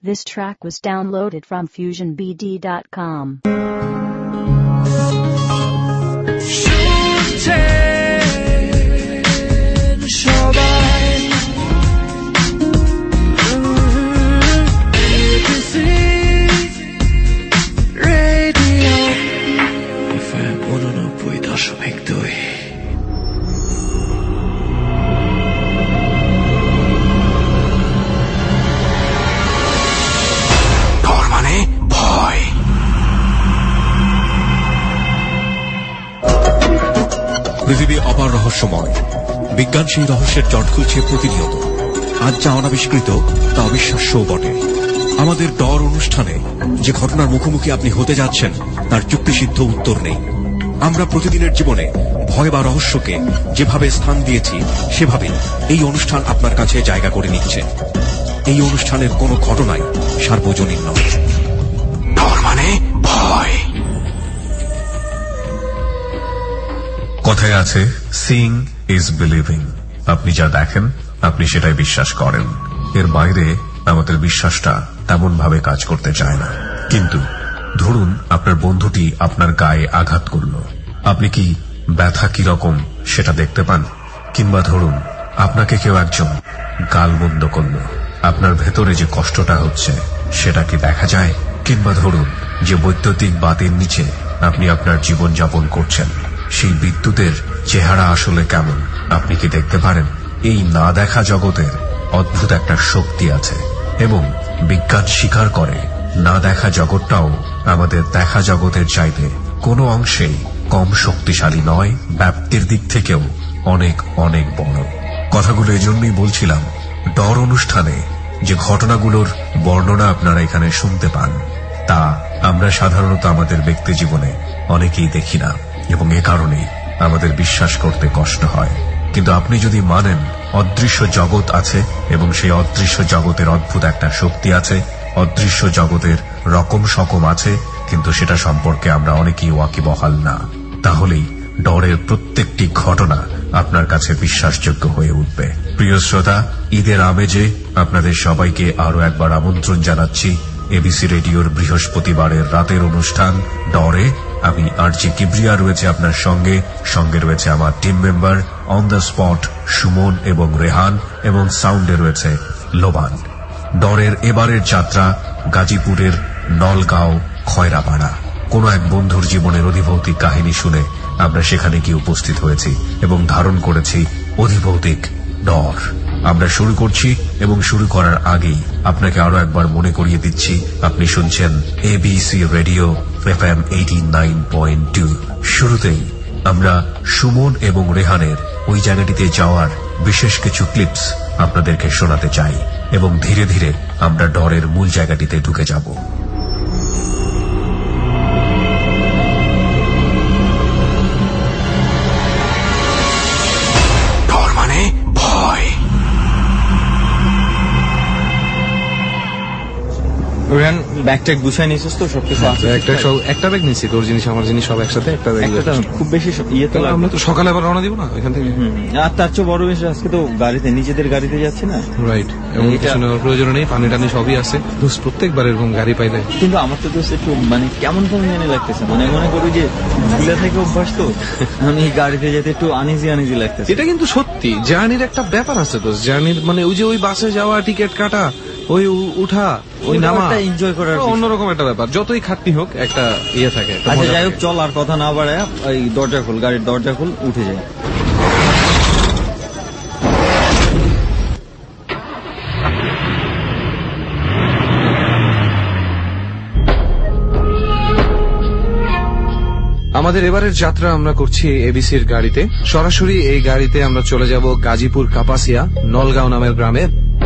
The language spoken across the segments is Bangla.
This track was downloaded from FusionBD.com. পৃথিবী অপার রহস্যময়। বিজ্ঞান সেই রহস্যের জট খুলছে প্রতিনিয়ত। আজ যা অনাবিষ্কৃত তা অবিশ্বাস্যও বটে। আমাদের ডর অনুষ্ঠানে যে ঘটনার মুখোমুখি আপনি হতে যাচ্ছেন তার যুক্তিসিদ্ধ উত্তর নেই। আমরা প্রতিদিনের জীবনে ভয় বা রহস্যকে যেভাবে স্থান দিয়েছি সেভাবে এই অনুষ্ঠান আপনার কাছে জায়গা করে নিচ্ছে। এই অনুষ্ঠানের কোনো ঘটনাই সার্বজনীন নয়। ডর মানে ভয়। কথায় আছে সিইং ইজ বিলিভিং। আপনি যা দেখেন আপনি সেটাই বিশ্বাস করেন। এর বাইরে আমাদের বিশ্বাসটা তেমন ভাবে কাজ করতে চায় না। কিন্তু ধরুন আপনার বন্ধুটি আপনার গায়ে আঘাত করল, আপনি কি ব্যথা কিরকম সেটা দেখতে পান? কিংবা ধরুন আপনাকে কেউ একজন গালমন্দ করল, আপনার ভেতরে যে কষ্টটা হচ্ছে সেটা কি দেখা যায়? কিংবা ধরুন যে বৈদ্যুতিক বাতির নিচে আপনি আপনার জীবন যাপন করছেন সেই বিদ্যুতের চেহারা আসলে কেমন আপনি কি দেখতে পারেন? এই না দেখা জগতের অদ্ভুত একটা শক্তি আছে এবং বিজ্ঞান স্বীকার করে না দেখা জগৎটাও আমাদের দেখা জগতের চাইতে কোনো অংশেই কম শক্তিশালী নয়, ব্যাপ্তির দিক থেকেও অনেক অনেক বড়। কথাগুলো এজন্যই বলছিলাম, ডর অনুষ্ঠানে যে ঘটনাগুলোর বর্ণনা আপনারা এখানে শুনতে পান তা আমরা সাধারণত আমাদের ব্যক্তি জীবনে অনেকেই দেখি না এবং এ কারণেই আমাদের বিশ্বাস করতে কষ্ট হয়। কিন্তু আপনি যদি মানেন অদৃশ্য জগৎ আছে এবং সেই অদৃশ্য জগতের অদ্ভুত একটা শক্তি আছে, অদৃশ্য জগতের রকম সকম আছে, কিন্তু সেটা সম্পর্কে আমরা অনেকেই ওয়াকিবহাল না, তাহলেই ডরের প্রত্যেকটি ঘটনা আপনার কাছে বিশ্বাসযোগ্য হয়ে উঠবে। প্রিয় শ্রোতা, ঈদের আমেজে আপনাদের সবাইকে আরো একবার আমন্ত্রণ জানাচ্ছি এবিসি রেডিওর বৃহস্পতিবারের রাতের অনুষ্ঠান ডরে। আমি আরজি কিবরিয়া রয়েছে আপনার সঙ্গে, সঙ্গে রয়েছে আমার team member on the spot Suman এবং রেহান, এবং সাউন্ডে রয়েছে লোবান। ডরের এবারের যাত্রা গাজীপুরের নলগাঁও খয়রাপাড়া। কোন এক বন্ধুর জীবনের অধিভৌতিক কাহিনী শুনে আমরা সেখানে গিয়ে উপস্থিত হয়েছি এবং ধারণ করেছি অধিভৌতিক ডর। আমরা শুরু করছি এবং শুরু করার আগেই আপনাকে আরো একবার মনে করিয়ে দিচ্ছি আপনি শুনছেন এবিসি রেডিও FM 89.2। শুরুতেই আমরা সুমন এবং রেহানের ওই জায়গাটিতে যাওয়ার বিশেষ কিছু ক্লিপস আপনাদেরকে শোনাতে চাই এবং ধীরে ধীরে আমরা ডরের মূল জায়গাটিতে ঢুকে যাব। ব্যাগটা গুছাই নিয়েছিস তো? সবকিছু একটা ব্যাগ নিয়েছি, তোর জিনিস আমার জিনিস সব একসাথে একটা ব্যাগ। খুব বেশি ইয়ে তো আমরা তো সকালে আবার রওনা দিব না এখান থেকে। আর তার চেয়ে বড় বেশি আজকে তো গাড়িতে, নিজেদের গাড়িতে যাচ্ছে না, রাইট? এবং কিছু নেওয়ার প্রয়োজন নেই, পানি টানি সবই আছে। প্রত্যেকবার এরকম গাড়ি পাইলে কিন্তু আমার তো একটু মানে কেমন কেমন জানি লাগতেছে, মানে মনে করি যে ঝুলা থেকে অভ্যাস তো, আমি গাড়িতে যেতে একটু আনইজি লাগতেছে। এটা কিন্তু সত্যি জার্নির একটা ব্যাপার আছে তো, জার্নির মানে ওই যে ওই বাসে যাওয়া, টিকিট কাটা, ওই উঠা, ওই নামা, এনজয় করার অন্যরকম একটা ব্যাপার। যতই খাটনি হোক একটা ইয়ে থাকে। আচ্ছা যাই হোক, চল আর কথা না বাড়ায় ওই দরজা খুল, গাড়ির দরজা খুল, উঠে যায়। আমাদের এবারের যাত্রা আমরা করছি এবিসির গাড়িতে। সরাসরি এই গাড়িতে আমরা চলে যাব গাজীপুর কাপাসিয়া নলগাঁও নামের গ্রামে।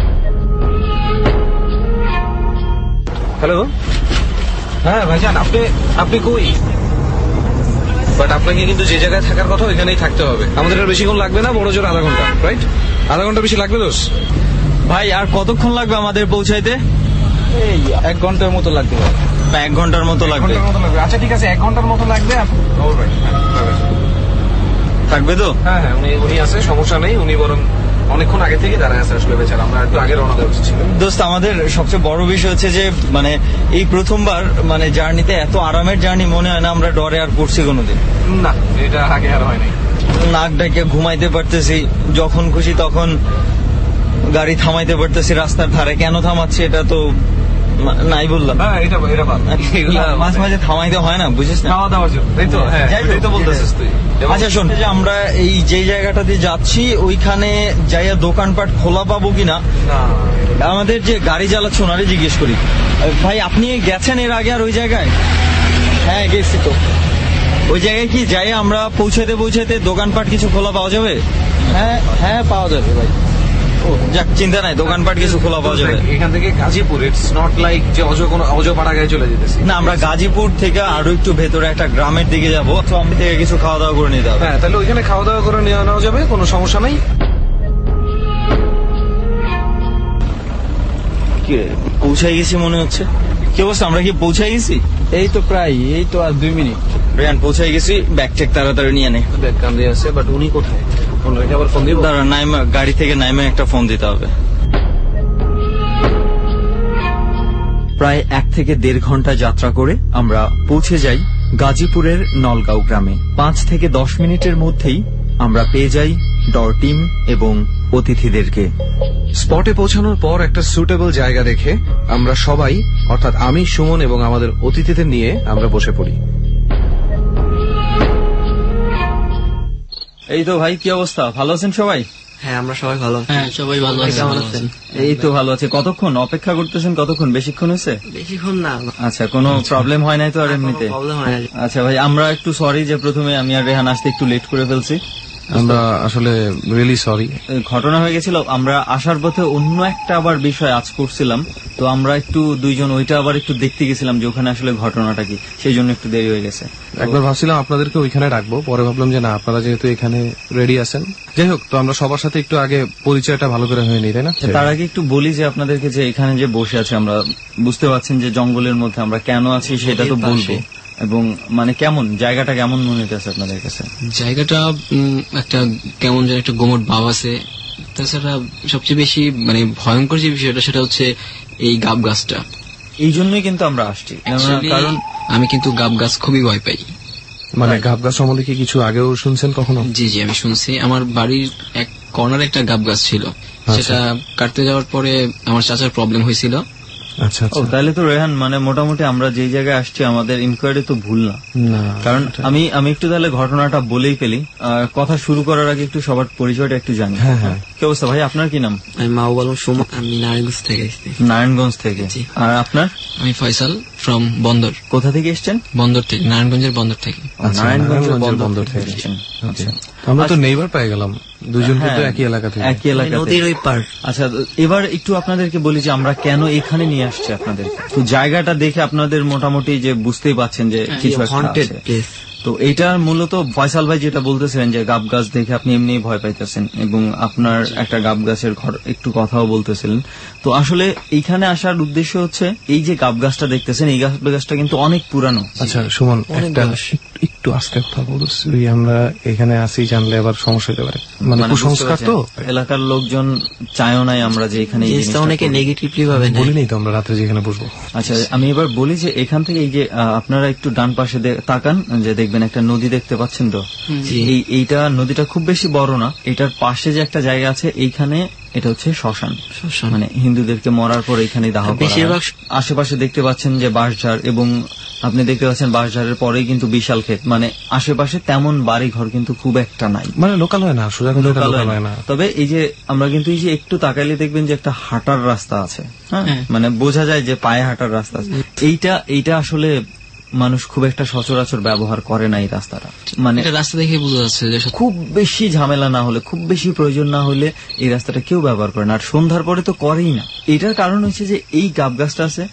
হ্যালো, হ্যাঁ ভাইজান, আপনি কই? বাট আপনাকে কিন্তু যে জায়গায় থাকার কথা ওইখানেই থাকতে হবে। আমাদের আর বেশিক্ষণ লাগবে না, বড় জোর আধা ঘন্টা, রাইট? আধা ঘন্টা বেশি লাগবে দোষ? ভাই আর কতক্ষণ লাগবে আমাদের পৌঁছাইতে? এই 1 ঘন্টার মতো লাগবে। 1 ঘন্টার মতো লাগবে? আচ্ছা ঠিক আছে, 1 ঘন্টার মতো লাগবে। থাকবে তো? হ্যাঁ, উনি আছে, সমস্যা নেই। উনি বরং অনেকক্ষণ আগে থেকে দাঁড়ায় আছে আসলে বেচারা, আমরা একটু আগে রওনা দেওয়া উচিত ছিল। দোস্ত, আমাদের সবচেয়ে বড় বিষয় হচ্ছে যে মানে এই প্রথমবার মানে জার্নিতে এত আরামের জার্নি মনে হয় না আমরা ডরে আর পড়ছি কোনোদিন। না, এটা আগে আর হয়নি। নাক ডাকে ঘুমাইতে পারতেছি, যখন খুশি তখন গাড়ি থামাইতে পারতেছি রাস্তার ধারে। কেন থামাচ্ছি এটা তো নাই বললাম। হ্যাঁ, এটা মাঝে মাঝে থামাইতে হয় না, বুঝিস না, খাওয়া দাওয়ার জন্য, তাই তো? হ্যাঁ, এটাই তো বলতেছিস তুই। আচ্ছা শোন, যে আমরা এই যে জায়গাটা দিয়ে যাচ্ছি ওইখানে যাইয়া দোকানপাট খোলা পাবো কিনা, আমাদের যে গাড়ি চালাচ্ছে ওনারে জিজ্ঞেস করি। ভাই, আপনি গেছেন এর আগে আর ওই জায়গায়? হ্যাঁ, গেছি তো। ওই জায়গায় কি যাই আমরা পৌঁছাতে দোকানপাট কিছু খোলা পাওয়া যাবে? হ্যাঁ হ্যাঁ, পাওয়া যাবে ভাই। যাক, চিন্তা নাই, দোকানপাট কিছু খোলা পাওয়া যাবে। এখান থেকে গাজীপুর, ইটস নট লাইক যে অজপাড়া গায়ে চলে যেতেছি না, আমরা গাজীপুর থেকে আরো একটু ভেতরে একটা গ্রামের দিকে যাবো, তো আমি থেকে কিছু খাওয়া দাওয়া করে নিতে হবে। হ্যাঁ, তাহলে ওইখানে খাওয়া দাওয়া করে নেওয়া যাবে, কোনো সমস্যা নাই। পৌঁছাই গেছি মনে হচ্ছে। কি অবস্থা, আমরা কি পৌঁছাই গেছি? এই তো প্রায়, এই তো আর 2 মিনিট। রেহান, পৌঁছাই গেছি, ব্যাগ চেক তাড়াতাড়ি নিয়ে নে। ব্যাগ কান্দে আছে, বাট উনি কোথায়? ওনাকে আবার ফোন দিব? দাঁড়া, নাইমা, গাড়ি থেকে নাইমা একটা ফোন দিতে হবে। প্রায় 1 থেকে 1.5 ঘন্টা যাত্রা করে আমরা পৌঁছে যাই গাজীপুরের নলগাঁও গ্রামে। 5 থেকে 10 মিনিটের মধ্যেই আমরা পেয়ে যাই ডর টিম এবং অতিথিদেরকে। স্পটে পৌঁছানোর পর একটা সুটেবল জায়গা দেখে আমরা সবাই, অর্থাৎ আমি, সুমন এবং আমাদের অতিথিদের নিয়ে আমরা বসে পড়ি। এই তো ভাই, কি অবস্থা, ভালো আছেন সবাই? হ্যাঁ, আমরা সবাই ভালো। হ্যাঁ, সবাই ভালো আছি। কেমন আছেন? এই তো ভালো আছে। কতক্ষণ অপেক্ষা করতেছেন? কতক্ষণ, বেশিক্ষণ হয়েছে? বেশিক্ষণ না। আচ্ছা, কোনো প্রবলেম হয় নাই তো? আর এমনিতে প্রবলেম হয় না। আচ্ছা ভাই, আমরা একটু সরি যে প্রথমে আমি আর রেহান আসতে একটু লেট করে ফেলছি। আমরা আসলে রিয়েলি সরি। ঘটনা হয়ে গেছিল, আমরা আসার পথে অন্য একটা আবার বিষয় আজ করছিলাম, তো আমরা একটু দুইজন ওইটা আবার একটু দেখতে গেছিলাম যে ওখানে আসলে ঘটনাটা কি, সেই জন্য একটু দেরি হয়ে গেছে। একবার ভাবছিলাম আপনাদেরকে ওইখানে রাখবো, পরে ভাবলাম যে না, আপনারা যেহেতু এখানে রেডি আছেন, যাই হোক, তো আমরা সবার সাথে একটু আগে পরিচয়টা ভালো করে হয়ে নিই, তাই না? তার আগে একটু বলি যে আপনাদেরকে যে এখানে যে বসে আছে, আমরা বুঝতে পারছেন যে জঙ্গলের মধ্যে আমরা কেন আছি সেটা তো বলবো, এবং মানে কেমন জায়গাটা কেমন মনে হইতেছে আপনাদের কাছে? জায়গাটা একটা কেমন যেন একটা গোমট ভাব আছে। তাছাড়া সবচেয়ে বেশি মানে ভয়ঙ্কর যে বিষয়টা সেটা হচ্ছে এই গাব গাছটা। এই জন্যই কিন্তু আমরা আসছি, কারণ আমি কিন্তু গাব গাছ খুবই ভয় পাই। মানে গাব গাছ সম্বন্ধে কি কিছু আগেও শুনছেন কখনো? জি জি, আমি শুনছি। আমার বাড়ির এক কর্নারে একটা গাব গাছ ছিল, সেটা কাটতে যাওয়ার পরে আমার চাচার প্রবলেম হয়েছিল। আচ্ছা আচ্ছা, তাহলে তো রেহান মানে মোটামুটি আমরা যে জায়গায় আসছি আমাদের ইনকোয়ারি তো ভুল না, কারণ আমি একটু তাহলে ঘটনাটা বলেই ফেলি। কথা শুরু করার আগে একটু সবার পরিচয়টা একটু জানি। হ্যাঁ হ্যাঁ। কি অবস্থা ভাই, আপনার কি নাম? আমি মাহবুব সুমন, আমি নারায়ণগঞ্জ থেকে এসেছি। নারায়ণগঞ্জ থেকে? আর আপনার? আমি ফয়সাল ফ্রম বন্দর। কোথা থেকে এসছেন? বন্দর থেকে, নারায়ণগঞ্জের বন্দর থেকে। নারায়ণগঞ্জের বন্দর থেকে এসেছেন। আচ্ছা, আমরা তো নেইবার পেয়ে গেলাম, দুজন কিন্তু একই এলাকা থেকে। একই এলাকা, নদীর ওই পার। আচ্ছা, এবার একটু আপনাদেরকে বলি যে আমরা কেন এখানে নিয়ে আসছি আপনাদের। তো জায়গাটা দেখে আপনাদের মোটামুটি যে বুঝতেই পাচ্ছেন যে কিছু একটা আছে। তো এইটা মূলত ফয়সাল ভাই যেটা বলতেছিলেন যে গাব গাছ দেখে আপনি এমনি ভয় পাইতেছেন, এবং আপনার একটা গাব গাছের একটু কথাও বলতেছিলেন। তো আসলে এইখানে আসার উদ্দেশ্য হচ্ছে এই যে গাব গাছটা দেখতেছেন, এই গাছটা কিন্তু অনেক পুরানো। আচ্ছা সুমন, একটু আস্তে কথা বলছি, আমরা এখানে আসি জানলে আবার সমস্যা হতে পারে, মানে কুসংস্কার তো এলাকার লোকজন চায়ও নাই আমরা যে এখানে অনেকে নেগেটিভলি ভাবে, বলি নেই তো আমরা রাত্রে যেখানে বসবো। আচ্ছা, আমি এবার বলি যে এখান থেকে এই যে আপনারা একটু ডান পাশে তাকান, যে দেখবেন একটা নদী দেখতে পাচ্ছেন তো, এইটা নদীটা খুব বেশি বড় না, এটার পাশে যে একটা জায়গা আছে এইখানে এটা হচ্ছে শ্মশান, মানে হিন্দুদেরকে মরার পর এখানে দাহ করা হয়। আশেপাশে দেখতে পাচ্ছেন যে বাঁশঝাড়, এবং আপনি দেখতে পাচ্ছেন বাঁশঝাড়ের পরেই কিন্তু বিশাল ক্ষেত, মানে আশেপাশে তেমন বাড়ি ঘর কিন্তু খুব একটা নাই, মানে লোকাল হয় না, সোজা কথা লোকাল হয় না। তবে এই যে আমরা কিন্তু এই যে একটু তাকাইলে দেখবেন যে একটা হাঁটার রাস্তা আছে, হ্যাঁ, মানে বোঝা যায় যে পায়ে হাঁটার রাস্তা আছে। এইটা আসলে মানুষ খুব একটা সচরাচর ব্যবহার করে না এই রাস্তাটা, মানে রাস্তা দেখে বোঝা যাচ্ছে যে খুব বেশি ঝামেলা না হলে, খুব বেশি প্রয়োজন না হলে এই রাস্তাটা কেউ ব্যবহার করে না, আর সন্ধ্যার পরে তো করেই না। এটার কারণ হচ্ছে যে এই গাব গাছটা আছে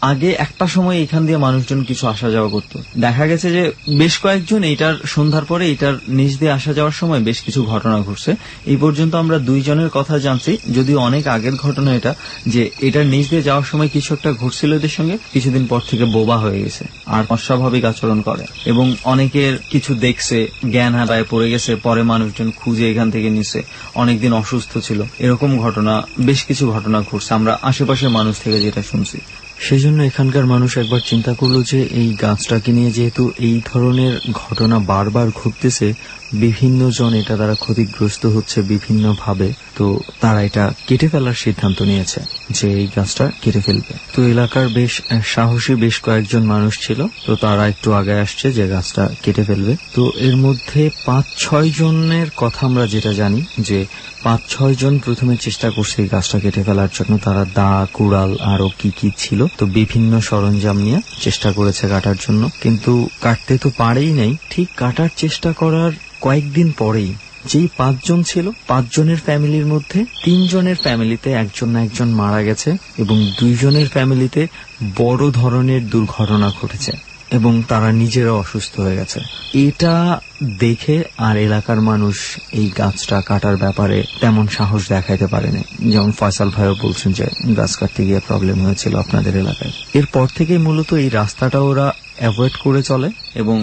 আগে একটা সময় এখান দিয়ে মানুষজন কিছু আসা যাওয়া করতো। দেখা গেছে যে বেশ কয়েকজন এইটার সন্ধ্যার পরে এইটার নিচ দিয়ে আসা যাওয়ার সময় বেশ কিছু ঘটনা ঘটছে। এই পর্যন্ত আমরা 2 জনের কথা জানছি, যদিও অনেক আগের ঘটনা এটা, যে এটার নিচ দিয়ে যাওয়ার সময় কিছু একটা ঘটছিল এদের সঙ্গে, কিছুদিন পর থেকে বোবা হয়ে গেছে আর অস্বাভাবিক আচরণ করে, এবং অনেকের কিছু দেখছে, জ্ঞান হারায় পড়ে গেছে, পরে মানুষজন খুঁজে এখান থেকে নিছে, অনেকদিন অসুস্থ ছিল। এরকম ঘটনা, বেশ কিছু ঘটনা ঘটছে আমরা আশেপাশের মানুষ থেকে যেটা শুনছি। সেই জন্য এখানকার মানুষ একবার চিন্তা করলো যে এই গাছটাকে নিয়ে যেহেতু এই ধরনের ঘটনা বারবার ঘটতেছে, বিভিন্ন জন এটা দ্বারা ক্ষতিগ্রস্ত হচ্ছে বিভিন্ন ভাবে, তো তারা এটা কেটে ফেলার সিদ্ধান্ত নিয়েছে যে এই গাছটা কেটে ফেলবে। তো এলাকার বেশ সাহসী বেশ কয়েকজন মানুষ ছিল, তো তারা একটু আগে আসছে যে গাছটা কেটে ফেলবে। তো এর মধ্যে 5-6 জনের কথা আমরা যেটা জানি, যে 5-6 জন প্রথমে চেষ্টা করছে এই গাছটা কেটে ফেলার জন্য। তারা দা, কুড়াল আরো কি কি ছিল, তো বিভিন্ন সরঞ্জাম নিয়ে চেষ্টা করেছে কাটার জন্য, কিন্তু কাটতে তো পারেই নাই। ঠিক কাটার চেষ্টা করার কয়েকদিন পরেই যেই 5 জন ছিল, 5 জনের ফ্যামিলির মধ্যে 3 জনের ফ্যামিলিতে একজন না একজন মারা গেছে, এবং 2 জনের ফ্যামিলিতে বড় ধরনের দুর্ঘটনা ঘটেছে, এবং তারা নিজেরা অসুস্থ হয়ে গেছে। এটা দেখে আর এলাকার মানুষ এই গাছটা কাটার ব্যাপারে তেমন সাহস দেখাইতে পারেনি। যেমন ফয়সাল ভাইও বলছেন যে গাছ কাটতে গিয়ে প্রবলেম হয়েছিল আপনাদের এলাকায়। এরপর থেকে মূলত এই রাস্তাটা ওরা অ্যাভয়েড করে চলে, এবং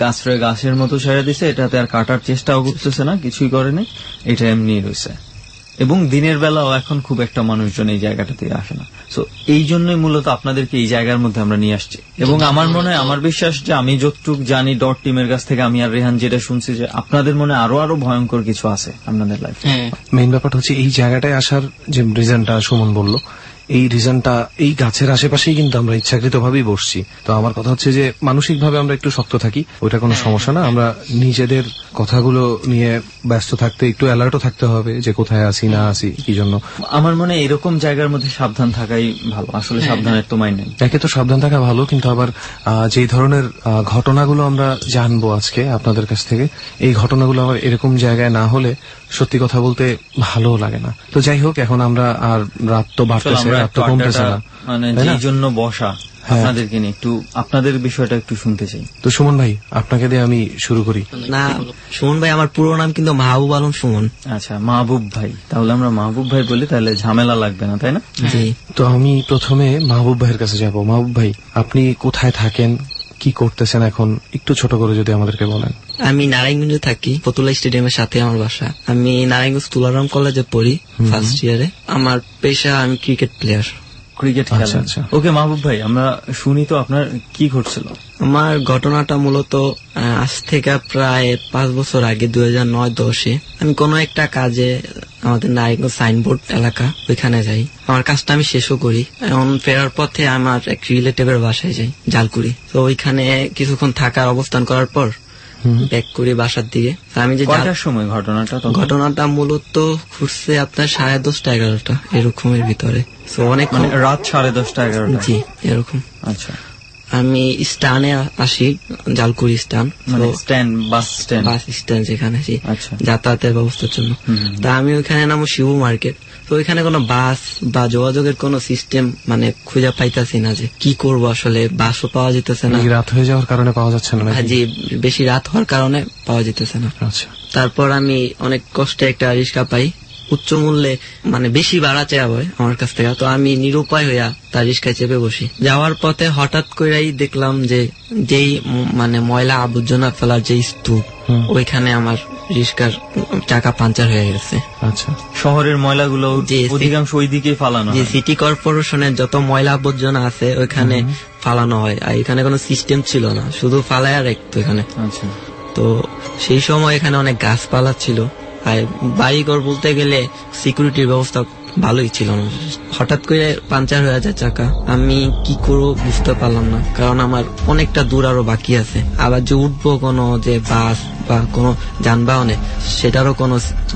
গাছের মতো ছেড়ে দিছে, এটাতে আর কাটার চেষ্টাও করতেছে না, কিছুই করেনি, এটা এমনি রয়েছে। এবং দিনের বেলাও এখন খুব একটা মানুষজন এই জায়গাটাতে আসে না। সো এই জন্যই মূলত আপনাদেরকে এই জায়গার মধ্যে আমরা নিয়ে আসছি। এবং আমার মনে হয়, আমার বিশ্বাস যে আমি যতটুক জানি ডট টিমের কাছ থেকে, আমি আর রেহান যেটা শুনছি, যে আপনাদের মনে আরো ভয়ঙ্কর কিছু আছে আপনাদের লাইফে। মেইন ব্যাপারটা হচ্ছে এই জায়গাটায় আসার যে রিজনটা সুমন বলল, এই রিজনটা এই গাছের আশেপাশেই কিন্তু আমরা ইচ্ছাকৃতভাবেই বসছি। তো আমার কথা হচ্ছে যে মানসিকভাবে আমরা একটু শক্ত থাকি, ওইটা কোনো সমস্যা না। আমরা নিজেদের কথাগুলো নিয়ে ব্যস্ত থাকতে, একটু অ্যালার্টও থাকতে হবে যে কোথায় আসি না আসি কি জন্য। আমার মনে হয় এরকম জায়গার মধ্যে সাবধান থাকাই ভালো। আসলে সাবধানের তো মাইনে নেই। একে তো সাবধান থাকা ভালো, কিন্তু আবার যে ধরনের ঘটনাগুলো আমরা জানবো আজকে আপনাদের কাছ থেকে, এই ঘটনাগুলো আবার এরকম জায়গায় না হলে সত্যি কথা বলতে ভালো লাগে না। তো যাই হোক, এখন আমরা আর রাত তো বাড়তেছে, রাত তো কমতেছে না, মানে যেই জন্য বসা আপনাদেরকে নিয়ে একটু আপনাদের বিষয়টা একটু শুনতে চাই। তো সুমন ভাই, আপনাকে দিয়ে আমি শুরু করি। না, সুমন ভাই আমার পুরো নাম কিন্তু মাহবুব আলম সুমন। আচ্ছা, মাহবুব ভাই, তাহলে আমরা মাহবুব ভাই বলি, তাহলে ঝামেলা লাগবে না, তাই না? জি। তো আমি প্রথমে মাহবুব ভাইয়ের কাছে যাব। মাহবুব ভাই, আপনি কোথায় থাকেন, কি করতেছেন এখন, একটু ছোট করে যদি আমাদেরকে বলেন। আমি নারায়ণগঞ্জে থাকি, ফতুল্লা স্টেডিয়ামের সাথে আমার বাসা। আমি নারায়ণগঞ্জ তুলারাম কলেজে পড়ি, ফার্স্ট ইয়ারে। আমার পেশা, আমি ক্রিকেট প্লেয়ার, ক্রিকেট খেলেন। ওকে মাহবুব ভাই, আমরা শুনি তো আপনার কি ঘটছিল। আমার ঘটনাটা মূলত আজ থেকে প্রায় 5 বছর আগে, 2009-10-এ আমি কোনো একটা কাজে আমাদের নারায়ণগঞ্জ সাইনবোর্ড এলাকা, ওইখানে যাই। আমার কাজটা আমি শেষও করি। এখন ফেরার পথে আমার এক রিলেটিভের বাসায় যাই, জালকুড়ি। তো ওইখানে কিছুক্ষণ থাকার অবস্থান করার পর ব্যাক করি বাসার দিকে। আমি যে সময় ঘটনাটা মূলত ঘুরছে আপনার 10:30-11টা এরকমের ভিতরে। অনেক রাত 10:30-11টা, জি এরকম। আচ্ছা, আমি স্ট্যান্ডে আসি, জালকুড়ি স্ট্যান্ড, বাস স্ট্যান্ড যেখানে যাতায়াতের ব্যবস্থার জন্য। তা আমি ওইখানে নামো শিবু মার্কেট। তো ওইখানে কোনো বাস বা যোগাযোগের কোনো সিস্টেম মানে খুঁজে পাইতেছি না, যে কি করব আসলে। বাসও পাওয়া যেতেছে না, রাত হয়ে যাওয়ার কারণে পাওয়া যাচ্ছে না। জি, বেশি রাত হওয়ার কারণে পাওয়া যেতেছে না। আচ্ছা, তারপর আমি অনেক কষ্টে একটা রিক্সা পাই, উচ্চ মূল্যে, মানে বেশি ভাড়া চাওয়া হয় আমার কাছ থেকে। তো আমি নিরুপায় হইয়া তার রিক্সায় চেপে বসি। যাওয়ার পথে হঠাৎ করেই দেখলাম যে যেই মানে ময়লা আবর্জনা ফেলার যে স্তূপ, ওইখানে আমার রিক্সার চাকা পাঞ্চার হয়ে গেছে। আচ্ছা, শহরের ময়লাগুলো অধিকাংশ ওইদিকে ফালানো, যে সিটি কর্পোরেশনের যত ময়লা আবর্জনা আছে ওইখানে ফালানো হয়। আর এখানে কোনো সিস্টেম ছিল না, শুধু ফালাইয়া রাখতো এখানে। আচ্ছা, তো সেই সময় এখানে অনেক গাছপালা ছিল, আর বাড়িঘর বলতে গেলে সিকিউরিটির ব্যবস্থা ভালোই ছিল না। হঠাৎ করে পাঞ্চার হয়ে যায় চাকা, আমি কি করবো বুঝতে পারলাম না, কারণ আমার অনেকটা দূর আরো বাকি আছে। আবার যে উঠবো কোনো যে বাস বা কোনো যানবাহনে, সেটারও কোনো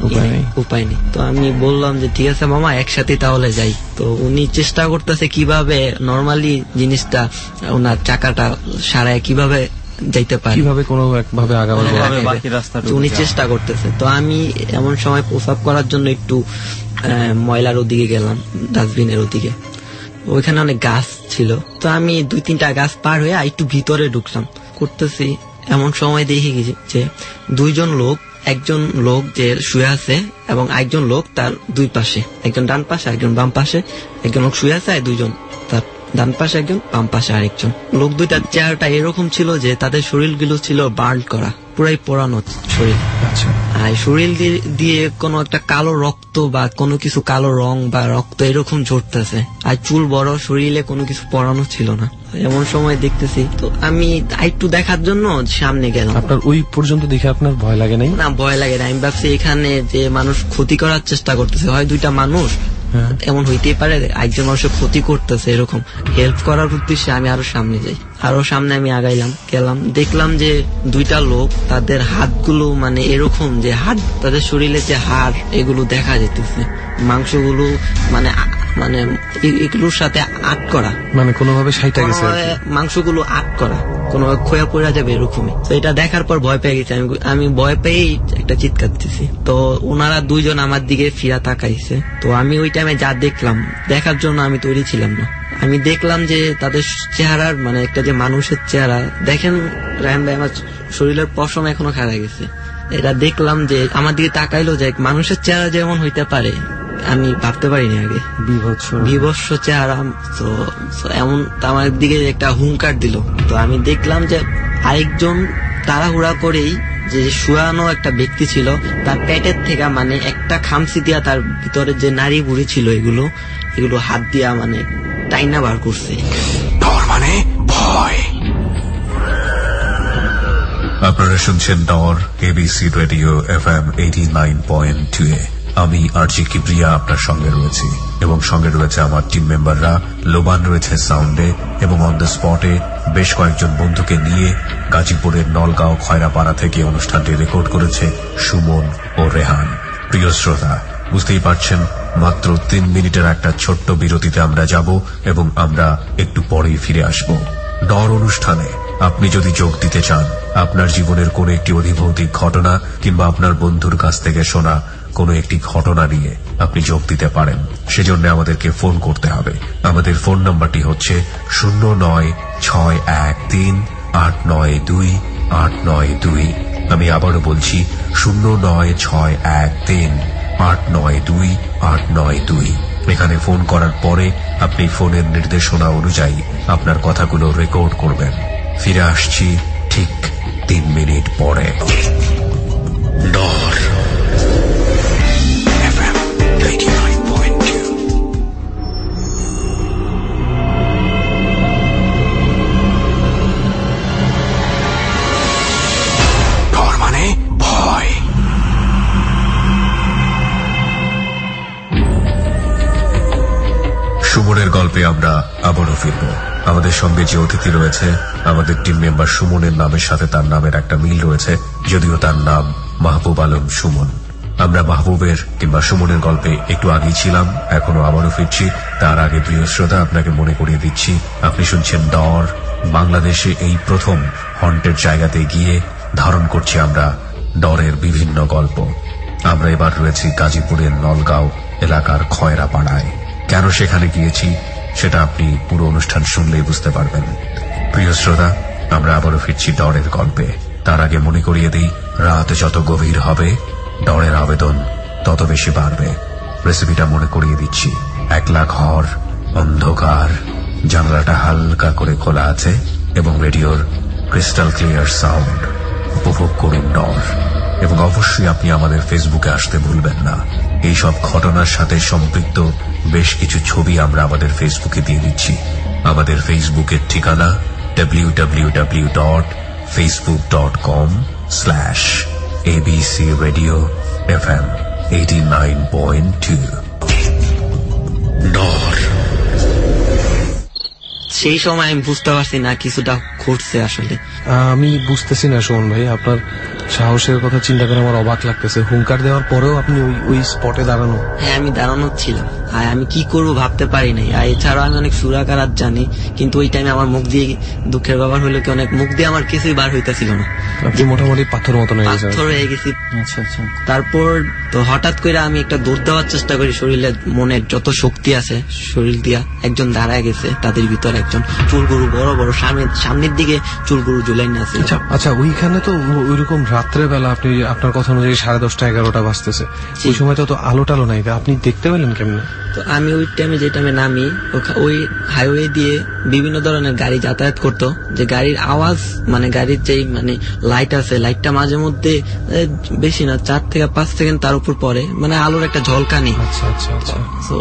উপায় নেই। তো আমি বললাম যে ঠিক আছে মামা, একসাথে তাহলে যাই। তো উনি চেষ্টা করতেছে কিভাবে নর্মালি জিনিসটা, ওনার চাকাটা সারায় কিভাবে যাইতে পারে, কিভাবে কোনো একভাবে আগাবার উনি চেষ্টা করতেছে। তো আমি এমন সময় প্রস্রাব করার জন্য একটু ময়লার ওদিকে গেলাম, ডাস্টবিনের ওদিকে। ওইখানে অনেক গাছ ছিল। তো আমি 2-3টা গাছ পার হয়ে একটু ভিতরে ঢুকলাম করতেছি, এমন সময় দেখে গেছি যে 2জন লোক, একজন লোক যে শুয়ে আছে এবং একজন লোক তার দুই পাশে, একজন ডান পাশে একজন বাম পাশে, একজন লোক শুয়ে আছে আর 2জন তার ডান পাশে একজন বাম পাশে আরেকজন লোক। 2টার চেহারাটা এরকম ছিল যে তাদের শরীরগুলো ছিল বার্ন করা, পুরাই পোড়ানো শরীর। আর শরীর দিয়ে কোনো একটা কালো রক্ত বা কোনো কিছু কালো রং বা রক্ত এরকম ঝরতেছে, আর চুল বড়, শরীরে কোনো কিছু পরানো ছিল না। এমন সময় দেখতেছি, তো আমি একটু দেখার জন্য সামনে গেলাম। আপনার ওই পর্যন্ত দেখে আপনার ভয় লাগে নাই? না, ভয় লাগে না। আমি ভাবছি এখানে যে মানুষ ক্ষতি করার চেষ্টা করতেছে, হয় 2টা মানুষ এমন হইতেই পারে একজন মানুষের ক্ষতি করতেছে, এরকম হেল্প করার উদ্দেশ্যে আমি আরো সামনে যাই। আরো সামনে আমি আগাইলাম, গেলাম, দেখলাম যে 2টা লোক, তাদের হাতগুলো মানে এরকম যে হাত, তাদের শরীরে যে হাড় এগুলো দেখা যেতেছে, মাংসগুলো মানে মানে এগুলোর সাথে আট করা, মানে কোনোভাবে সাইটা গেছে, মাংসগুলো আট করা, কোনোভাবে খোয়া পড়া যাবে এরকমই। তো এটা দেখার পর ভয় পেয়ে গেছি আমি ভয় পেয়েই একটা চিৎকার দিছি। তো ওনারা 2জন আমার দিকে ফিরা তাকাইছে। তো আমি ওই টাইমে যা দেখলাম, দেখার জন্য আমি তৈরি ছিলাম না। আমি দেখলাম যে তাদের চেহারার মানে একটা যে মানুষের চেহারা, দেখেন রায়হান ভাই আমার শরীরের পশম এখনো খাড়া গেছে। এটা দেখলাম যে আমার দিকে তাকাইলো যে মানুষের চেহারা যেমন হইতে পারে আমি ভাবতে পারিনি আগে, বিভৎস চেহারা। তো এমন আমার দিকে একটা হুঙ্কার দিল। তো আমি দেখলাম যে আরেকজন তাড়াহুড়া করেই, যে শুয়ানো একটা ব্যক্তি ছিল, তার পেটের থেকে মানে একটা খামচি দিয়া তার ভিতরে যে নারী বুড়ি ছিল এগুলো হাত দিয়া মানে টাইনা বার করছে। ডর মানে ভয়। আপনারা শুনছেন ডর, এবিসি রেডিও FM 89.2 এ। আমি আরজি কিবরিয়া আপনার সঙ্গে রয়েছি এবং সঙ্গে রয়েছে আমার টিম মেম্বাররা। লোবান রয়েছে সাউন্ডে এবং অন দ্য স্পটে বেশ কয়েকজন বন্ধুকে নিয়ে গাজীপুরের নলগাঁও খয়রাপাড়া থেকে অনুষ্ঠানটি রেকর্ড করেছে সুমন ও রেহান। প্রিয় শ্রোতা, বুঝতেই পারছেন মাত্র 3 মিনিটের একটা ছোট্ট বিরতিতে আমরা যাব এবং আমরা একটু পরেই ফিরে আসব। ডর অনুষ্ঠানে আপনি যদি যোগ দিতে চান, আপনার জীবনের কোন একটি অধিভৌতিক ঘটনা কিংবা আপনার বন্ধুর কাছ থেকে শোনা কোন একটি ঘটনা নিয়ে আপনি যোগ দিতে পারেন। সেজন্য আমাদেরকে ফোন করতে হবে। আমাদের ফোন নাম্বারটি হচ্ছে 09613892 আমি আবারও বলছি 09613892 এখানে ফোন করার পরে আপনি ফোনের নির্দেশনা অনুযায়ী আপনার কথাগুলো রেকর্ড করবেন। ফিরে আসছি ঠিক 3 মিনিট পরে। ডর FM 89.2। ডর মানে ভয়। সুমনের গল্পে আমরা আবারও ফিরব। আমাদের সঙ্গে যে অতিথি রয়েছে, আমাদের টিম মেম্বার সুমনের নামের সাথে তার নামের একটা মিল রয়েছে, যদিও তার নাম মাহবুব আলম সুমন। আমরা মাহবুবের কিংবা সুমনের গল্পে একটু আগেই ছিলাম, এখনো আবারও ফিরছি। তার আগে প্রিয় শ্রোতা, আপনাকে মনে করিয়ে দিচ্ছি আপনি শুনছেন ডর। বাংলাদেশে এই প্রথম হন্টেড জায়গাতে গিয়ে ধারণ করছি আমরা ডরের বিভিন্ন গল্প। আমরা এবার রয়েছি গাজীপুরের নলগাঁও এলাকার খয়রাপাড়ায়। কেন সেখানে গিয়েছি সেটা আপনি পুরো অনুষ্ঠান শুনলেই বুঝতে পারবেন। প্রিয় শ্রোতা, আমরা আবারও ফিরছি ডরের গল্পে। তার আগে মনে করিয়ে দিই, রাত যত গভীর হবে ডরের আবেদন তত বেশি বাড়বে। রেসিপিটা মনে করিয়ে দিচ্ছি। একলা ঘর, অন্ধকার, জানলাটা হালকা করে খোলা আছে এবং রেডিওর ক্রিস্টাল ক্লিয়ার সাউন্ড। উপভোগ করুন ডর। এবং অবশ্যই আপনি আমাদের ফেসবুকে আসতে ভুলবেন না। এইসব ঘটনার সাথে সম্পৃক্ত বেশ কিছু ছবি আমরা আমাদের ফেসবুকে দিয়ে দিচ্ছি। আমাদের ফেসবুকের ঠিকানা www.facebook.com/ABC Radio FM 89.2। ডর। সেই সময় আমি বুঝতে পারছি না কিছুটা ঘটছে আসলে। আমি বুঝতেছি না সুমন ভাই, আপনার সাহসের কথা চিন্তা করে আমার অবাক লাগতেছে। হুঙ্কার দেওয়ার পরেও আপনি ওই স্পটে দাঁড়ানো। হ্যাঁ, আমি দাঁড়ানো ছিলাম, আর আমি কি করবো ভাবতে পারি নাই। আর এছাড়াও আমি অনেক সুরাকারাত জানি, কিন্তু ওই টাইমে আমার মুখ দিয়ে, দুঃখের ব্যাপার হলো কি, অনেক মুখ দিয়ে আমার কিছুই বার হইতেছিল না। আপনি মোটামুটি পাথর মতন হয়ে গেছে। পাথর হয়ে গেছি। আচ্ছা আচ্ছা। তারপর তো হঠাৎ করে আমি একটা দৌড় দেওয়ার চেষ্টা করি, শরীরে মনের যত শক্তি আছে শরীর দিয়া একজন দাঁড়ায় গেছে, তাদের ভিতর একজন চুলগুরু বড় বড় সামনের দিকে চুলগুরু ঝুলাই না আছে। আচ্ছা, ওইখানে তো ওইরকম রাত্রে বেলা আপনি আপনার কথা অনুযায়ী 10:30 11টা বাজতেছে, ওই সময় তো আলো টালো নাই, আপনি দেখতে পেলেন কেমনে? তো আমি ওই টাইমে যে টাইমে নামি, ওই হাইওয়ে দিয়ে বিভিন্ন ধরনের গাড়ি যাতায়াত করতো, যে গাড়ির আওয়াজ মানে গাড়ির যেই মানে লাইট আছে, লাইটটা মাঝে মধ্যে বেশি না 4 থেকে 5 সেকেন্ড তার উপর পরে, মানে আলোর একটা ঝলকানি। আচ্ছা আচ্ছা আচ্ছা।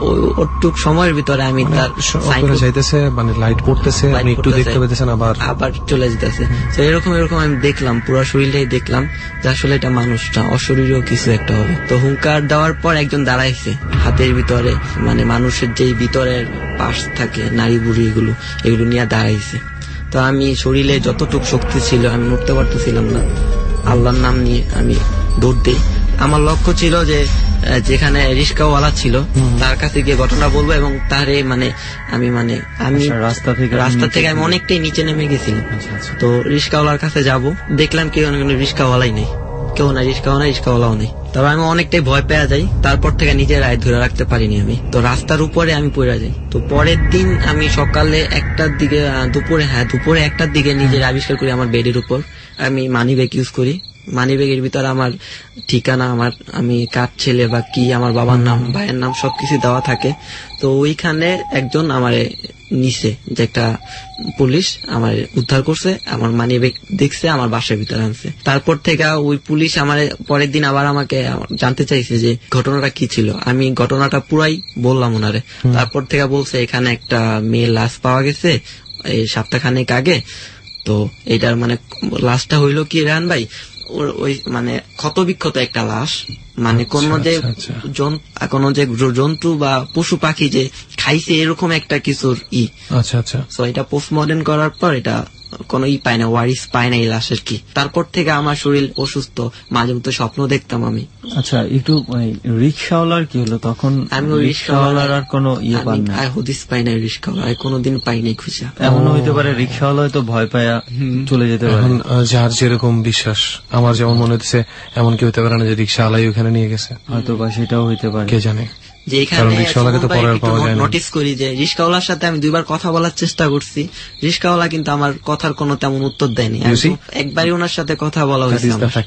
ওটুক সময়ের ভিতরে আমি তার যাইতেছে, মানে লাইট পড়তেছে, আপনি একটু দেখতে পেতেছেন, আবার চলে যেতেছে। তো এরকম আমি দেখলাম, পুরো শরীরটাই দেখলাম যে আসলে এটা মানুষটা অশরীরীয় কিছু একটা হবে। তো হুঙ্কার দেওয়ার পর একজন দাঁড়াইছে, হাতের ভিতরে মানে মানুষের যেই ভিতরের পাশ থাকে নারী বুড়ি এগুলো নিয়ে দাঁড়াইছে। তো আমি শরীরে যতটুকু শক্তি ছিল আমি নড়তে পারতেছিলাম না, আল্লাহর নাম নিয়ে আমি দৌড় দিই। আমার লক্ষ্য ছিল যে যেখানে রিস্কাওয়ালা ছিল তার কাছে গিয়ে ঘটনা বলবো, এবং তারে আমি রাস্তা থেকে আমি অনেকটাই নিচে নেমে গেছিলাম। তো রিস্কাওয়ালার কাছে যাব, দেখলাম কেউ রিস্কাওয়ালাই নেই, কেউ না, রিস্কাওয়ালাও নেই। তবে আমি অনেকটাই ভয় পেয়ে যাই, তারপর থেকে নিজের রায় ধরে রাখতে পারিনি আমি। তো রাস্তার উপরে আমি পড়ে যাই। তো পরের দিন আমি সকালে 1টার দিকে, দুপুরে 1টার দিকে নিজের আবিষ্কার করি আমার বেডের উপর আমি মানি ব্যাগ ইউজ করি। মানি ব্যাগের ভিতরে আমার ঠিকানা, আমি কার ছেলে বা কি, আমার বাবার নাম, ভাইয়ের নাম সবকিছু দেওয়া থাকে। তো ওইখানে একজন আমার নিচে যে একটা পুলিশ আমার উদ্ধার করছে, আমার মানি ব্যাগ দেখছে, আমার বাসার ভিতরে আনছে। তারপর থেকে ওই পুলিশ আমার পরের দিন আবার আমাকে জানতে চাইছে যে ঘটনাটা কি ছিল। আমি ঘটনাটা পুরাই বললাম ওনারে। তারপর থেকে বলছে এখানে একটা মেয়ে লাশ পাওয়া গেছে এই সপ্তাহখানেক আগে। তো এটার মানে লাশটা হইলো কি রান ভাই, ওই মানে ক্ষতবিক্ষত একটা লাশ, মানে কোন যে জন্তু বা পশু পাখি যে খাইছে এরকম একটা কিছুর আচ্ছা আচ্ছা। তো এটা পোস্টমর্টেম করার পর এটা কোনো পায় না, ওয়ারিস পায় না এই লাশের কি। তারপর থেকে আমার শরীর অসুস্থ, মাঝে মধ্যে স্বপ্ন দেখতাম আমি। আচ্ছা, একটু রিক্সাওয়ালার কি হলো তখন? আমি ওই রিক্সাওয়ালার আর কোনো পান না, হদিস পাই না রিক্সাওয়ালা, কোনোদিন পাই নাই খুঁজা। এমন হইতে পারে রিক্সাওয়ালা হয়তো ভয় পায়া চলে যেতে পারে। যার যেরকম বিশ্বাস, আমার যেমন মনে হচ্ছে এমন কি হতে পারে না যে রিক্সাওয়ালাই ওখানে নিয়ে গেছে, হয়তো বা সেটাও হইতে পারে, কে জানে। যে এখানে নোটিস করি যে রিস্কাওয়ালার সাথে আমি 2বার কথা বলার চেষ্টা করছি, রিস্কাওয়ালা কিন্তু আমার কথার কোনো তেমন উত্তর দেয়নি। একবারই ওনার সাথে কথা বলা হয়েছে,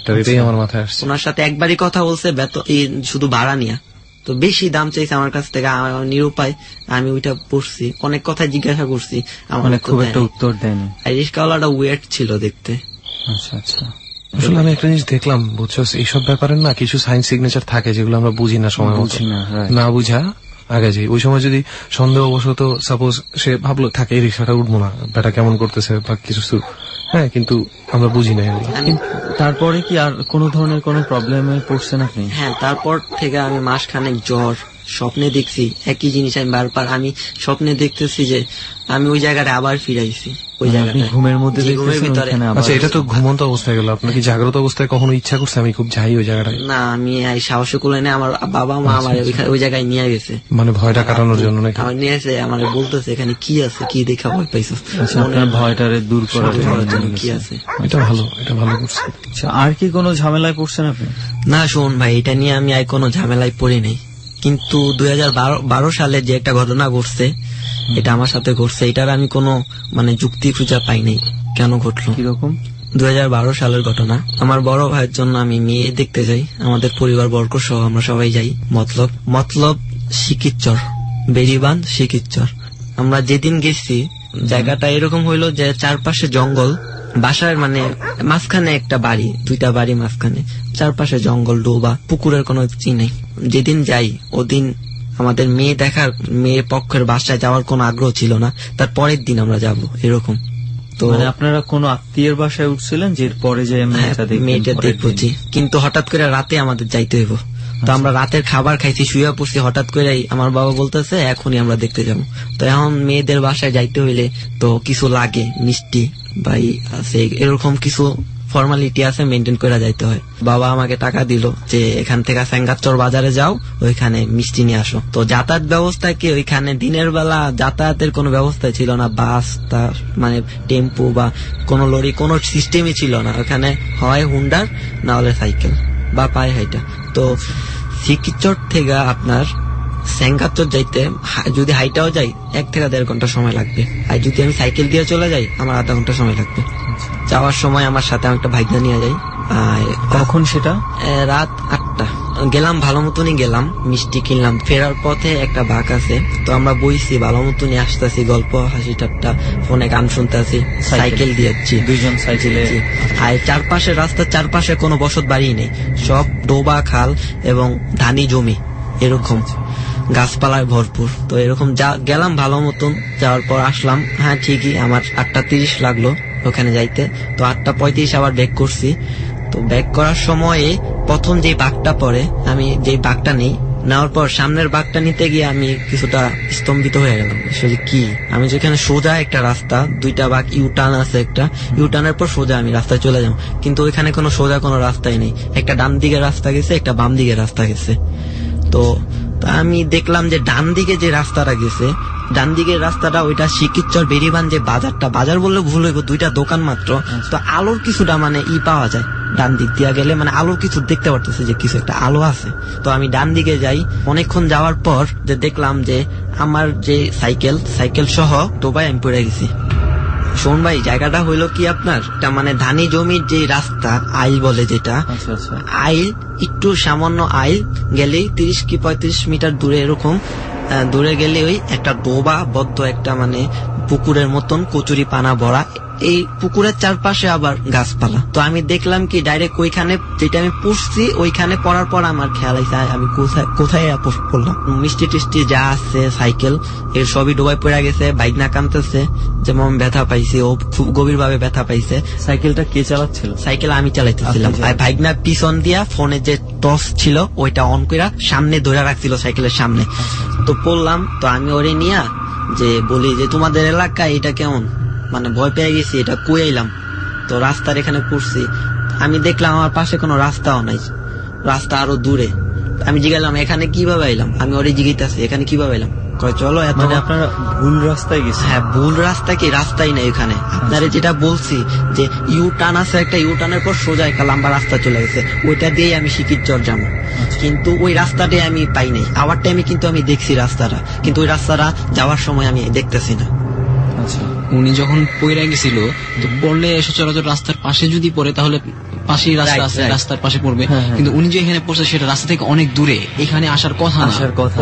ওনার সাথে একবারই কথা বলছে, শুধু ভাড়া নিয়ে। তো বেশি দাম চাইছে আমার কাছ থেকে, নিরুপায় আমি ওইটা পড়ছি, অনেক কথা জিজ্ঞাসা করছি, আমার খুব একটা উত্তর দেয়নি। আর রিস্কাওয়ালাটা ওয়েট ছিল দেখতে। আচ্ছা আচ্ছা। আসলে আমি একটা জিনিস দেখলাম, বুঝছো, এইসব ব্যাপারে না কিছু সাইন সিগনেচার থাকে যেগুলো আমরা বুঝি না, সময় মতো না বুঝা আগে যাই। ওই সময় যদি সন্দেহবশত সাপোজ সে ভাবলো থাকে এই রিক্সাটা উঠবো না, ব্যাটা কেমন করতেছে বা কিছু, হ্যাঁ, কিন্তু আমরা বুঝি না এগুলো। তারপরে কি আর কোন ধরনের কোন প্রবলেমে পড়ছেন আপনি? হ্যাঁ, তারপর থেকে আমি মাসখানেক জ্বর, স্বপ্নে দেখছি একই জিনিস। আমি বারবার আমি স্বপ্নে দেখতেছি যে আমি ওই জায়গাটা আবার ফিরাইছি, ওই জায়গাটা ঘুমের মধ্যে, ঘুমের ভিতরে। আচ্ছা, এটা তো ঘুমন্ত অবস্থায় গেল, আপনার কি জাগ্রত অবস্থায় কখনো ইচ্ছা করছে আমি খুব যাই ওই জায়গাটায়? না, আমি সাহসে কুলে না, আমার বাবা মা আমার ওই জায়গায় নিয়ে গেছে, মানে ভয়টা কাটানোর জন্য নাকি? আমার নিয়ে এসে আমার বলতেছে এখানে কি আছে, কি দেখা ভয় পাইছো, ভয়টারে দূর করার জন্য কি আছে। এটা ভালো করছে। আর কি কোনো ঝামেলায় পড়ছেন আপনি? না শোন ভাই, এটা নিয়ে আমি আর কোনো ঝামেলায় পড়ি নাই, কিন্তু 2012 সালে যে একটা ঘটনা ঘটছে, এটা আমার সাথে ঘটছে, এটার আমি কোনো মানে যুক্তি খুঁজে পাই নাই কেন ঘটলো। কিরকম? 2012 সালের ঘটনা। আমার বড় ভাইয়ের জন্য আমি মেয়ে দেখতে যাই, আমাদের পরিবার বর্গ সহ আমরা সবাই যাই। মতলব শিকিরচর, বেরিবান শিকিরচর। আমরা যেদিন গেছি জায়গাটা এরকম হইলো যে চারপাশে জঙ্গল, বাসার মানে মাঝখানে একটা বাড়ি, 2টা বাড়ি মাঝখানে, চারপাশে জঙ্গল, ডোবা, পুকুরের কোনো চিহ্ন নেই। যেদিন যাই ওদিন আমাদের মেয়ে পক্ষের বাসায় যাওয়ার কোনো আগ্রহ ছিল না, তার পরের দিন আমরা যাব এরকম। তো আপনারা কোন আত্মীয়ের বাসায় উঠছিলেন যে পরে যে মেয়েটা দেখবো, কিন্তু হঠাৎ করে রাতে আমাদের যাইতে হইব। তো আমরা রাতের খাবার খাইছি, শুয়ে পড়ছি, হঠাৎ করে আমার বাবা বলতেছে এখনই আমরা দেখতে যাবো। তো এখন মেয়েদের বাসায় যাইতে হইলে তো কিছু লাগে, মিষ্টি ভাই আছে, এরকম কিছু ফর্মালিটি আছে মেনটেন করে যাইতে হয়। বাবা আমাকে টাকা দিল যে এখান থেকে সেঙ্গাচর বাজারে যাও, ওইখানে মিষ্টি নিয়ে আসো। তো যাতায়াত ব্যবস্থা কি ওইখানে দিনের বেলা যাতায়াতের কোনো ব্যবস্থা ছিল না, বাস মানে টেম্পু বা কোনো লরি কোনো সিস্টেমই ছিল না। ওখানে হয় হুন্ডার না হলে সাইকেল বা পায়ে হাইটা। তো সিকিচর থেকে আপনার সেঙ্গাচর যাইতে যদি হাইটাও যাই 1 থেকে 1.5 ঘন্টা সময় লাগবে, আর যদি আমি সাইকেল দিয়ে চলে যাই আমার আধা ঘন্টা সময় লাগবে। যাওয়ার সময় আমার সাথে আমি একটা ভাইজা নিয়ে যাই। কখন সেটা? রাত 8টা গেলাম, ভালো মতনই গেলাম, মিষ্টি কিনলাম। ফেরার পথে একটা বাঘ আছে, তো আমরা বইছি ভালো মতনই আসতেছি, গল্প হাসি ঠাট্টা, ফোনে গান শুনতে আছি, সাইকেল দিয়েছি 2 জন সাইকেলে। আর চারপাশে রাস্তার চারপাশে কোনো বসত বাড়ি নেই, সব ডোবা খাল এবং ধানি জমি, এরকম গাছপালায় ভরপুর। তো এরকম গেলাম ভালো মতন, যাওয়ার পর আসলাম। হ্যাঁ ঠিকই আমার 8:30 লাগলো ওখানে যাইতে। তো 8:35 আবার ব্যাক করছি। তো ব্যাক করার সময়ে প্রথম যে বাঘটা পরে, আমি যে বাঘটা নেই, নেওয়ার পর সামনের বাঘটা নিতে গিয়ে আমি কিছুটা স্তম্ভিত হয়ে গেলাম। আসলে কি, আমি যেখানে সোজা একটা রাস্তা, 2টা বাঘ ইউটার্ন আছে, একটা ইউটার্নের পর সোজা আমি রাস্তায় চলে যাব, কিন্তু ওইখানে কোনো সোজা কোনো রাস্তাই নেই। একটা ডান দিকে রাস্তা গেছে, একটা বাম দিকে রাস্তা গেছে। তো আমি দেখলাম যে ডান দিকে যে রাস্তাটা গেছে, ডান দিকের রাস্তাটা ওইটা সিকিচর বেরিবান যে বাজারটা, বাজার বললে ভুল হইব, 2টা দোকান মাত্র। তো আলোর কিছুটা মানে পাওয়া যায় ডান দিক দিয়ে গেলে, মানে আলোর কিছু দেখতে পারতেছে যে কিছু একটা আলো আছে। তো আমি ডান দিকে যাই, অনেকক্ষণ যাওয়ার পর যে দেখলাম যে আমার যে সাইকেল সহ ডোবায় আমি পড়ে গেছি। শোন ভাই, জায়গাটা হইলো কি আপনার মানে ধানি জমির যে রাস্তা, আইল বলে যেটা, আইল একটু সামান্য আইল গেলেই 30 কি 35 মিটার দূরে, এরকম দূরে গেলে ওই একটা ডোবা বদ্ধ একটা মানে পুকুরের মতন কচুরি পানা ভরা, এই পুকুরের চারপাশে আবার গাছপালা। তো আমি দেখলাম কি ডাইরেক্ট ওইখানে যেটা আমি পড়ছি, ওইখানে পড়ার পর আমার খেয়াল আইছে আমি কোথায় পড়লাম। মিষ্টি টিষ্টি যা আছে সাইকেল এর সবই ডোবায় পড়ে গেছে। বাইক না কামতেছে, যেমন ব্যথা পাইছে, ও খুব গভীর ভাবে ব্যথা পাইছে। সাইকেলটা কে চালাচ্ছিল? সাইকেল আমি চালাইতেছিলাম। আর বাইক না পিছন দিয়া ফোনে যে টর্চ ছিল ওইটা অন করে সামনে ধরে রাখছিল সাইকেলের সামনে। তো পড়লাম। তো আমি ওরে নিয়ে যে বলি যে তোমাদের এলাকায় এটা কেমন, মানে ভয় পেয়ে গেছি, এটা কই আইলাম। তো রাস্তার এখানে পড়ছি, আমি দেখলাম আমার পাশে কোনো রাস্তাও নাই, রাস্তা আরো দূরে। আমি জিজ্ঞাসলাম এখানে কিভাবে আইলাম, আমি ওরে জিজ্ঞাসি এখানে কিভাবে আইলাম, কয় চলো। মানে আপনারা ভুল রাস্তায় গেছেন? হ্যাঁ ভুল রাস্তা, কি রাস্তাই নেই এখানে। আপনারা যেটা বলছি যে ইউ টার্ন আছে, একটা ইউ টার্নের পর সোজা একটা লম্বা রাস্তা চলে গেছে, ওইটা দিয়েই আমি সিকিচর যাবো, কিন্তু ওই রাস্তাটাই আমি পাই নাই। আওয়ার টাইমে কিন্তু আমি দেখছি রাস্তাটা, কিন্তু ওই রাস্তাটা যাওয়ার সময় আমি দেখতেছি না। উনি যখন পয়রা গেছিল, তো পড়লে সচরাচর রাস্তার পাশে যদি পড়ে তাহলে পাশেই রাস্তা আছে, রাস্তার পাশে পড়বে, কিন্তু উনি যে এখানে পড়ছে সেটা রাস্তা থেকে অনেক দূরে, এখানে আসার কথা না।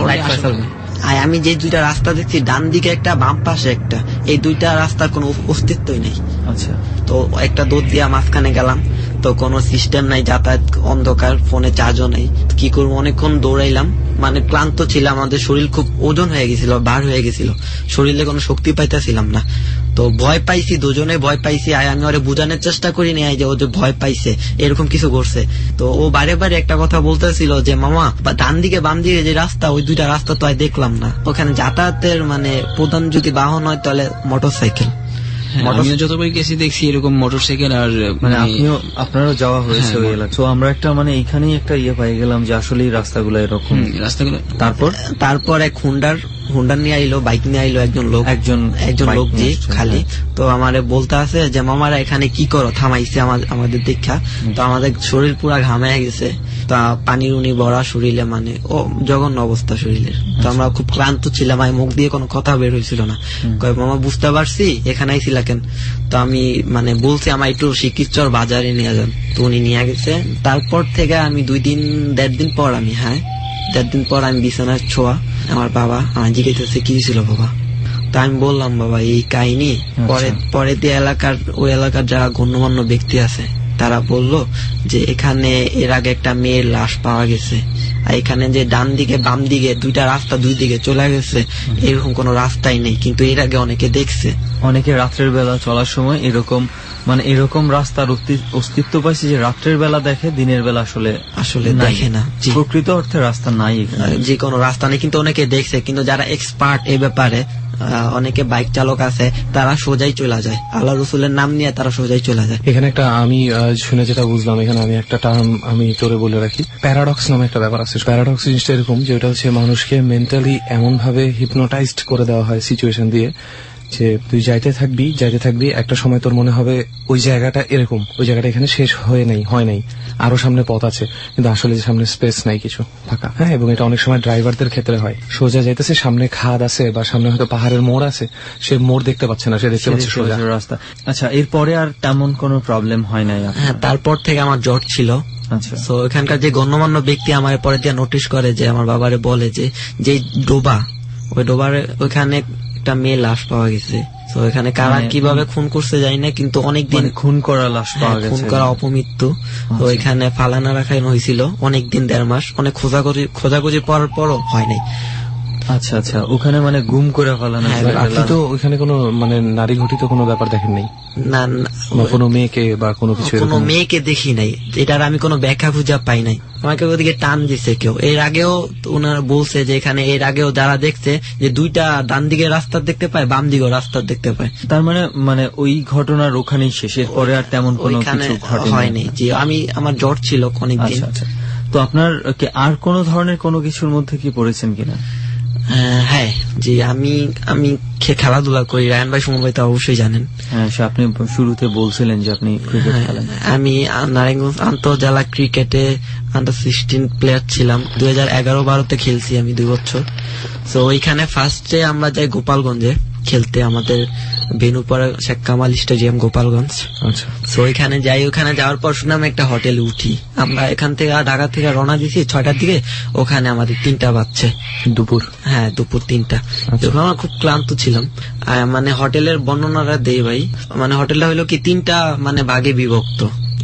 আর আমি যে 2টা রাস্তা দেখছি, ডান দিকে একটা বাম পাশে একটা, এই 2টা রাস্তার কোনো অস্তিত্বই নেই। আচ্ছা। তো একটা দৌড় দিয়া মাঝখানে গেলাম, তো কোনো সিস্টেম নাই, যাতায়াত অন্ধকার, ফোনে চার্জও নেই, কি করবো। অনেকক্ষণ দৌড়াইলাম, মানে ক্লান্ত ছিলাম, আমাদের শরীর খুব ওজন হয়ে গেছিল, ভার হয়ে গেছিল, শরীরে কোনো শক্তি পাইতেছিলাম না। তো ভয় পাইছি, দুজনে ভয় পাইছি। আর আমি ওরে বুঝানোর চেষ্টা করি নি যে ও যে ভয় পাইছে এরকম কিছু করছে। তো ও বারে বারে একটা কথা বলতেছিল যে মামা, ডান দিকে বাম দিকে যে রাস্তা, ওই 2টা রাস্তা তো আর দেখলাম না। ওখানে যাতায়াতের মানে প্রধান যদি বাহন হয় তাহলে মোটরসাইকেল। আমিও যতবার গেছি দেখছি এরকম মোটরসাইকেল। আর মানে আপনারও যাওয়া হয়েছে ওই এলাকা। তো আমরা একটা মানে এইখানেই একটা পাই গেলাম যে আসলে এই রাস্তাগুলো এরকম রাস্তাগুলো। তারপর এক হুন্ডার নিয়ে আইলো, বাইক নিয়ে আইলো একজন লোক যে খালি। তো আমারে বলতে আছে যে মামারা এখানে কি করো, থামাইছে আমাদের দেখা। তো আমাদের শরীর পুরা ঘামে গেছে, তা পানি উনি ভরা শরীরে, মানে ও জঘন্য অবস্থা শরীরের। তো আমরা খুব ক্লান্ত ছিলাম, আমি মুখ দিয়ে কোনো কথা বের হয়েছিল না। কয় মামা বুঝতে পারছি এখানে আইছিলা কেন। তো আমি মানে বলছি আমার একটু সিকিচর বাজারে নিয়ে যান। তো উনি নিয়ে গেছে। তারপর থেকে আমি 1.5 দিন পর আমি 1.5 দিন পর আমি বিছানার ছোঁয়া, আমার বাবা আমার জিজ্ঞেস কি ছিল বাবা। তো আমি বললাম বাবা এই কাহিনী। পরে দিয়ে ওই এলাকার যারা গণ্যমান্য ব্যক্তি আছে তারা বলল যে এখানে এর আগে একটা মেয়ের লাশ পাওয়া গেছে, আর এখানে যে ডান দিকে বাম দিকে 2টা রাস্তা 2 দিকে চলে গেছে, এরকম কোনো রাস্তাই নেই, কিন্তু এর আগে অনেকে দেখছে। অনেকে রাত্রের বেলা চলার সময় এরকম রাস্তার অস্তিত্ব পাইছে যে রাত্রের বেলা দেখে, দিনের বেলা আসলে দেখে না। প্রকৃত অর্থে রাস্তা নাই, যে কোনো রাস্তা নেই, কিন্তু অনেকে দেখছে। কিন্তু যারা এক্সপার্ট এই ব্যাপারে অনেকে বাইক চালক আছে, তারা সোজাই চলে যায়, আল্লাহ রসুলের নাম নিয়ে তারা সোজাই চলে যায়। এখানে একটা আমি শুনে যেটা বুঝলাম, এখানে আমি একটা টার্ম আমি তোরে বলে রাখি, প্যারাডক্স নামে একটা ব্যাপার আছে। প্যারাডক্স জিনিসটা এরকম যে ওটা হচ্ছে মানুষকে মেন্টালি এমন ভাবে হিপনোটাইজড করে দেওয়া হয় সিচুয়েশন দিয়ে, যে তুই যাইতে থাকবি, একটা সময় তোর মনে হবে ওই জায়গাটা এরকম, ওই জায়গাটা এখানে শেষ হয় নাই, আরো সামনে পথ আছে, কিন্তু আসলে সামনে স্পেস নাই, কিছু ফাঁকা। হ্যাঁ, এবং এটা অনেক সময় ড্রাইভারদের ক্ষেত্রে হয়, সোজা যাইতেছে, সামনে খাদ আছে বা সামনে হয়তো পাহাড়ের মোড় আছে, সে মোড় দেখতে পাচ্ছে না, সে দেখতে পাচ্ছে সোজা রাস্তা। আচ্ছা, এরপরে আর তেমন কোনো প্রবলেম হয় নাই? হ্যাঁ, তারপর থেকে আমার জ্বর ছিল। আচ্ছা, তো এখানকার যে গণ্যমান্য ব্যক্তি আমার পরে দিয়ে নোটিশ করে, যে আমার বাবারে বলে যে ডোবা, ওই ডোবার ওইখানে একটা মেয়ে লাশ পাওয়া গেছে। তো এখানে কারা কিভাবে খুন করছে জানি না, কিন্তু অনেকদিন খুন করা লাশ পাওয়া গেছে, খুন করা অপমৃত্যু। তো এখানে ফালানা রাখানো হয়েছিল অনেকদিন, 1.5 মাস, অনেক খোঁজাখুঁজি পড়ার পরও হয় নাই। আচ্ছা আচ্ছা, ওখানে মানে গুম করে ফেলানো। আপনি তো ওখানে কোনো মানে নারী ঘটিত কোনো ব্যাপার দেখেন নাই? না, কোনো মেয়েকে বা কোনো কিছু? কোনো মেয়েকে দেখি নাই, এটার আমি কোনো ব্যাখ্যা খুঁজে পাই নাই। আমাকে ওদিকে টান দিছে কেউ। এর আগেও ওনারা বলছে যে এখানে এর আগেও যারা দেখছে যে 2টা ডান দিকে রাস্তা দেখতে পায়, বাম দিকেও রাস্তা দেখতে পায়। তার মানে ওই ঘটনার ওখানেই শেষের পরে আর তেমন কোনো কিছু হয়নি। যে আমার জ্বর ছিল অনেকদিন। আচ্ছা, তো আপনার আর কোন ধরনের কোনো কিছুর মধ্যে কি পড়েছেন কিনা? হ্যাঁ, যে আমি খেলাধুলা করি, রায়ন ভাই সুমন ভাই তো অবশ্যই জানেন। হ্যাঁ, আপনি শুরুতে বলছিলেন যে আপনি ক্রিকেট খেলেন। আমি নারায়ণগঞ্জ আন্তঃজেলা ক্রিকেটে আন্ডার 16 প্লেয়ার ছিলাম। 2011-12 খেলছি আমি 2 বছর। তো ওইখানে ফার্স্টে আমরা যাই গোপালগঞ্জে খেলতে, আমাদের ভেনু পরে শেখ কামাল স্টেডিয়াম গোপালগঞ্জ। আচ্ছা, তো ওইখানে যাই, ওখানে যাওয়ার পর শুনলাম একটা হোটেলে উঠি। আমরা এখান থেকে ঢাকা থেকে রওনা দিছি 6টার দিকে, ওখানে আমাদের 3টা বাজছে দুপুর। হ্যাঁ, দুপুর 3টা। যখন আমরা খুব ক্লান্ত ছিলাম, মানে হোটেলের বর্ণনাটা দেই ভাই। মানে হোটেলটা হইলো কি 3টা মানে ভাগে বিভক্ত।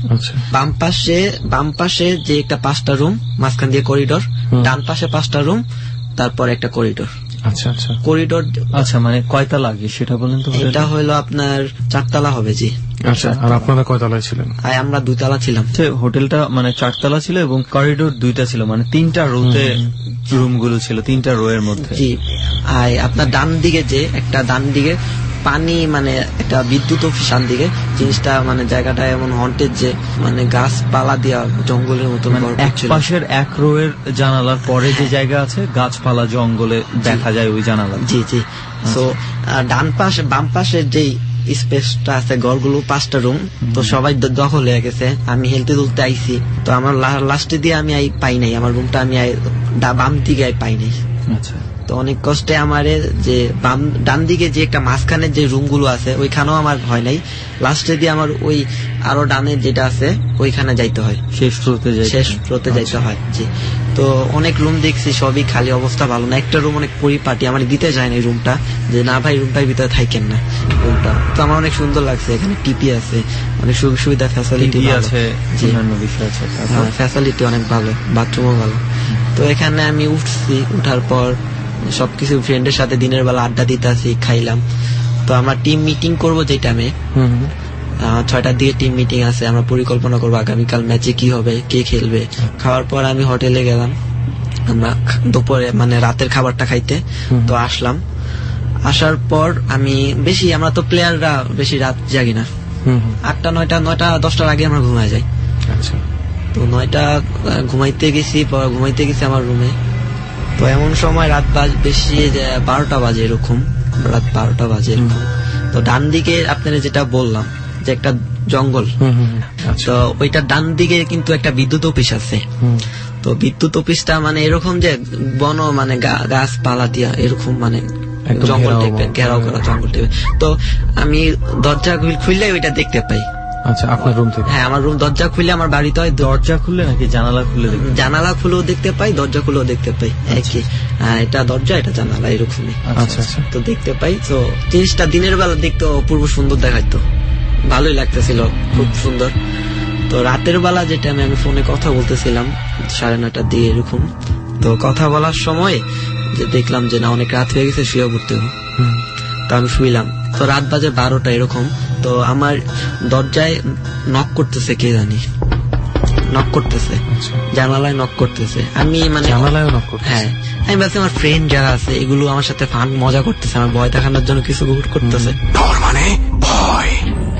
বাম পাশে যে একটা 5টা রুম, মাঝখান দিয়ে করিডোর, ডান পাশে 5টা রুম, তারপর একটা করিডোর। আচ্ছা আচ্ছা, করিডোর। আচ্ছা, মানে কয়টা লাগে সেটা বলেন তো? এটা হইলো আপনার 4 তলা হবে। জি। আচ্ছা, আর আপনারা কয় তলায় ছিলেন? আমরা 2 তলা ছিলাম। হোটেলটা মানে 4 তলা ছিল এবং করিডোর 2টা ছিল, মানে 3টা রোতে রুমগুলো ছিল, 3টা রো এর মধ্যে। জি। আপনার ডান দিকে যে একটা ডান দিকে পানি, মানে একটা বিদ্যুৎ অফিস দিকে, জিনিসটা মানে জায়গাটা এমন হন্টেড যে মানে গাছপালা দিয়া জঙ্গলের মতো। এক পাশের 1 রো এর জানালার পরে যে জায়গা আছে, গাছপালা জঙ্গলে দেখা যায় ওই জানালা। জি জি। তো ডান পাশে বাম পাশের যে স্পেসটা আছে, ঘরগুলো 5টা রুম, তো সবাই দখল হয়ে গেছে। আমি হেলতে তুলতে আইছি, তো আমার লাস্টে দিয়ে আমি পাই নাই আমার রুমটা, আমি বাম দিকে পাই নাই। আচ্ছা, তো অনেক কষ্টে আমার যে ডান দিকে যে একটা মাঝখানে যে রুমগুলো আছে ওইখানেও আমার হয় নাই। লাস্টে দিয়ে আমার ওই আরো ডানে যেটা আছে ওইখানে যাইতে হয়, শেষ ফ্লোতে যাইতে হয়। জি। তো অনেক রুম দেখছি, সবই খালি, অবস্থা ভালো না। একটা রুম অনেক পরিপাটি, আমার দিতে যায় না এই রুমটা, যে না ভাই রুমটার ভিতরে থাকেন না রুমটা। তো আমার অনেক সুন্দর লাগছে, এখানে টিপি আছে, অনেক সুযোগ সুবিধা, ফ্যাসিলিটি আছে, ফ্যাসিলিটি অনেক ভালো, বাথরুমও ভালো। তো এখানে আমি উঠছি, উঠার পর সবকিছু ফ্রেন্ডের সাথে দিনের বেলা আড্ডা দিতে আসি, খাইলাম। তো আমরা টিম মিটিং করবো যে টাইমে 6টার দিকে টিম মিটিং আছে, আমরা পরিকল্পনা করবো আগামীকাল ম্যাচে কি হবে, কে খেলবে। খাওয়ার পর আমি হোটেলে গেলাম, আমরা দুপুরে মানে রাতের খাবারটা খাইতে। তো আসলাম, আসার পর আমরা তো প্লেয়াররা বেশি রাত জাগি না, 8টা 9টা 10টার আগে আমরা ঘুমায় যাই। তো 9টা ঘুমাইতে গেছি আমার রুমে। তো এমন সময় রাত বেশি 12টা বাজে, এরকম রাত 12টা বাজে এরকম। তো ডান দিকে আপনারা যেটা বললাম যে একটা জঙ্গল, তো ওইটা ডান দিকে কিন্তু একটা বিদ্যুৎ অফিস আছে। তো বিদ্যুৎ অফিসটা মানে এরকম যে বন, মানে গাছপালা দিয়া এরকম, মানে জঙ্গল টাইপের, ঘেরাও করা জঙ্গল টাইপের। তো আমি দরজা খুললে ওইটা দেখতে পাই। আচ্ছা, আপনার রুম থেকে? হ্যাঁ, আমার রুম দরজা খুললে আমার বাড়িতে হয়। দরজা খুললে নাকি জানালা খুলে? জানালা খুলেও দেখতে পাই, দরজা খুলেও দেখতে পাই, একই। এটা দরজা, এটা জানালা, এরকমই। আচ্ছা, তো দেখতে পাই। তো জিনিসটা দিনের বেলা দেখতে অপূর্ব সুন্দর দেখাইতো, ভালোই লাগতেছিল, খুব সুন্দর। তো রাতের বেলা যেটা আমি ফোনে কথা বলতেছিলাম 9:30 দিয়ে এরকম, তো কথা বলার সময় যে দেখলাম যে না অনেক রাত হয়ে গেছে, শুয়ে পড়তে হবে। তো আমি শুইলাম। তো রাত বাজে 12টা এরকম। তো আমার দরজায় নক করতেছে কে জানি, নক করতেছে, জানালায় নক করতেছে। আমি মানে হ্যাঁ, আমি ভাবছি আমার ফ্রেন্ড যারা আছে এগুলো আমার সাথে ফান মজা করতেছে, আমার ভয় দেখানোর জন্য কিছু করতেছে। ডর মানে ভয়।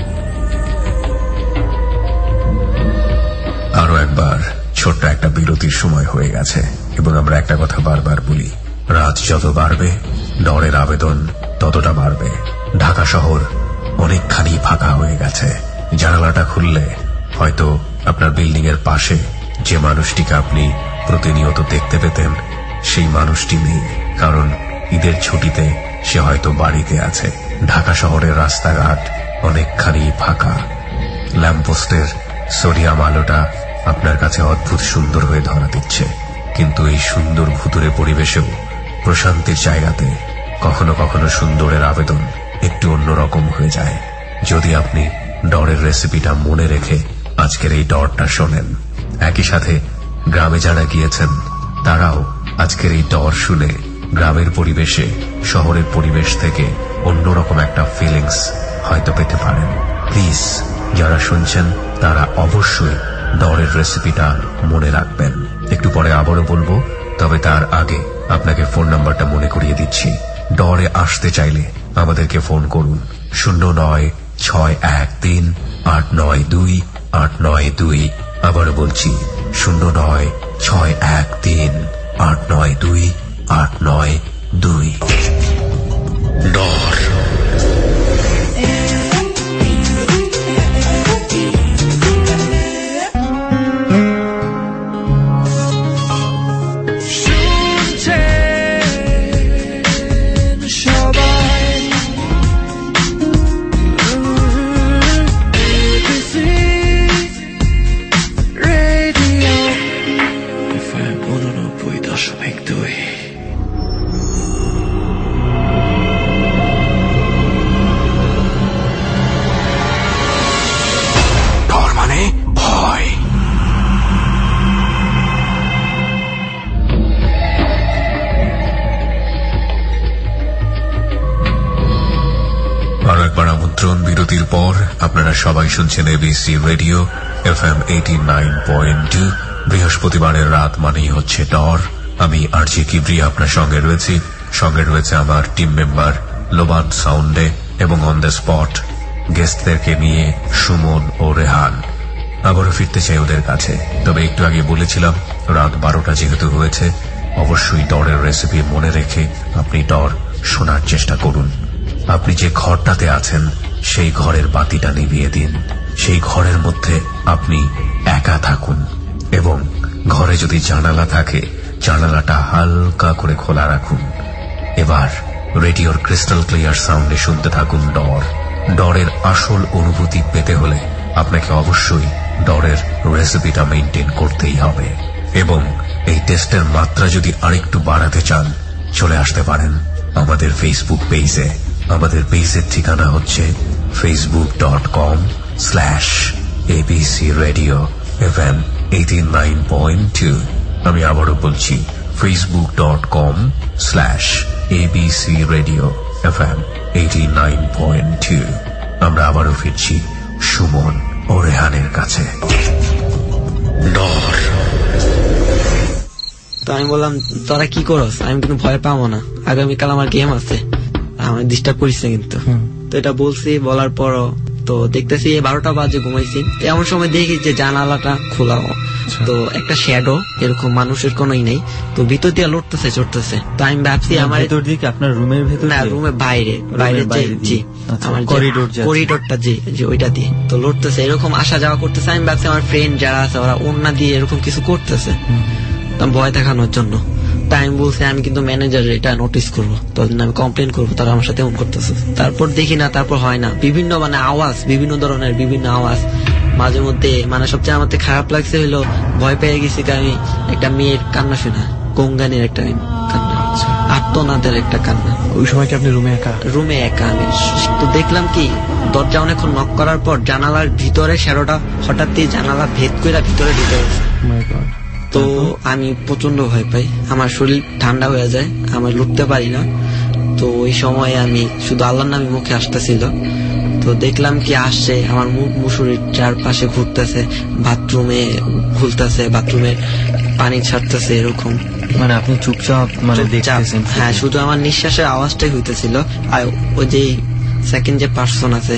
আরো একবার ছোট্ট একটা বিরতির সময় হয়ে গেছে এবং আমরা একটা কথা বারবার বলি, রাত যত বাড়বে ডরের আবেদন ততটা বাড়বে। ঢাকা শহর অনেকখানি ফাঁকা হয়ে গেছে। জানালাটা খুললে হয়তো আপনার বিল্ডিং এর পাশে যে মানুষটিকে আপনি প্রতিনিয়ত দেখতে পেতেন সেই মানুষটি নেই, কারণ ঈদের ছুটিতে সে হয়তো বাড়িতে আছে। ঢাকা শহরের রাস্তাঘাট অনেকখানি ফাঁকা। ল্যাম্পপোস্টের সোডিয়াম আলোটা আপনার কাছে অদ্ভুত সুন্দর হয়ে ধরা দিচ্ছে, কিন্তু এই সুন্দর ভুতুরে পরিবেশেও প্রশান্তির জায়গাতে কখনো কখনো সুন্দরের আবেদন একটু অন্যরকম হয়ে যায়। যদি আপনি ডরের রেসিপিটা মনে রেখে আজকের এই ডরটা শোনেন, একই সাথে গ্রামে যারা গিয়েছেন তারাও আজকের এই ডর শুনে গ্রামের পরিবেশে শহরের পরিবেশ থেকে অন্যরকম একটা ফিলিংস হয়তো পেতে পারেন। প্লিজ যারা শুনছেন তারা অবশ্যই ডরের রেসিপিটা মনে রাখবেন। একটু পরে আবারও বলবো, তবে তার আগে আপনাকে ফোন নাম্বারটা মনে করিয়ে দিচ্ছি। ডরে আসতে চাইলে আমাদেরকে ফোন করুন 09613892 আবারও বলছি 09613892 ডর। বিরতির পর আপনারা সবাই শুনছেন এবিসি রেডিও FM 89.2। বৃহস্পতিবারের রাত মানেই হচ্ছে ডর। আমি আরজি কিবরিয়া আপনার সঙ্গে রয়েছি, সঙ্গে রয়েছে আমার টিম মেম্বার লোবান সাউন্ডে এবং অন দ্য স্পট গেস্টদেরকে নিয়ে সুমন ও রেহান। আবারও ফিরতে চাই ওদের কাছে, তবে একটু আগে বলেছিলাম রাত 12টা যেহেতু হয়েছে, অবশ্যই ডরের রেসিপি মনে রেখে আপনি ডর শোনার চেষ্টা করুন। আপনি যে ঘরটাতে আছেন সেই ঘরের বাতিটা নিভিয়ে দিন। সেই ঘরের মধ্যে আপনি একা থাকুন এবং ঘরে যদি জানালা থাকে জানালাটা হালকা করে খোলা রাখুন। এবার রেডিওর ক্রিস্টাল ক্লিয়ার সাউন্ডে শুনতে থাকুন ডর। ডরের আসল অনুভূতি পেতে হলে আপনাকে অবশ্যই ডরের রেসিপিটা মেইনটেইন করতেই হবে এবং এই টেস্টের মাত্রা যদি আরেকটু বাড়াতে চান চলে আসতে পারেন আমাদের ফেসবুক পেজে। আমাদের পেজের ঠিকানা হচ্ছে facebook.com/ABC Radio FM 89.2। আমি আবারও বলছি facebook.com/ABC Radio FM 89.2। আমরা আবারও ফিরছি সুমন ও রেহানের কাছে। ডর। তো আমি বললাম তোরা কি করস, আমি কিন্তু ভয় পাবো না, আগামীকাল আমার গেম আছে, আমার ডিস্টার্ব করিস না কিন্তু। তো এটা বলছি, বলার পরও তো দেখতেছি 12টা বাজে ঘুমাইছি, এমন সময় দেখি যে জানালাটা খোলা, তো একটা শ্যাডো, এরকম মানুষের কোনোই নেই, তো ভিতর দিয়ে লড়তেছে চড়তেছে। তো আমি ভাবছি আমার ভিতর দিকে আপনার রুমের ভেতর না, রুমের বাইরে জি আমার করিডোরটা যে ওইটা দিয়ে তো লড়তেছে, এরকম আসা যাওয়া করতেছে। আমি ভাবছি আমার ফ্রেন্ড যারা আছে ওরা ওড়না দিয়ে এরকম কিছু করতেছে ভয় দেখানোর জন্য। তাই আমি বলছি আমি কিন্তু ম্যানেজার এটা নোটিস করবো, তখন আমি কমপ্লেন করবো তারা আমার সাথে এমন করতেছে। তারপর দেখি না, তারপর হয় না, বিভিন্ন মানে আওয়াজ, বিভিন্ন ধরনের বিভিন্ন আওয়াজ মাঝে মধ্যে। মানে সবচেয়ে আমার খারাপ লাগছে হইলো ভয় পেয়ে গেছি আমি একটা মেয়ের কান্না শোনা, গঙ্গানের একটা কান্না, আত্মনাদের একটা কান্না। ওই সময় কি আপনি রুমে একা? আমি তো দেখলাম কি দরজা অনেকক্ষণ নক করার পর জানালার ভিতরে শ্যাডোটা হঠাৎ জানালা ভেদ করে ভিতরে ঢুকে গেছে। তো আমি প্রচন্ড ভয় পাই, আমার শরীর ঠান্ডা হয়ে যায়, আমি লুটতে পারি না। তো ওই সময় আমি শুধু আল্লাহর নামে মুখে আসতেছিল। তো দেখলাম কি আসছে আমার মুখ মুসুরির চারপাশে ঘুরতেছে, বাথরুমে খুলতেছে, বাথরুমের পানি ছাড়তেছে, এরকম। মানে আপনি চুপচাপ মানে দেখতেছেন? হ্যাঁ, শুধু আমার নিঃশ্বাসের আওয়াজটাই হইতেছিল। আর ওই যে সেকেন্ড যে পার্সন আছে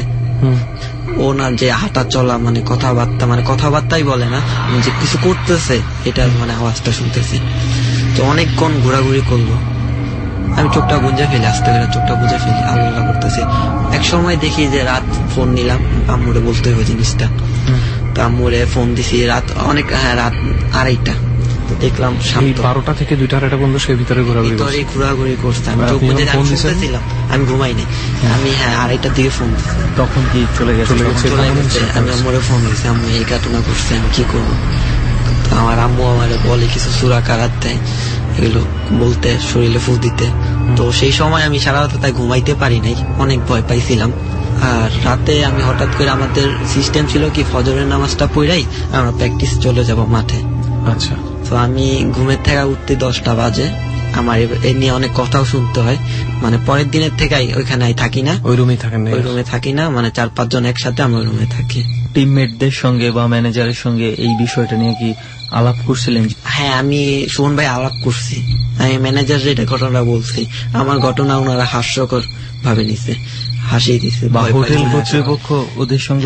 ওনার যে হাঁটা চলা মানে কথাবার্তাই বলে না, যে কিছু করতেছে এটার মানে আওয়াজটা শুনতেছি। তো অনেকক্ষণ ঘোরাঘুরি করলো, আমি চোখটা গুঁজে ফেলি, আস্তে করে চোখটা বুঝে ফেলি, আল্লাহ করতেছি। এক সময় দেখি যে রাত ফোন নিলাম, আম্মুরে বলতে হবে জিনিসটা। তো আম্মুরে ফোন দিছি রাত অনেক, হ্যাঁ রাত 2:30। তো দেখলাম 12টা থেকে 2টা পর্যন্ত সে ভিতরে ঘোরাঘুরি করছে। আমি চোখ বুঝে শুনতেছিলাম, আমি ঘুমাই নাই। আমি 2:30টার দিকে ফোন দিচ্ছি। তখন কি চলে গেছে? আমি আম্মুরে ফোন দিচ্ছি, আম্মু এই ঘটনা করছে, আমি কি করবো? আমার আম্মু আমার বলে কিছু সূরা কারাত দেয়, এগুলো বলতে, শরীরে ফু দিতে। তো সেই সময় আমি সারা রাত তাই ঘুমাইতে পারি নাই, অনেক ভয় পাইছিলাম। আর রাতে আমি হঠাৎ করে, আমাদের সিস্টেম ছিল কি ফজরের নামাজটা পড়াই আমরা প্র্যাকটিস চলে যাব মাঠে। আচ্ছা। তো আমি ঘুমের থেকে উঠতে 10টা বাজে। আমার এ নিয়ে অনেক কথাও শুনতে হয়, মানে পরের দিনের থেকে ওইখানে থাকি না, ওই রুমে থাকি না, মানে 4-5 জন একসাথে আমরা ওই রুমে থাকি। টিমমেটদের সঙ্গে বা ম্যানেজারের সঙ্গে এই বিষয়টা নিয়ে কি আলাপ করছিলেন? হ্যাঁ, আমি সুমন ভাই আলাপ করছি। আমি ম্যানেজার যেটা ঘটনা বলছি, আমার ঘটনা ওনারা হাস্যকর ভাবে নিছে, হাসিয়ে দিছে। বা হোটেল কর্তৃপক্ষ ওদের সঙ্গে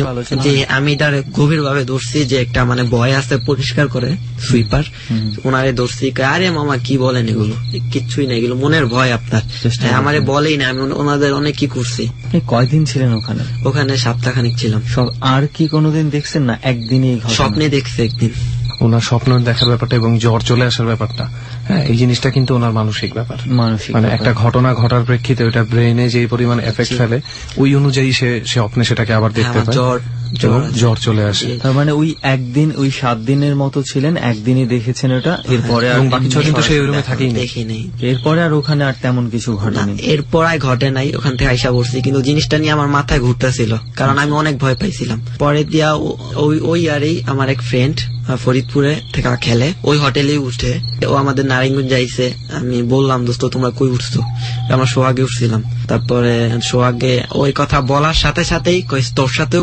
আমি এটার গভীর ভাবে ধরছি যে একটা মানে বয় আছে পরিষ্কার করে, সুইপার, ওনারে ধরছি। আরে মামা কি বলেন এগুলো, কিচ্ছুই না, এগুলো মনের ভয় আপনার। আমারে বলেই না, আমি ওনাদের অনেক কি করছি। কয়দিন ছিলেন ওখানে? ওখানে সপ্তাহখানিক ছিলাম। আর কি কোনোদিন দেখছেন না? একদিনই স্বপ্নে দেখছে, একদিন ওনার স্বপ্ন দেখার ব্যাপারটা এবং জ্বর চলে আসার ব্যাপারটা, হ্যাঁ এই জিনিসটা কিন্তু ওনার মানসিক ব্যাপার। মানে একটা ঘটনা ঘটার প্রেক্ষিতে ওটা ব্রেনে যে পরিমাণ এফেক্ট ফেলে, ওই অনুযায়ী সে আপনি সেটাকে আবার দেখতে পায়, জ্বর চলে আসে। তার মানে ওই একদিন, ওই 7 দিনের মতো ছিলেন, একদিনই দেখেছেন ওটা, এরপরে আর বাকি 6 দিন তো সেই রুমে থাকেই নেই। এরপরে আর ওখানে আর তেমন কিছু ঘটেনি? এরপর আর ঘটে নাই, ওখান থেকে আইসা পড়ছি। কিন্তু জিনিসটা নিয়ে আমার মাথায় ঘুরতেছিল, কারণ আমি অনেক ভয় পাইছিলাম। পরে দিয়া ওই আরেই আমার এক ফ্রেন্ড ফরিদপুরে থেকে খেলে, ওই হোটেলেই উঠে। ও আমাদের নারায়ণগঞ্জ যাইছে। আমি বললাম, দোস্ত তোমরা কই উঠছো? আমরা সোহাগে উঠছিলাম। তারপরে সোহাগে ওই কথা বলার সাথে সাথেই তোর সাথেও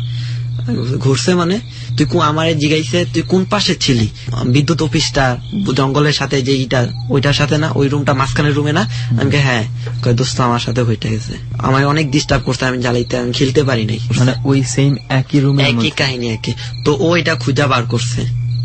ঘুরছে মানে তুই আমারে জিগাইছে তুই কোন পাশে ছিলি, বিদ্যুৎ অফিসটা জঙ্গলের সাথে যে ওইটার সাথে না, ওই রুমটা মাঝখানের রুমে না? আমি হ্যাঁ। দোস্ত আমার সাথে হইতে গেছে, আমার অনেক ডিস্টার্ব করছে, আমি জ্বালাইতে, আমি খেলতে পারি নাই। মানে ওই সেম একই রুমে একই কাহিনী একই। তো ও এটা খুঁজা বার করছে।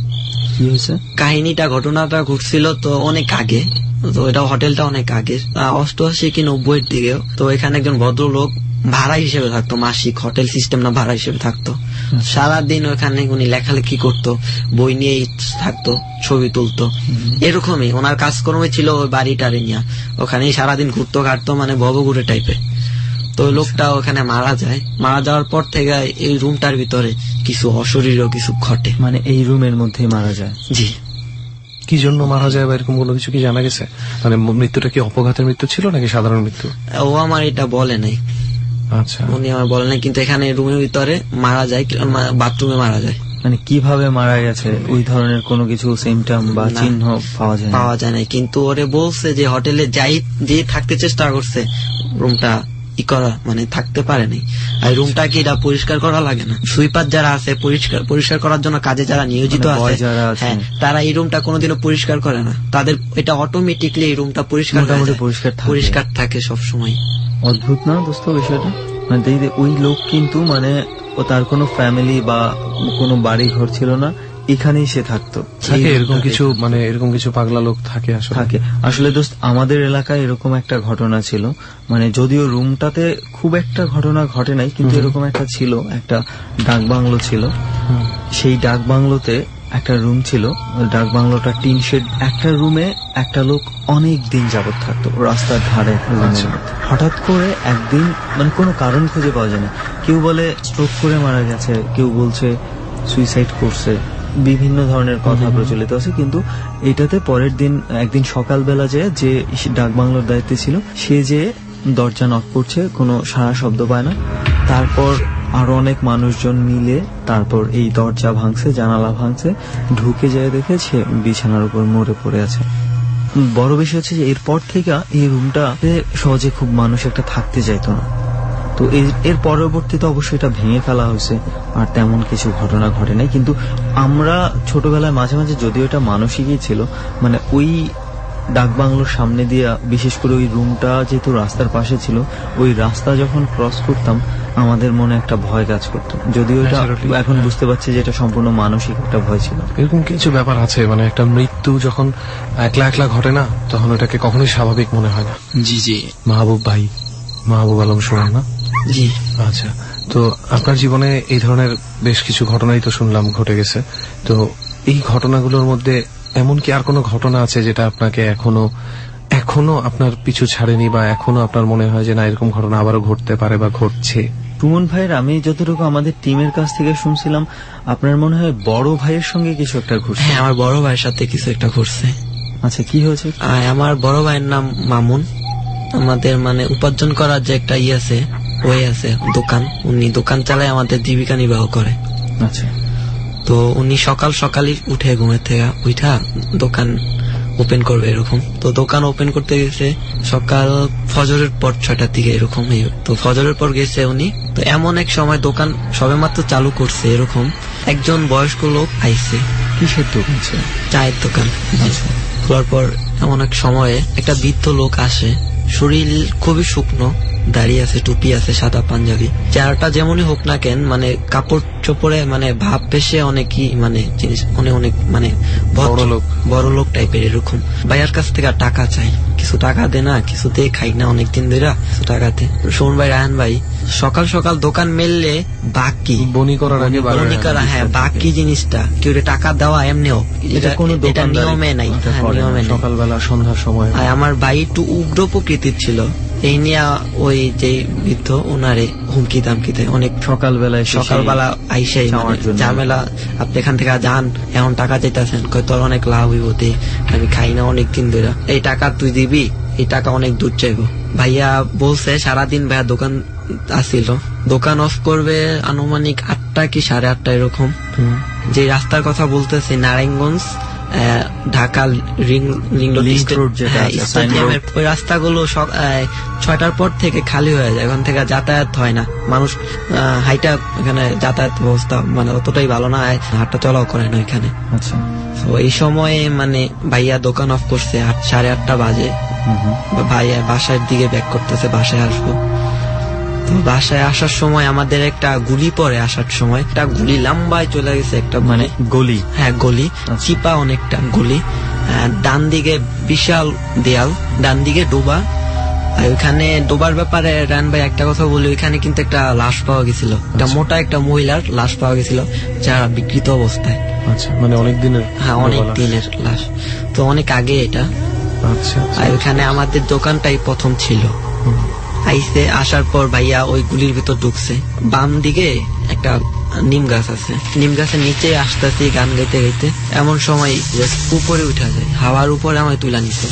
কি হয়েছে? কাহিনীটা, ঘটনাটা ঘটছিল তো অনেক আগে, তো এটা হোটেলটা অনেক আগে, 88 কি 90-এর দিকেও। তো এখানে একজন ভদ্রলোক ভাড়া হিসেবে থাকতো, মাসিক, হোটেল সিস্টেম না, ভাড়া হিসেবে থাকতো। সারাদিন ওখানে উনি লেখালেখি করতো, বই নিয়েই থাকতো, ছবি তুলতো, এরকমই ওনার কাজকর্মে ছিল। ওই বাড়িটারে নিয়ে ওখানেই সারাদিন ঘুরতো ঘাটতো, মানে ভবঘুরে টাইপের। তো লোকটা ওখানে মারা যায়। মারা যাওয়ার পর থেকে এই রুমটার ভিতরে কিছু অশরীরও কিছু ঘটে। মানে এই রুমের মধ্যেই মারা যায়? জি। কি জন্য মারা যায় বা এরকম কোনো কিছু কি জানা গেছে? মানে মৃত্যুটা কি অপঘাতের মৃত্যু ছিল নাকি সাধারণ মৃত্যু? ও আমার এটা বলে নাই। আচ্ছা, উনি আমার বলে নাই, কিন্তু এখানে রুমের ভিতরে মারা যায়, বাথরুমে মারা যায়। মানে কিভাবে মারা গেছে ওই ধরনের কোনো কিছু সিমটম বা চিহ্ন পাওয়া যায় না। কিন্তু ওরে বলছে যে হোটেলে যে থাকতে চেষ্টা করছে, রুমটা মানে থাকতে পারে নাই। আর রুমটা কি এটা পরিষ্কার করা লাগে না? সুইপার যারা আছে পরিষ্কার করার জন্য কাজে যারা নিয়োজিত আছে, হ্যাঁ, তারা এই রুমটা কোনোদিনও পরিষ্কার করে না। তাদের এটা অটোমেটিকলি এই রুমটা পরিষ্কার থাকে সবসময়। অদ্ভুত না দোস্ত বিষয়টা? মানে ওই লোক কিন্তু মানে তার কোনো ফ্যামিলি বা কোনো বাড়ি ঘর ছিল না, এখানেই সে থাকতো। এরকম কিছু পাগলা লোক থাকে আসলে দোস্ত, আমাদের এলাকায় এরকম একটা ঘটনা ছিল। মানে যদিও রুমটাতে খুব একটা ঘটনা ঘটে নাই, কিন্তু এরকম একটা ছিল, একটা ডাক বাংলো ছিল। সেই ডাক বাংলোতে একটা রুম ছিল, ডাক বাংলোটা টিন শেড। একটা রুমে একটা লোক অনেক দিন যাবত থাকতো, রাস্তার ধারে। হঠাৎ করে একদিন, মানে কোনো কারণ খুঁজে পাওয়া যায় না, কেউ বলে স্ট্রোক করে মারা গেছে, কেউ বলছে সুইসাইড করছে, বিভিন্ন ধরনের কথা প্রচলিত আছে। কিন্তু এটাতে পরের দিন একদিন সকালবেলা যে ডাক বাংলোর দায়িত্বে ছিল, সে যে দরজা নক করছে, কোনো সাড়া শব্দ পায় না। তারপর আরো অনেক মানুষজন মিলে তারপর এই দরজা ভাঙছে, জানালা ভাঙছে, ঢুকে যায়, দেখে সে বিছানার উপর মরে পড়ে আছে। বড় বিষয় হচ্ছে যে এরপর থেকে এই রুমটাতে সহজে খুব মানুষ একটা থাকতে চাইতো না। তো এর পরবর্তীতে অবশ্যই এটা ভেঙে ফেলা হয়েছে, আর তেমন কিছু ঘটনা ঘটে নাই। কিন্তু আমরা ছোটবেলায় মাঝে মাঝে, যদিও এটা মানসিকই ছিল, মানে ওই ডাকবাংলোর সামনে দিয়ে, বিশেষ করে ওই রুমটা যেহেতু রাস্তার পাশে ছিল, ওই রাস্তা যখন ক্রস করতাম আমাদের মনে একটা ভয় কাজ করতো, যদিও এটা এখন বুঝতে পারছি যে এটা সম্পূর্ণ মানসিক একটা ভয় ছিল। এরকম কিছু ব্যাপার আছে, মানে একটা মৃত্যু যখন একলা একলা ঘটে না, তখন ওটাকে কখনোই স্বাভাবিক মনে হয় না। জি জি। মাহবুব ভাই, মাহবুব আলম সোহান না? জি। আচ্ছা, তো আপনার জীবনে এই ধরনের বেশ কিছু ঘটনাই তো শুনলাম ঘটে গেছে, তো এই ঘটনাগুলোর মধ্যে এমন কি আর কোনো ঘটনা আছে যেটা আপনাকে এখনো আপনার পিছু ছাড়েনি, বা এখনো আপনার মনে হয় যে না, এরকম ঘটনা আবারও ঘটতে পারে বা ঘটছে? সুমন ভাইয়ের, আমি যতটুকু আমাদের টিমের কাছ থেকে শুনছিলাম, আপনার মনে হয় বড় ভাইয়ের সঙ্গে কিছু একটা ঘটছে। হ্যাঁ, আমার বড় ভাইয়ের সাথে কিছু একটা ঘটছে। আচ্ছা, কি হয়েছে? আমার বড় ভাইয়ের নাম মামুন। আমাদের মানে উপার্জন করার যে একটা আছে, ওই আছে দোকান, উনি দোকান চালায়, আমাদের জীবিকা নির্বাহ করে। আচ্ছা। তো উনি সকালই উঠে ঘুমের থেকে উঠা দোকান ওপেন করবে এরকম। তো দোকান ওপেন করতে গেছে সকাল ফজরের পর 6টার দিকে এরকম। তো ফজরের পর গেছে উনি, তো এমন এক সময় দোকান সবে মাত্র চালু করছে, এরকম একজন বয়স্ক লোক আইছে। কিসের দোকান? চায়ের দোকান। খোলার পর এমন এক সময়ে একটা বৃদ্ধ লোক আসে, শরীর খুবই শুকনো, দাঁড়িয়ে আছে, টুপি আছে, সাদা পাঞ্জাবি, চেহারাটা যেমনই হোক না কেন, মানে কাপড় চোপড়ে মানে ভাব পেশে অনেকই মানে জিনিস অনেক মানে বড় লোক টাইপের এরকম। ভাইয়ার কাছ থেকে টাকা চাই, কিছু টাকা দে না, কিছু দে, খাই না অনেকদিন ধরে, কিছু টাকা দে। শোন ভাই, রায়হান ভাই, সকাল সকাল দোকান মেললে বাকি বনি করা, হ্যাঁ বাকি জিনিসটা কেউ টাকা দেওয়া এমনিও এটা নিয়মে নাই, নিয়মে সকালবেলা সন্ধ্যার সময়। আমার ভাই একটু উগ্র প্রকৃতির ছিল, এই নিয়ে ওই যে বৃদ্ধ ওনারে হুমকি দামকিতে অনেক সকালবেলা আইসাই ঝামেলা, আপনি এখান থেকে যান, এখন টাকা চাইতেছেন, তোর অনেক লাভ হইব, আমি খাই না অনেকদিন ধরে, এই টাকা তুই দিবি, এই টাকা অনেক দূর চাইব। ভাইয়া বলছে সারাদিন ভাইয়া দোকান আসিল, দোকান অফ করবে আনুমানিক 8টা কি 8:30 এরকম। যে রাস্তার কথা বলতেছি নারায়ণগঞ্জ ঢাকা রিং রোড, স্টেডিয়ামের ওই রাস্তাগুলো 6টার পর থেকে খালি হয়ে যায়, এখন থেকে যাতায়াত হয় না, মানুষ হাইটা এখানে যাতায়াত ব্যবস্থা মানে অতটাই ভালো না, হাঁটা চলাও করে না এখানে। আচ্ছা, তো এই সময়ে মানে ভাইয়া দোকান অফ করছে 8:30 বাজে, ভাইয়া বাসার দিকে ব্যাক করতেছে, বাসায় আসবো। তো বাসায় আসার সময় আমাদের একটা গুলি পরে, আসার সময় একটা গুলি লম্বায় চলে গেছে, একটা মানে গলি, হ্যাঁ গলি, চিপা অনেকটা গলি, ডান দিকে বিশাল দেয়াল, ডান দিকে ডোবা। ওইখানে ডোবার ব্যাপারে রান ভাই একটা কথা বলি, ওইখানে কিন্তু একটা লাশ পাওয়া গেছিল, একটা মোটা একটা মহিলার লাশ পাওয়া গেছিল, যারা বিকৃত অবস্থায়। আচ্ছা, মানে অনেক দিনের? হ্যাঁ, অনেক দিনের লাশ, তো অনেক আগে এটা। আচ্ছা, আর ওইখানে আমাদের দোকানটাই প্রথম ছিল। আইসে, আসার পর ভাইয়া ওই গুলির ভিতর ঢুকছে, বাম দিকে একটা নিম গাছ আছে, নিম গাছের নিচে আসতেছি গান গাইতে গাইতে, এমন সময় উপরে উঠা যায়, হাওয়ার উপরে আমায় তুলা নিছে,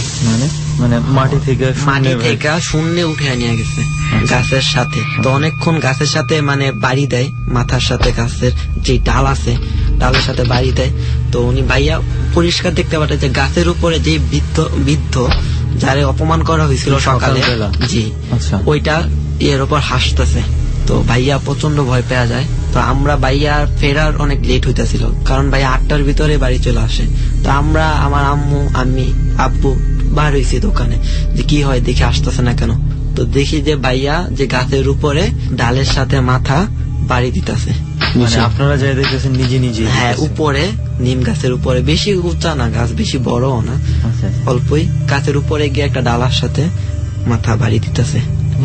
মানে মাটি থেকে শূন্যে উঠে নিয়ে গেছে গাছের সাথে। তো অনেকক্ষণ গাছের সাথে মানে বাড়ি দেয়, মাথার সাথে গাছের যে ডাল আছে ডালের সাথে বাড়ি দেয়। তো উনি ভাইয়া পরিষ্কার দেখতে পারে যে গাছের উপরে যে বৃদ্ধ যারে অপমান করা হয়েছিল সকালে, জি, ওইটা এর উপর হাসতেছে। তো ভাইয়া প্রচন্ড ভয় পেয়ে যায়। তো আমরা ভাইয়া ফেরার অনেক লেট হইতেছিল, কারণ ভাইয়া 8টার ভিতরে বাড়ি চলে আসে। তো আমরা, আমার আম্মু, আমি, আব্বু বার হয়েছি দোকানে, যে কি হয় দেখি, আসতেছে না কেন। তো দেখি যে ভাইয়া যে গাছের উপরে ডালের সাথে মাথা বাড়ি দিতেছে। আপনারা যাই দেখতেছেন নিজে নিজে? হ্যাঁ, উপরে নিম গাছের উপরে, বেশি উঁচা না গাছ, বেশি বড়ও না, অল্পই, গাছের উপরে গিয়ে একটা ডালার সাথে মাথা বাড়ি দিতেছে।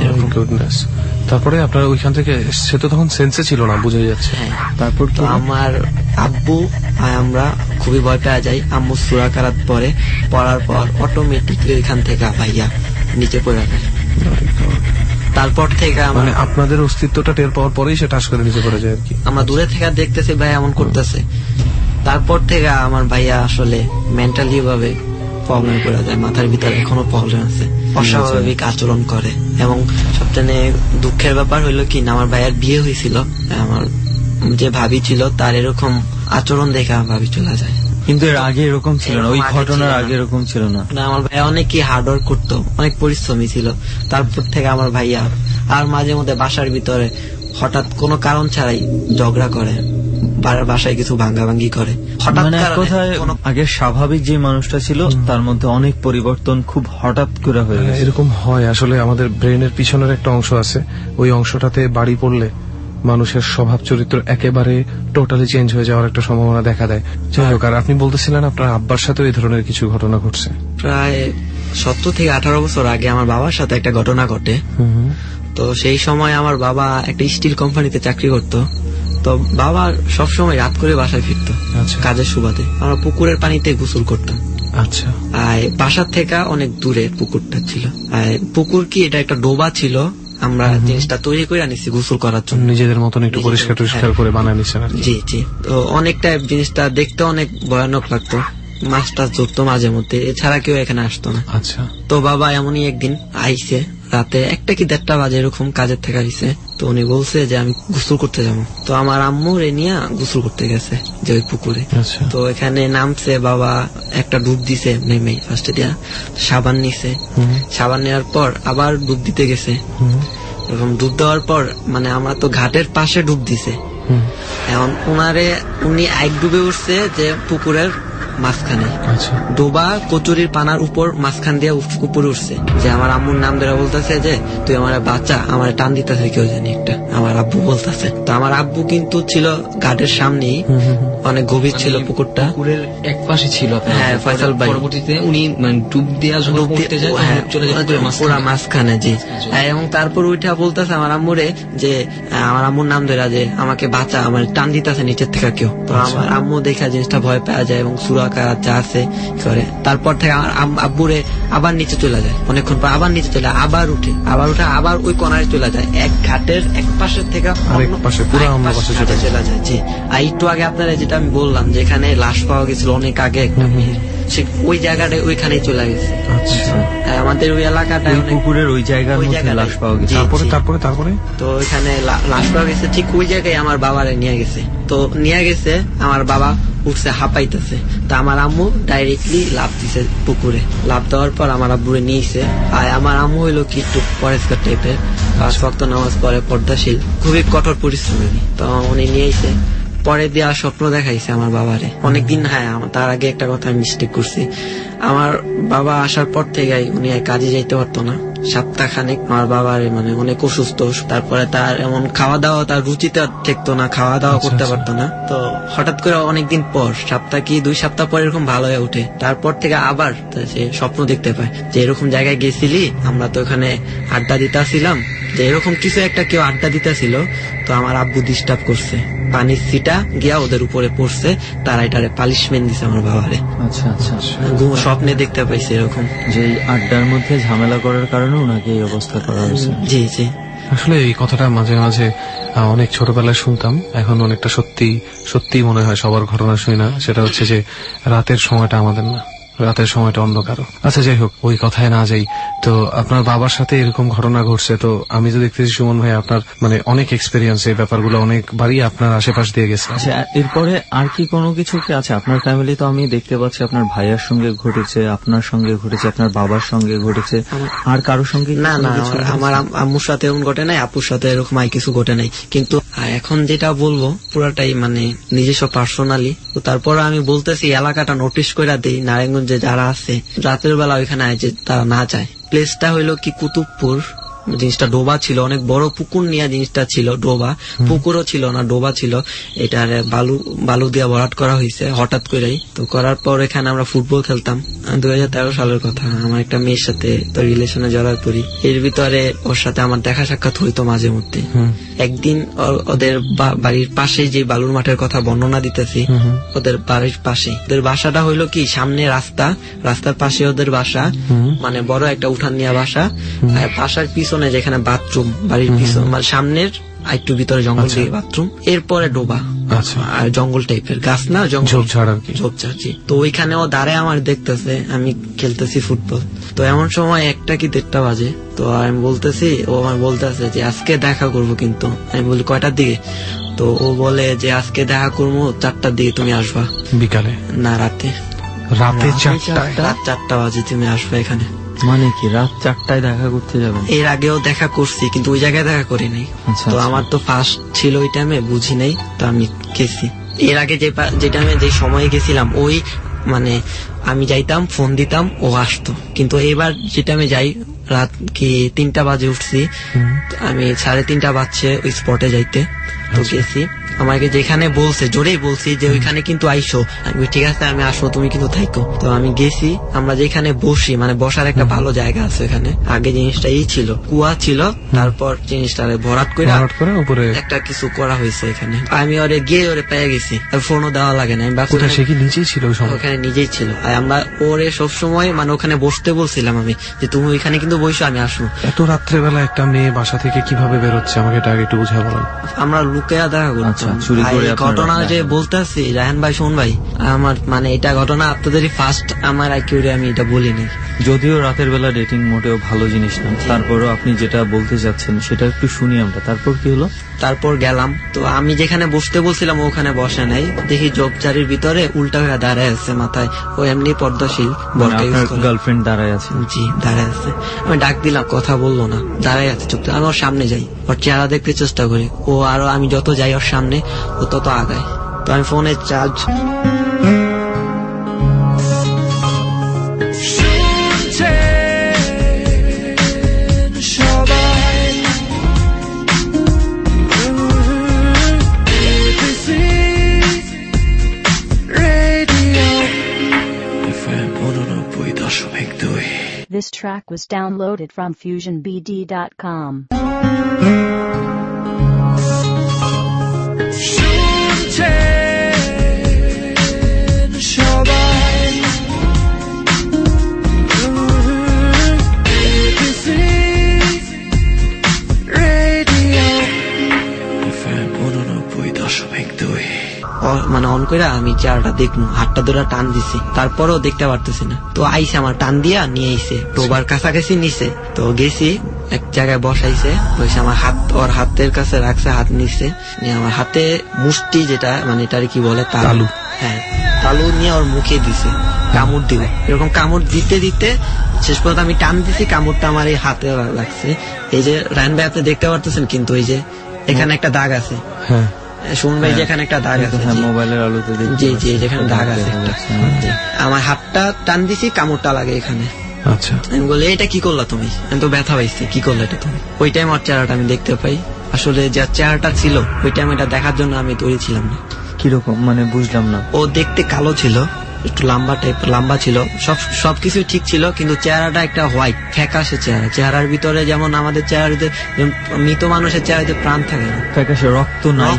তারপরে আপনার ওইখান থেকে, সে তো তখন সেন্সে ছিল না, বুঝে যাচ্ছে। হ্যাঁ, তারপর তো আমার আব্বু আর আমরা খুবই ভয় পেয়ে যাই। আম্মু সূরা কারাত পড়ার পর অটোমেটিকলি ওইখান থেকে ভাইয়া নিচে পড়ে যায়। তারপর থেকে মানে আপনাদের অস্তিত্বটা টের পাওয়ার পরেই সে টাস করে নিচে পড়ে যায় আর কি। আমরা দূরে থেকে দেখতেছি ভাই এমন করতেছে। তারপর থেকে আমার ভাইয়া আসলে মেন্টালি ভাবে প্রবলেম করে যায়, মাথার ভিতরে এখনো প্রবলেম আছে, অস্বাভাবিক আচরণ করে। এবং সবচেয়ে দুঃখের ব্যাপার হইলো কি না, আমার ভাইয়ার বিয়ে হয়েছিল, আমার যে ভাবি ছিল তার এরকম আচরণ দেখে আমার ভাবি চলে যায়। কিন্তু এর আগে এরকম ছিল না, ওই ঘটনার আগে এরকম ছিল না। না, আমার ভাইয়া অনেকই হার্ড ওয়ার্ক করতো, অনেক পরিশ্রমী ছিল। তারপর থেকে আমার ভাইয়া আর মাঝে মধ্যে বাসার ভিতরে হঠাৎ কোনো কারণ ছাড়াই ঝগড়া করে, বাসায় কিছু ভাঙ্গাভাঙ্গি করে। হঠাৎ কথায় আগে স্বাভাবিক যে মানুষটা ছিল তার মধ্যে অনেক পরিবর্তন খুব হঠাৎ করে হয়ে গেছে। এরকম হয় আসলে, আমাদের ব্রেনের পিছনের একটা অংশ আছে, ওই অংশটাতে বাড়ি পড়লে মানুষের স্বভাব চরিত্র একেবারে টোটালি চেঞ্জ হয়ে যাওয়ার একটা সম্ভাবনা দেখা দেয়। যাই হোক, আর আপনি বলতেছিলেন আপনার আব্বার সাথে এই ধরনের কিছু ঘটনা ঘটছে। প্রায় 17 থেকে 18 বছর আগে আমার বাবার সাথে একটা ঘটনা ঘটে। তো সেই সময় আমার বাবা একটা স্টিল কোম্পানিতে চাকরি করত। তো বাবা সবসময় রাত করে বাসায় ফিরতো কাজের সুবাদে। আমরা পুকুরের পানিতে গোসল করতাম। আচ্ছা। আর বাসার থেকে অনেক দূরে পুকুরটা ছিল। আর পুকুর কি, এটা একটা ডোবা ছিল, আমরা জিনিসটা তৈরি করে আনিছি গোসল করার জন্য, নিজেদের মতন একটু পরিষ্কার টরিষ্কার করে বানিয়ে নিচ্ছেন। জি জি। তো অনেকটা জিনিসটা দেখতে অনেক ভয়ানক লাগতো, মাছ টাছ ধরতো মাঝে মধ্যে, এছাড়া কেউ এখানে আসতো না। আচ্ছা। তো বাবা এমনই একদিন আইছে রাতে 1টা কি 1:30 বাজে এরকম কাজের থেকে আইছে। তো উনি বলছে যে আমি গোসল করতে যাবো। তো আমার আম্মু রে নিয়ে গোসল করতে গেছে যে ওই পুকুরে। তো এখানে নামছে, বাবা একটা ডুব দিছে, নেমে ফার্স্টে দিয়া সাবান নিছে, সাবান নেওয়ার পর আবার ডুব দিতে গেছে। এরকম ডুব দেওয়ার পর মানে আমরা তো ঘাটের পাশে ডুব দিছে, এখন উনি এক ডুবে উঠছে যে পুকুরের মাঝখানে, ডোবা কচুরির পানার উপর মাঝখান দিয়ে উপরে উঠছে। যে আমার আম্মুর নাম ধরে বলতেছে যে তুই আমার বাচ্চা, আমার টান দিতেছে কেউ জানি একটা, আমার আব্বু বলতেছে। তো আমার আব্বু কিন্তু ছিল ঘাটের সামনেই, অনেক গভীর ছিল পুকুরটা, পুকুরের এক পাশে ছিল। হ্যাঁ, ফয়সাল ভাই পরবর্তীতে উনি ডুব দেওয়া পুরা মাঝখানে। জি। এবং তারপর উঠা বলতেছে আমার আম্মুরে যে আমার আম্মুর নাম ধরে যে আমাকে বাচ্চা, আমার টান দিতেছে নিচের থেকে কেউ। তো আমার আম্মু দেখা জিনিসটা ভয় পাওয়া যায় এবং সুরা যা আছে করে। তারপর থেকে আমার আব্বুরে আবার নিচে চলে যায়, অনেকক্ষণ পর আবার নিচে চলে, আবার উঠে আবার ওই কোনারে চলে যায়, এক ঘাটের এক পাশের থেকে চলে যায়। জি। আর একটু আগে আপনারা যেটা আমি বললাম যে এখানে লাশ পাওয়া গেছিল অনেক আগে একটা মেয়ের, সে ওই জায়গাটায় ওইখানেই চলে গেছে। আমাদের ওই এলাকাটায় পুকুরের ওই জায়গায় লাশ পাওয়া গেছে। তারপরে তো ওইখানে লাশ পাওয়া গেছে, ঠিক ওই জায়গায় আমার বাবারে নিয়ে গেছে। তো নিয়ে গেছে, আমার বাবা উঠছে, হাঁপাইতেছে। তো আমার আম্মু ডাইরেক্টলি লাফ দিছে পুকুরে। লাফ দেওয়ার পর আমার আব্বুরে নিয়েছে। আর আমার আম্মু হইলো কি একটু পরেশগার টাইপের, 5 ওয়াক্ত নামাজ পড়ে, পর্দাশীল, খুবই কঠোর পরিশ্রমী। তো উনি নিয়েছে, পরে দেওয়া স্বপ্ন দেখাইছে আমার বাবারে অনেকদিন। হ্যাঁ, তার আগে একটা কথা আমি মিস্টেক করছি। আমার বাবা আসার পর থেকে উনি কাজে যাইতে পারতো না, সপ্তাহখানেক আমার বাবার মানে অনেক অসুস্থ। তারপরে তার এমন খাওয়া দাওয়া, তার রুচিতে ঠেকতো না, খাওয়া দাওয়া করতে পারতো না। তো হঠাৎ করে অনেকদিন পর, সপ্তাহ কি 2 সপ্তাহ পর এরকম ভালো হয়ে উঠে। তারপর থেকে আবার সে স্বপ্ন দেখতে পায় যে এরকম জায়গায় গেছিলি, আমরা তো ওখানে আড্ডা দিতেছিলাম, যে এরকম কিছু একটা কেউ আড্ডা দিতেছিল। তো আমার আব্বু ডিস্টার্ব করছে, পানির সিটা গিয়া ওদের উপরে পড়ছে, তারা এটারে পালিশমেন্ট দিছে আমার বাবারে। আচ্ছা আচ্ছা। স্বপ্নে দেখতে পাইছে এরকম, যে আড্ডার মধ্যে ঝামেলা করার কারণে ওনাকে এই অবস্থা করা হয়েছে। জি জি। আসলে এই কথাটা মাঝে মাঝে অনেক ছোটবেলায় শুনতাম, এখন অনেকটা সত্যি মনে হয় সবার ঘটনা শুনি না। সেটা হচ্ছে যে রাতের সময়টা আমাদের না, রাতের সময়টা অন্য কারো। আচ্ছা, যাই হোক, ওই কথায় না যাই। তো আপনার বাবার সাথে এরকম ঘটনা ঘটছে, তো আমি তো দেখতেছি সুমন ভাই আপনার মানে অনেক এক্সপেরিয়েন্স, এই ব্যাপারগুলো অনেকবারই আপনার আশেপাশ দিয়ে গেছে। আচ্ছা, এরপরে আর কি কোনো কিছু কি আছে আপনার ফ্যামিলি? তো আমি দেখতে পাচ্ছি আপনার ভাইয়ার সঙ্গে ঘটেছে, আপনার সঙ্গে ঘটেছে, আপনার বাবার সঙ্গে ঘটেছে, আর কারোর সঙ্গে? না না, আমার আম্মুর সাথে এরকম ঘটে নাই, আপুর সাথে এরকম কিছু ঘটে নাই। কিন্তু এখন যেটা বলবো পুরাটাই মানে নিজস্ব পার্সোনালি। তো তারপর আমি বলতেছি এলাকাটা নোটিশ করে দিই, নারায়ণগঞ্জ যে যারা আছে রাতের বেলা ওইখানে যে তারা না যায়। প্লেসটা হইলো কি কুতুবপুর। জিনিসটা ডোবা ছিল, অনেক বড় পুকুর নিয়ে জিনিসটা ছিল, ডোবা পুকুরও ছিল না, ডোবা ছিল। এটার বালু দিয়ে ভরাট করা হয়েছে হঠাৎ করেই। তো করার পর এখানে আমরা ফুটবল খেলতাম, 2013 সালের কথা। আমার একটা মেয়ের সাথে তো রিলেশনে জড়ায় পড়ি, এর ভিতরে ওর সাথে আমার দেখা সাক্ষাৎ হইতো মাঝে মধ্যে। একদিন ওদের বাড়ির পাশে যে বালুর মাঠের কথা বর্ণনা দিতেছি, ওদের বাড়ির পাশে ওদের বাসাটা হইলো কি সামনে রাস্তার পাশে ওদের বাসা, মানে বড় একটা উঠান নিয়ে বাসা। বাসার পিছনে যেখানে বাথরুম, বাড়ির পিছনে মানে সামনের একটু ভিতরে জঙ্গল দিয়ে বাথরুম, এরপরে ডোবা আর জঙ্গল টাইপের, গাছ না ঝোপঝাড়। তো ওইখানেও দাঁড়ায় আমার দেখতেছে আমি খেলতেছি ফুটবল। তো এমন সময় 1টা কি 1:30 বাজে। তো আমি বলতেছি, ও আমার বলতেছে যে আজকে দেখা করবো, কিন্তু আমি বলি কয়টার দিকে? তো ও বলে যে আজকে দেখা করবো 4টার দিকে, তুমি আসবা। বিকালে? না, রাতে। রাত 4টা বাজে তুমি আসবে এখানে। মানে কি রাত 4টায় দেখা করতে যাবেন? এর আগেও দেখা করছি কিন্তু ওই জায়গায় দেখা করি নাই। তো আমার তো ফার্স্ট ছিল ওই টাইমে, বুঝি নাই, তো আমি গেছি। এর আগে যে টাইমে যে সময় গেছিলাম ওই মানে আমি যাইতাম, ফোন দিতাম, ও আসতো। কিন্তু এবার যে টাইমে যাই রাত কি 3টা বাজে উঠছি, আমি 3:30 বাজছে ওই স্পটে যাইতে। তো গেছি, আমাকে যেখানে বলছে জোরেই বলছি যে ওইখানে কিন্তু আইসো, আমি ঠিক আছে আমি আসবো, তুমি কিন্তু থাইকো। তো আমি গেছি, আমরা যেখানে বসি মানে বসার একটা ভালো জায়গা আছে ওখানে। আগে জিনিসটা এই ছিল, কুয়া ছিল, তারপর জিনিসটা ভরাট করে উপরে একটা কিছু করা হয়েছে এখানে। আমি ওরে গিয়ে ওরে পেয়ে গেছি, ফোনও দেওয়া লাগে না। সে কি নিজেই ছিল ওখানে? নিজেই ছিল। আর আমরা ওরে সবসময় মানে ওখানে বসতে বলছিলাম আমি যে তুমি ওইখানে কিন্তু বসো, আমি আসবো। এত রাত্রেবেলা একটা মেয়ে বাসা থেকে কিভাবে বেরোচ্ছে আমাকে এটা আগে একটু বুঝা বলেন। আমরা লুকেয়া দেখা করতাম। ঘটনা যে বলতেছি রায়হান ভাই, শোন ভাই, আমার মানে এটা ঘটনা আপনাদেরই ফার্স্ট, আমার আইকিউরে আমি এটা বলিনি। যদিও রাতের বেলা ডেটিং মোটেও ভালো জিনিস না, তারপরও আপনি যেটা বলতে যাচ্ছেন সেটা একটু শুনি আমরা। তারপর কি হলো? তারপর গেলাম, তো আমি যেখানে বসতে বলছিলাম ওখানে বসে নাই, দেখি জবচারির ভিতরে উল্টা হয়ে দাঁড়ায় আছে, মাথায় ও এমনি পর্দাশীল গার্লফ্রেন্ড দাঁড়ায় আছে। জি দাঁড়ায় আছে। আমি ডাক দিলাম, কথা বললো না, দাঁড়ায় আছে চুপ। আমি ওর সামনে যাই, ওর চেহারা দেখতে চেষ্টা করি। ও আরো, আমি যত যাই ওর সামনে ও তত আগায়। তো আমি ফোনে charge This track was downloaded from FusionBD.com. মানে অন করে আমি চেহারাটা দেখবো, হাতটা ধরে টান দিছি, তারপরও দেখতে পারতেছি না। তো আইসে আমার টান দিয়া নিয়ে আইসে, টোবার কাছাকাছি নিছে। তো গেছি এক জায়গায় বসাইছে, আমার হাত ওর হাতের কাছে রাখছে, হাত নিচ্ছে, আমার হাতে মুষ্টি যেটা মানে এটার কি বলে তালু, হ্যাঁ তালু নিয়ে ওর মুখে দিছে, কামড় দিবে। এরকম কামড় দিতে দিতে শেষ পর্যন্ত আমি টান দিছি, কামড়টা আমার এই হাতে লাগছে। এই যে রায়হান ভাই আপনি দেখতে পারতেছেন কিন্তু এই যে এখানে একটা দাগ আছে, শুনবে যেখানে একটা দাগ আছে মোবাইলের আলোতে, জি জি যেখানে দাগ আছে আমার হাতটা টান দিছি, কামড়টা লাগে এখানে। আচ্ছা, আমি বলি এটা কি করলা তুমি? আমি তো ব্যথা পাইছি, কি করলা এটা তুমি? ওই টাইম ওর চেহারাটা আমি দেখতে পাই, আসলে যে চেহারাটা ছিল ওই টাইম এটা দেখার জন্য আমি তৈরি ছিলাম না। কিরকম মানে বুঝলাম না। ও দেখতে কালো ছিল, একটু লম্বা ছিল, সবকিছু ঠিক ছিল, কিন্তু চেহারাটা একটা হোয়াইট ফ্যাকাশে চেহারা। চেহারার ভিতরে যেমন আমাদের চেহারাতে মৃত মানুষের চেহারাতে প্রাণ থাকে না, ফ্যাকাশে রক্ত নাই,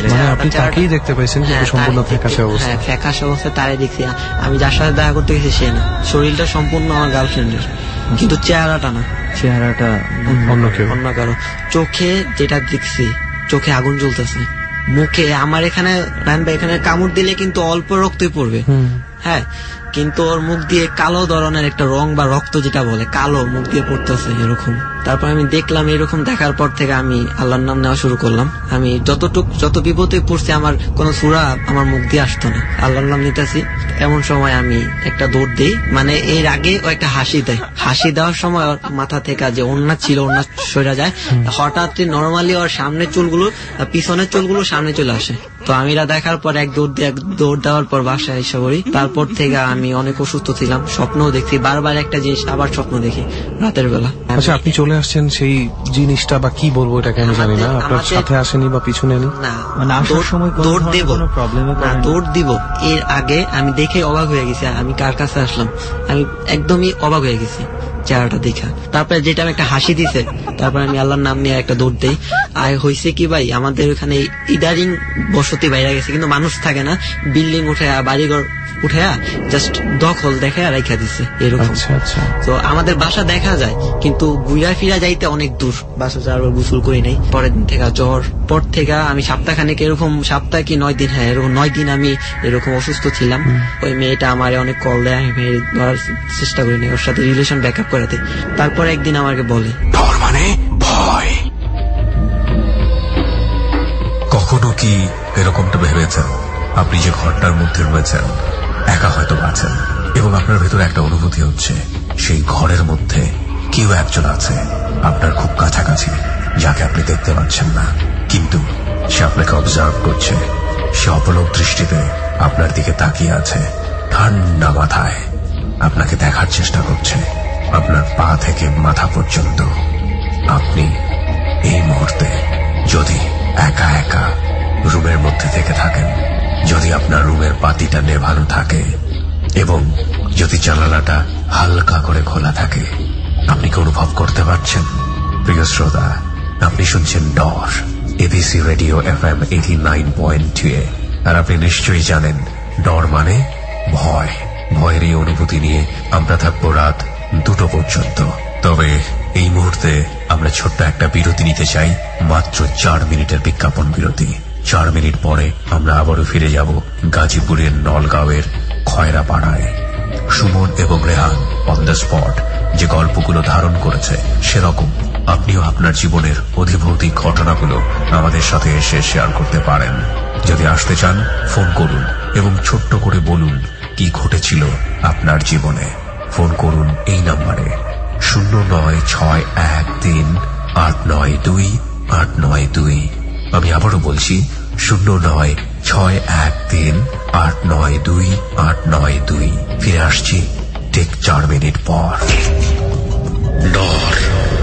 দেখতে পাইছেন সম্পূর্ণ ফ্যাকাশে অবস্থা। হ্যাঁ ফ্যাকাশে অবস্থা তারাই দেখছি। আমি যার সাথে দেখা করতে গেছি সে না, শরীরটা সম্পূর্ণ আমার গার্লফ্রেন্ডের, কিন্তু চেহারাটা না, চেহারাটা অন্য কারো। চোখে যেটা দেখছি, চোখে আগুন জ্বলতেছে, মুখে আমার এখানে রায়হান ভাই এখানে কামড় দিলে কিন্তু অল্প রক্তই পড়বে, হ্যাঁ, কিন্তু ওর মুখ দিয়ে কালো ধরনের একটা রং বা রক্ত যেটা বলে কালো মুখ দিয়ে পড়তেছে এরকম। তারপর আমি দেখলাম, এরকম দেখার পর থেকে আমি আল্লাহর নাম নেওয়া শুরু করলাম। আমি যত বিপদে পড়ছি আমার কোন সূরা আমার মুখ দিয়ে আসতো না, আল্লাহর নাম নিতেছি। এমন সময় আমি একটা দৌড় দিই, মানে এর আগে ও একটা হাসি দেয়, হাসি দেওয়ার সময় ওর মাথা থেকে যে ওড়না ছিল ওড়না সরে যায়, হঠাৎ নর্মালি ওর সামনের চুলগুলো পিছনের চুলগুলো সামনে চলে আসে। তো আমি এটা দেখার পর এক দৌড় দেওয়ার পর বাসায় এসে পড়ি। তারপর থেকে আমি অনেক অসুস্থ ছিলাম, স্বপ্নও দেখছি, বারবার একটা জিনিস আবার স্বপ্ন দেখি রাতের বেলা। আচ্ছা, আপনি চলে আসছেন সেই জিনিসটা বা কি বলবো এটা কেন জানি না, আপনার সাথে আসেনি বা পিছনে নেই? না, দৌড় দেব না, দৌড় দিব। এর আগে আমি দেখে অবাক হয়ে গেছি, আমি কার কাছে আসলাম, আমি একদমই অবাক হয়ে গেছি চেহারাটা দেখা। তারপরে যেটা আমি একটা হাসি দিছে, তারপর আমি আল্লাহর নাম নিয়ে একটা দৌড় দেই। আর হয়েছে কি ভাই, আমাদের ওখানে ইদারিং বসতি বাইরে গেছে, কিন্তু মানুষ থাকে না, বিল্ডিং উঠে বাড়িঘর উঠে জাস্ট দখল দেখে রাইখা দিছে এরকম। তো আমাদের বাসা দেখা যায়, কিন্তু ঘুরা ফিরা যাইতে অনেক দূর, বাসা যাওয়ার গোসল করি নাই। পরের দিন থেকে জ্বর, পর থেকে আমি সপ্তাহখানেক এরকম, সপ্তাহ কি 9 দিন, হ্যাঁ এরকম 9 দিন আমি এরকম অসুস্থ ছিলাম। ওই মেয়েটা আমার অনেক কল দেয়, আমি ধরার চেষ্টা করি না, ওর সাথে রিলেশন ব্যাকআপ করাতে। তারপর একদিন আমাকে বলে, ডর মানে ভয়। কখনো কি এরকমটা ভেবেছেন আপনি যে ঘরটার মধ্যে রয়েছেন, একা হয়তো আছেন এবং আপনার ভেতরে একটা অনুভূতি হচ্ছে সেই ঘরের মধ্যে কেউ একজন আছে আপনার খুব কাছাকাছি, যাকে আপনি দেখতে পাচ্ছেন না, কিন্তু সে আপনাকে অবজার্ভ করছে। সে অপলক দৃষ্টিতে আপনার দিকে তাকিয়ে আছে, ঠান্ডা মাথায় আপনাকে দেখার চেষ্টা করছে, আপনার পা থেকে মাথা পর্যন্ত। আপনি এই মুহূর্তে যদি একা একা রুমের মধ্যে থেকে থাকেন, যদি আপনার রুমের বাতিটা নেভানো থাকে এবং যদি জানালাটা হালকা করে খোলা থাকে, আপনি কি অনুভব করতে পারছেন? প্রিয় শ্রোতা, আপনি শুনছেন ডর, এবিসি রেডিও FM 89.2 এ। আর আপনি নিশ্চয়ই জানেন ডর মানে ভয়। ভয়ের এই অনুভূতি নিয়ে আমরা থাকবো রাত 2টো পর্যন্ত। তবে এই মুহূর্তে আমরা ছোট্ট একটা বিরতি নিতে চাই, মাত্র 4 মিনিটের বিজ্ঞাপন বিরতি। 4 মিনিট পরে আমরা আবারও ফিরে যাব গাজীপুরের নলগাঁওয়ের খয়রাপাড়ায়। সুমন এবং রেহান অন দ্য স্পট যে গল্পগুলো ধারণ করেছে, সেরকম আপনিও আপনার জীবনের অধিভৌতিক ঘটনাগুলো আমাদের সাথে এসে শেয়ার করতে পারেন। যদি আসতে চান ফোন করুন এবং ছোট্ট করে বলুন কি ঘটেছিল আপনার জীবনে। ফোন করুন এই নাম্বারে 09613892892। আমি আবারও বলছি 09613892892। ফিরে আসছি ঠিক 4 মিনিট পর। ডর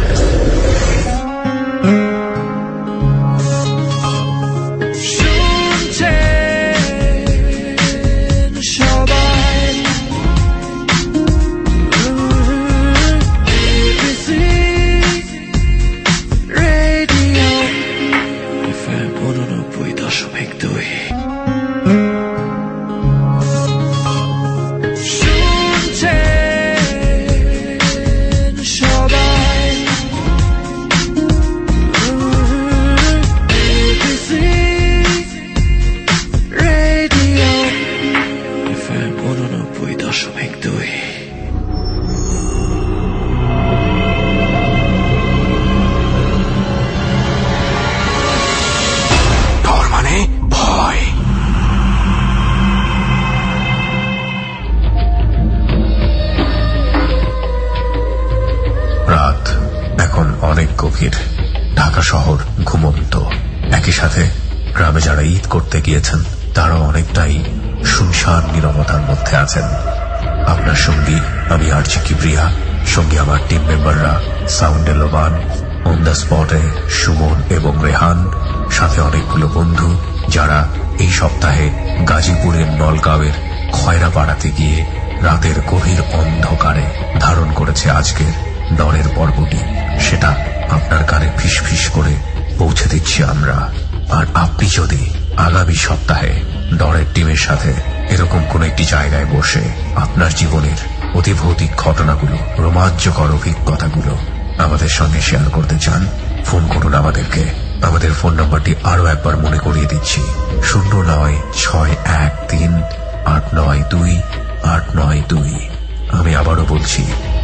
ঢাকা শহর ঘুমন্ত। একই সাথে গ্রামে যারা ঈদ করতে গিয়েছেন তারাও অনেকটাই শুনশান নীরবতার মধ্যে আছেন। আপনার সঙ্গী আমি আরজি কিবরিয়া, সঙ্গে আমার টিম মেম্বাররা সাউন্ডে লোবান, অন দ্য স্পটে সুমন এবং রেহান, সাথে অনেকগুলো বন্ধু যারা এই সপ্তাহে গাজীপুরের নলগাঁওয়ের খয়রাপাড়াতে গিয়ে রাতের গভীর অন্ধকারে ধারণ করেছে আজকের ডরের পর্বটি। সেটা আপনার কানে ফিস ফিস করে পৌঁছে দিচ্ছি আমরা। আর আপনি যদি আগামী সপ্তাহে ডরের টিমের সাথে এরকম কোন একটি জায়গায় বসে আপনার জীবনের অতিভৌতিক ঘটনাগুলো, রোমাঞ্চকর অভিজ্ঞতাগুলো আমাদের সঙ্গে শেয়ার করতে চান, ফোন করুন আমাদেরকে। আমাদের ফোন নম্বরটি আরো একবার মনে করিয়ে দিচ্ছি 09613892892। আমি আবারও বলছি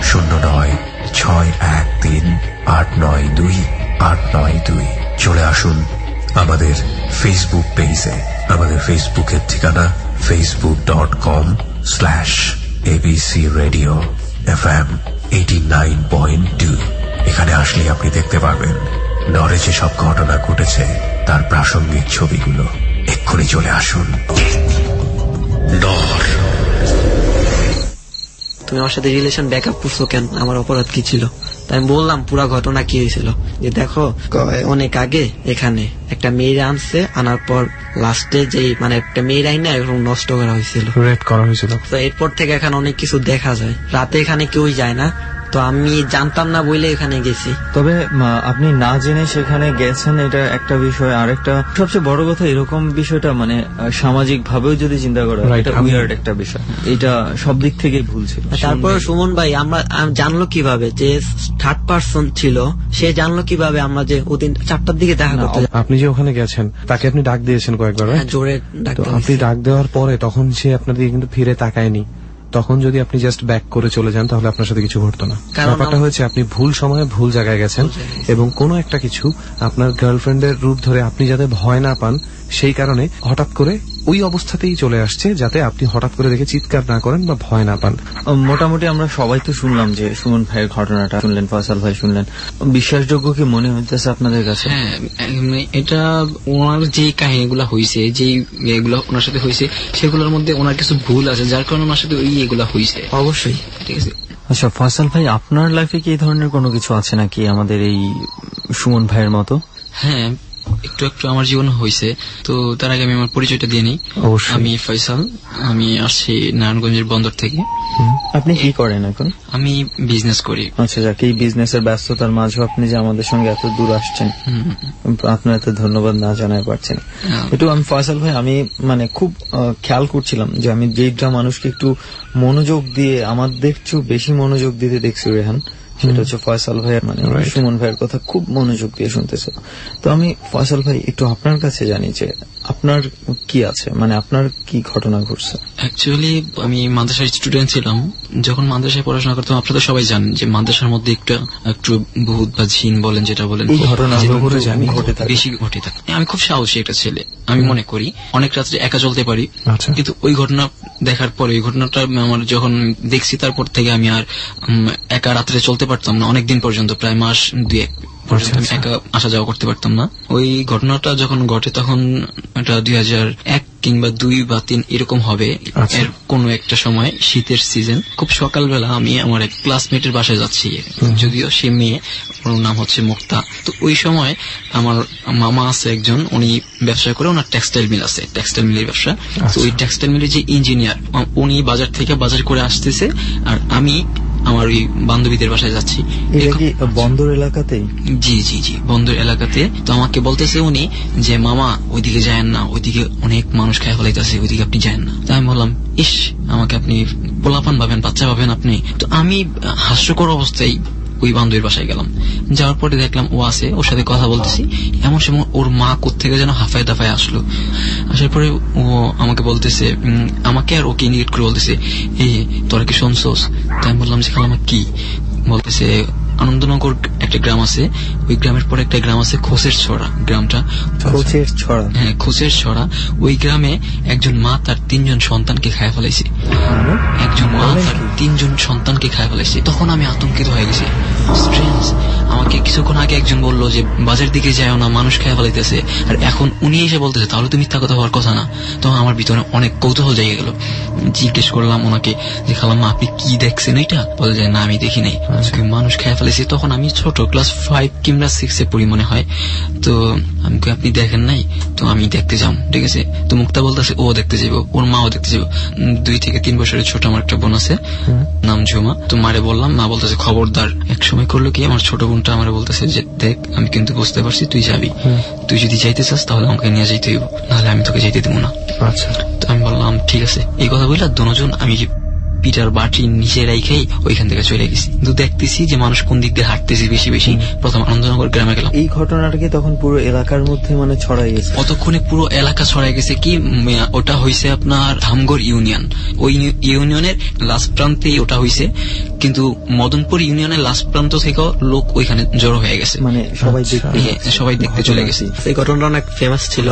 09613892892। চলে আসুন আমাদের ফেসবুক পেজে। আমাদের ফেসবুকের ঠিকানা facebook.com/ABC Radio FM 89.2। এখানে আসলে আপনি দেখতে পারবেন ডরে যে সব ঘটনা ঘটেছে তার প্রাসঙ্গিক ছবিগুলো। এক্ষুনি চলে আসুন। ডর। তুমি আমার সাথে রিলেশন ব্যাকআপ করছো কেন? আমার অপরাধ কি ছিল? তাই আমি বললাম পুরা ঘটনা কি হয়েছিল। যে দেখো, অনেক আগে এখানে একটা মেয়ের আনছে, আনার পর লাস্টে যে মানে একটা মেয়ের আইনা এরকম নষ্ট করা হয়েছিল, রেড করা হয়েছিল। তো এরপর থেকে এখানে অনেক কিছু দেখা যায়। রাতে এখানে কেউই যায় না, তো আমি জানতাম না বলে এখানে গেছি। তবে আপনি না জেনে সেখানে গেছেন, এটা একটা বিষয়। আরেকটা সবচেয়ে বড় কথা, এরকম বিষয়টা মানে সামাজিক ভাবেও যদি চিন্তা করা হয়, এটা উইয়ার্ড একটা বিষয়। এটা সব দিক থেকে ভুল ছিল। তারপরে সুমন ভাই আমরা জানলো কিভাবে যে থার্ড পার্সন ছিল? সে জানলো কিভাবে আমরা যে ওদিন 4টার দিকে দেখা করতে? আপনি যে ওখানে গেছেন তাকে আপনি ডাক দিয়েছেন কয়েকবার, জোরে ডাক। আপনি ডাক দেওয়ার পরে তখন সে আপনার দিকে কিন্তু ফিরে তাকায়নি। তখন যদি আপনি জাস্ট ব্যাক করে চলে যান তাহলে আপনার সাথে কিছু ঘটতো না। ব্যাপারটা হয়েছে আপনি ভুল সময়ে ভুল জায়গায় গেছেন, এবং কোনো একটা কিছু আপনার গার্লফ্রেন্ডের রূপ ধরে আপনি যাতে ভয় না পান সেই কারণে হঠাৎ করে ওই অবস্থাতেই চলে আসছে, যাতে আপনি হঠাৎ করে দেখে চিৎকার না করেন বা ভয় না পান। মোটামুটি আমরা সবাই তো শুনলাম যে সুমন ভাইয়ের ঘটনাটা শুনলেন, ফয়সাল ভাই শুনলেন, বিশ্বাসযোগ্য কি মনে হইতেছে আপনাদের কাছে? হ্যাঁ, এটা ওনার যে কাহিনীগুলো হয়েছে, যে এগুলো ওনার সাথে হয়েছে, সেগুলোর মধ্যে ওনার কিছু ভুল আছে, যার কারণে ওনার সাথে এগুলা হয়েছে। অবশ্যই, ঠিক আছে। আচ্ছা ফয়সাল ভাই, আপনার লাইফে কি এই ধরনের কোনো কিছু আছে নাকি আমাদের এই সুমন ভাইয়ের মতো? হ্যাঁ, একটু একটু আমার জীবনে হয়েছে। তো তার আগে আমি আমার পরিচয়টা দিয়ে নিই। আমি ফয়সাল, আমি আসছি নারায়ণগঞ্জের বন্দর থেকে। আপনি কি করেন এখন? আমি বিজনেস করি। আচ্ছা যাক, এই বিজনেসের ব্যস্ততার মাঝে আপনি যে আমাদের সঙ্গে এত দূর আসছেন, আপনার এত ধন্যবাদ না জানাই পারছেন। একটু আমি ফয়সাল ভাই, আমি মানে খুব খেয়াল করছিলাম যে আমি যেটা মানুষকে একটু মনোযোগ দিয়ে, আমাদের চেয়েও বেশি মনোযোগ দিতে দেখছি রেহান, সেটা হচ্ছে ফয়সাল ভাইয়ের, মানে সুমন ভাইয়ের কথা খুব মনোযোগ দিয়ে শুনতেছে। তো আমি ফয়সাল ভাই একটু আপনার কাছে জানি যে আপনার কি আছে, মানে আপনার কি ঘটনা ঘটছে? অ্যাকচুয়ালি আমি মাদ্রাসার স্টুডেন্ট ছিলাম। যখন মাদ্রাসায় পড়াশোনা করতাম, আপনারা সবাই জানেন যে মাদ্রাসার মধ্যে একটু ভূত বা জিন বলেন, যেটা বলেন, এই ঘটনা বেশি ঘটে থাকে। আমি খুব সাহসী একটা ছেলে, আমি মনে করি অনেক রাত্রে একা চলতে পারি। কিন্তু ওই ঘটনা দেখার পরে, ওই ঘটনাটা আমার যখন দেখছি, তারপর থেকে আমি আর একা রাত্রে চলতে পারতাম না অনেকদিন পর্যন্ত, প্রায় মাস 2-1 পর্যন্ত আমি একা আসা যাওয়া করতে পারতাম না। ওই ঘটনাটা যখন ঘটে তখন এটা 2001 কিংবা 2 বা 3 এরকম হবে। এর কোনো একটা সময়, শীতের সিজন, খুব সকালবেলা আমি আমার এক ক্লাসমেটের বাসায় যাচ্ছি, যদিও সে মেয়ে, ওর নাম হচ্ছে মুক্তা। তো ওই সময় আমার মামা আছে একজন, উনি ব্যবসা করে, ওনার টেক্সটাইল মিল আছে, টেক্সটাইল মিলের ব্যবসা। তো ওই টেক্সটাইল মিলের যে ইঞ্জিনিয়ার, উনি বাজার থেকে বাজার করে আসতেছে, আর আমি আমার ওই বান্ধবীদের বাসায় যাচ্ছি। বন্দর এলাকাতেই? জি জি জি, বন্দর এলাকাতে। তো আমাকে বলতেছে উনি যে মামা ওইদিকে যায়েন না, ওইদিকে অনেক মানুষ খায় ফেলাইতেছে, ওইদিকে আপনি যায়েন না। তো আমি বললাম, ইস, আমাকে আপনি পোলাপান ভাবেন, বাচ্চা ভাবেন আপনি। তো আমি হাস্যকর অবস্থায় ওই বান্ধবীর বাসায় গেলাম। যাওয়ার পরে দেখলাম ও আছে, ওর সাথে কথা বলতেছি। এমন সময় ওর মা কোত্থেকে যেন হাফায় দাফায় আসলো। আসার পরে ও আমাকে বলতেছে, আমাকে আর ওকে ইন্ডিকেট করে বলতেছে, এই তোরা কি শুনছস? তাই আমি বললাম যে খালামা কি? বলতেছে আনন্দনগর একটা গ্রাম আছে, ওই গ্রামের পরে একটা গ্রাম আছে খোসের ছড়া, গ্রামটা খোসের ছড়া। হ্যাঁ, খোসের ছড়া। ওই গ্রামে একজন মা তার 3জন সন্তানকে খায় ফেলাইছে। একজন মা তার 3জন সন্তানকে খায় ফেলাইছে। তখন আমি আতঙ্কিত হয়ে গেছি। স্ট্রেঞ্জ, আমাকে কিছুক্ষণ আগে একজন বললো যে বাজার দিকে যাও না, মানুষ খায় ফেলাইতেছে, আর এখন উনি এসে বলতেছে তাহলে তো মিথ্যা কথা হওয়ার কথা না। তখন আমার ভিতরে অনেক কৌতূহল জায়গা গেল। জিজ্ঞেস করলাম ওনাকে যে খালাম্মা আপনি কি দেখছেন এটা? বলে যে না, আমি দেখি নাই, মানুষ খায় ফেলেছি। তখন আমি ছোট, ক্লাস 5 কিংবা 6 পড়ি মনে হয়। তো আমি আপনি দেখেন নাই? তো আমি দেখতে যাম, ঠিক আছে। তো মুক্তা বলতেছে ও দেখতে যাবো, ওর মাও দেখতে যাবো। 2 থেকে 3 বছরের ছোট আমার একটা বোন আছে, নাম ঝুমা। তো মারে বললাম, মা বলতেছে খবরদার। এক সময় করলো কি, আমার ছোট বোনটা আমার বলতেছে যে দেখ, আমি কিন্তু বুঝতে পারছি তুই যাবি, তুই যদি যাইতে চাস তাহলে আমাকে নিয়ে যাইতে হইব, নাহলে আমি তোকে যাইতে দেবো না। আচ্ছা। তো আমি বললাম ঠিক আছে। এই কথা বললাম, দুজন আমি পিটার বাটি নিচে রাইখাই ওইখান থেকে চলে গেছি। কিন্তু দেখতেছি যে মানুষ কোন দিক দিয়ে হাঁটতেছি বেশি বেশি। প্রথম আনন্দনগর গ্রামে গেলাম। এই ঘটনাটা কি তখন পুরো এলাকার মধ্যে মানে ছড়াই গেছে? কতক্ষণে পুরো এলাকা ছড়াই গেছে। কি ওটা হয়েছে আপনার ধামগড় ইউনিয়ন, ওই ইউনিয়নের লাস্ট প্রান্তেই ওটা হয়েছে। কিন্তু মদনপুর ইউনিয়নের লাস্ট প্রান্ত থেকেও লোক ওইখানে জড়ো হয়ে গেছে, মানে সবাই দেখতে চলে গেছে। এই ঘটনাটা অনেক ফেমাস ছিল।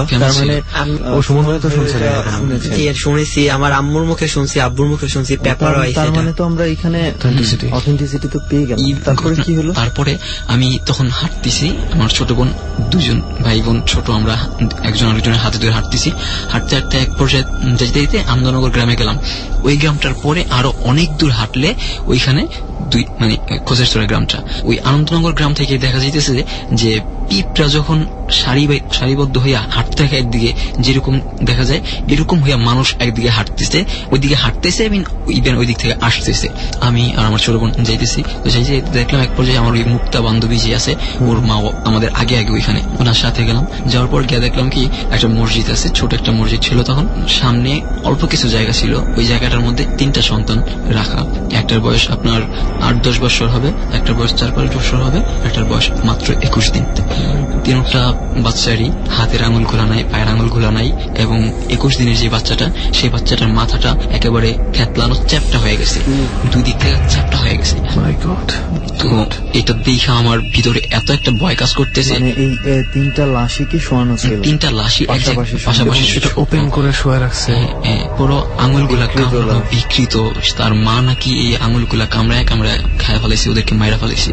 শুনেছি, আমার আম্মুর মুখে শুনছি, আব্বুর মুখে শুনছি, তার মানে তো আমরা এখানে অথেন্টিসিটি তো পেয়ে গেলাম। তারপরে কি হলো? তারপরে আমি তখন হাঁটতেছি, আমার ছোট বোন, 2জন ভাই বোন ছোট, আমরা একজন আরেকজনের হাতে ধরে হাঁটতেছি। হাঁটতে হাঁটতে এক পর্যায়ে যেতে যেতে আনন্দনগর গ্রামে গেলাম। ওই গ্রামটার পরে আরো অনেক দূর হাঁটলে ওইখানে মানে খোঁজের চড়া গ্রামটা। ওই আনন্দনগর গ্রাম থেকে দেখা যাইতেছে যে পিঁপড়া যখন সারিবদ্ধ হইয়া হাঁটতে থাকে একদিকে, যেরকম দেখা যায় এরকম হইয়া মানুষ একদিকে হাঁটতেছে, ওইদিকে হাঁটতেছে, ইভেন ওই দিক থেকে আসতেছে। আমি আর আমার ছোট বোন যাইতেছি। তো যাইতে দেখলাম এক পর্যায়ে আমার ওই মুক্তা বান্ধবী যে আছে, ওর মা আমাদের আগে আগে ওইখানে, ওনার সাথে গেলাম। যাওয়ার পর গিয়ে দেখলাম কি একটা মসজিদ আছে, ছোট একটা মসজিদ ছিল। তখন সামনে অল্প কিছু জায়গা ছিল, ওই জায়গাটার মধ্যে 3টা সন্তান রাখা। একটার বয়স আপনার 8-10 বছর হবে, একটার বয়স 4-5 বছর হবে, একটার বয়স মাত্র 21 দিন। তিনটা বাচ্চারই হাতের আঙুল খোলা নাই, পায়ের আঙুল খোলা নাই, এবং 21 দিনের যে বাচ্চাটা, সেই বাচ্চাটার মাথাটা একেবারে থেতলানো, চ্যাপটা হয়ে গেছে, দুই দিক থেকে চ্যাপটা হয়ে গেছে। তো এটা দেখে আমার ভিতরে এত একটা ভয় কাজ করতেছে। এই 3টা লাশই কি শোয়ানো ছিল? 3টা লাশই পাশাপাশি ওপেন করে শোয়া রাখছে। পুরো আঙুলগুলা কামড়ানো, বিকৃত। তার মা নাকি এই আঙুলগুলা কামড়ায় খায় ফেলাইছে, ওদেরকে মাইরা ফেলাইছে।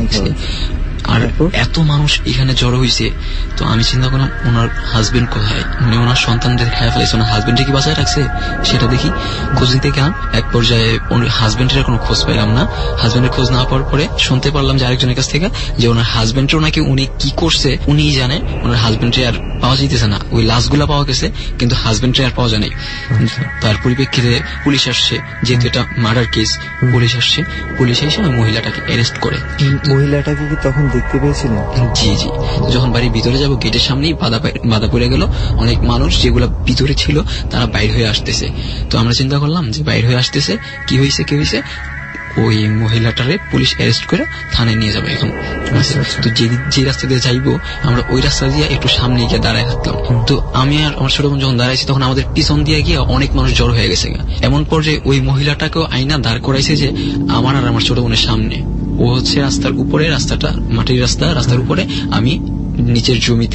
আর এত মানুষ এখানে জড়ো হয়েছে, তো আমি চিন্তা করলাম ওনার হাজবেন্ড কোথায়, মানে ওনার সন্তানদের খায় ফেলাইছে, ওনার হাজবেন্ডে কি বাঁচায় রাখছে সেটা দেখি, খোঁজ নিতে গেলাম। এক পর্যায়ে হাজবেন্ডের কোনো খোঁজ পেলাম না। হাজবেন্ডের খোঁজ না পাওয়ার পরে শুনতে পারলাম যে আরেকজনের কাছ থেকে যে ওনার হাজবেন্ডেরও নাকি উনি কি করছে উনিই জানে, ওনার হাজবেন্ডের আর পাওয়া যাইতেছে না। ওই লাশগুলা পাওয়া গেছে কিন্তু হাজবেন্ডের আর পাওয়া যায় নাই। তার পরিপ্রেক্ষিতে পুলিশ আসছে, যেহেতু এটা মার্ডার কেস, পুলিশ আসছে। পুলিশ এসে ওই মহিলাটাকে অ্যারেস্ট করে। মহিলাটাকে কি তখন দেখতে পেয়েছিলেন? জি। যখন বাড়ির ভিতরে যাব, গেটের সামনেই বাধা পড়ে গেল। অনেক মানুষ যেগুলা ভিতরে ছিল তারা বাইর হয়ে আসতেছে। তো আমরা চিন্তা করলাম যে বাইর হয়ে আসতেছে, কি হয়েছে, ওই মহিলাটারে পুলিশ অ্যারেস্ট করে থানায় নিয়ে যাবে এখন। তো যে রাস্তা দিয়ে যাইবো আমরা, ওই রাস্তা দিয়ে একটু সামনে গিয়ে দাঁড়ায় থাকলাম। তো আমি আর আমার ছোট বোন যখন দাঁড়াইছি, তখন আমাদের পিছন দিয়ে গিয়ে অনেক মানুষ জড়ো হয়ে গেছে। এমন পর্যায়ে ওই মহিলাটাকেও আইনা দাঁড় করাইছে যে আমার আর আমার ছোট বোনের সামনে। ও হচ্ছে রাস্তার উপরে, রাস্তাটা মাটির রাস্তার উপরে, আমি নিচের জমিতে।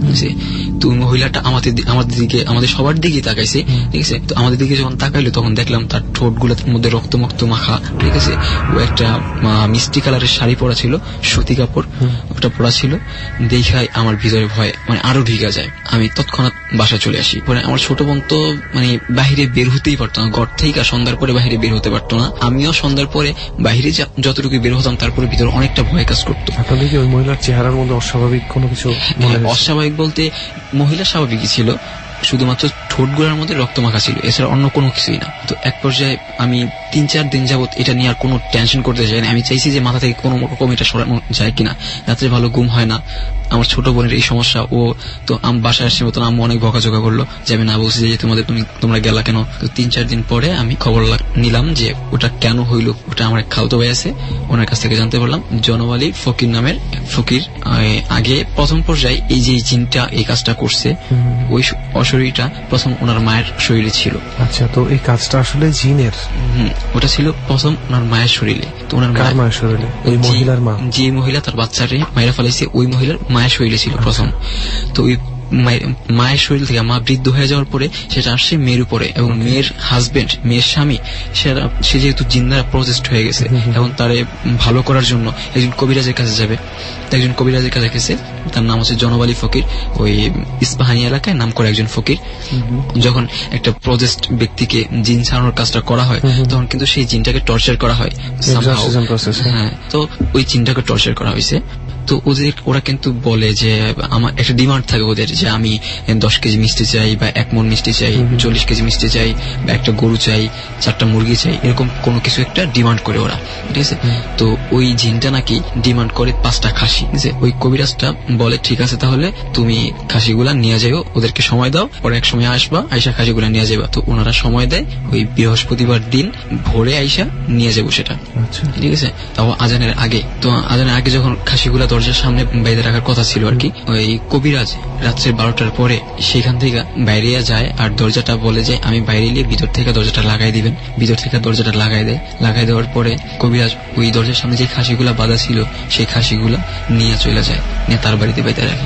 তো মহিলাটা আমাদের সবার দিকে তাকাইছে, ঠিক আছে। তো আমাদের দিকে যখন তাকাইলো তখন দেখলাম তার ঠোঁট গুলোর মধ্যে রক্ত মাখা, ঠিক আছে। ও একটা মিষ্টি কালারের শাড়ি পরা ছিল, সুতি কাপড় ওটা পরা ছিল। দেখাই আমার ভিতরে ভয় মানে আরো ঢিকা যায়। আমি তৎক্ষণাৎ বাসা চলে আসি। পরে আমার ছোট বোন তো মানে বাহিরে বের হতেই পারতো না, ঘর থেকে সন্ধ্যার পরে বাহিরে বের হতে পারতো না। আমিও সন্ধ্যার পরে বাহিরে যতটুকু বের হতাম তারপরে ভিতরে অনেকটা ভয় কাজ করতো। ওই মহিলার চেহারার মধ্যে অস্বাভাবিক কোনো কিছু? অস্বাভাবিক বলতে মহিলা স্বাভাবিকই ছিল, শুধুমাত্র ঠোঁটগুলোর মধ্যে রক্ত মাখা ছিল, এছাড়া অন্য কোনো কিছুই না। তো এক পর্যায়ে আমি 3-4 দিন যাবত এটা নিয়ে আর কোনো টেনশন করতে চাই না। আমি চাইছি যে মাথা থেকে কোনো রকম এটা সরানো যায় কিনা। রাত্রে ভালো ঘুম হয় না, আমার ছোট বোনের এই সমস্যা। ও তো বাসায় আসছে মতন আম্মু অনেক বকাঝকা করলো যে আমি না বলছি যে তোমরা গেলা কেন। তো 3-4 দিন পরে আমি খবর নিলাম যে ওটা কেন হইল। ওটা আমার এক খালতো ভাই আছে, ওনার কাছ থেকে জানতে পারলাম জনম আলী ফকির নামের ফকির আগে প্রথম পর্যায়ে এই যে জিনটা এই কাজটা করছে, ওই অশরীরটা প্রথম ওনার মায়ের শরীরে ছিল। আচ্ছা, তো এই কাজটা আসলে জিনের? ওটা ছিল প্রথম ওনার মায়ের শরীরে। তো ওনার মায়ের শরীরে ওই মহিলার মা, যে মহিলা তার বাচ্চারে মায়েরা ফেলাইছে, ওই মহিলার মায়ের শরীরে ছিল প্রথম। তো ওই মায়ের শরীর থেকে মা বৃদ্ধ হয়ে যাওয়ার পরে সেটা আসছে মেয়ের উপরে, এবং মেয়ের হাজবেন্ড, মেয়ের স্বামী, সে যেহেতু জিন দ্বারা প্রসেসড হয়ে গেছে, এখন তারে ভালো করার জন্য একজন কবিরাজের কাছে যাবে। একজন কবিরাজের কাছে গেছে, তার নাম হচ্ছে জনম আলী ফকির। ওই ইস্পাহানি এলাকায় নাম করে একজন ফকির। যখন একটা প্রসেসড ব্যক্তিকে জিন ছাড়ানোর কাজটা করা হয়, তখন কিন্তু সেই জিনটাকে টর্চার করা হয়। হ্যাঁ, তো ওই জিনটাকে টর্চার করা হয়েছে। তো ওরা কিন্তু বলে যে আমার একটা ডিমান্ড থাকে ওদের, যে আমি 10 কেজি মিষ্টি চাই, বা 1 মণ মিষ্টি চাই, 40 কেজি মিষ্টি চাই, বা একটা গরু চাই, 4টা মুরগি চাই, এরকম কোনো কিছু একটা ডিমান্ড করে ওরা, ঠিক আছে। তো ওই জিনটা নাকি ডিমান্ড করে 5টা খাসি। ওই কবিরাজটা বলে ঠিক আছে, তাহলে তুমি খাসিগুলা নিয়ে যাও, ওদেরকে সময় দাও, পরে এক সময় আসবা, আইসা খাসিগুলা নিয়ে যাবা। তো ওনারা সময় দেয়, ওই বৃহস্পতিবার দিন ভোরে আইসা নিয়ে যাবো সেটা, ঠিক আছে। তাও আজানের আগে। তো আজানের আগে যখন খাসিগুলা দরজার সামনে বাইরে রাখার কথা ছিল আর কি, ওই কবিরাজ রাত্রে 12টার পরে সেখান থেকে বাইরে যায়, আর দরজাটা বলে যে আমি বাইরে এলে ভিতর থেকে দরজাটা লাগাই দিবেন। ভিতর থেকে দরজাটা লাগাই দেয়। লাগাই দেওয়ার পরে কবিরাজ ওই দরজার সামনে যে খাসিগুলা বাঁধা ছিল সেই খাসিগুলা নিয়ে চলে যায়, নিয়ে তার বাড়িতে বেঁধে রাখে।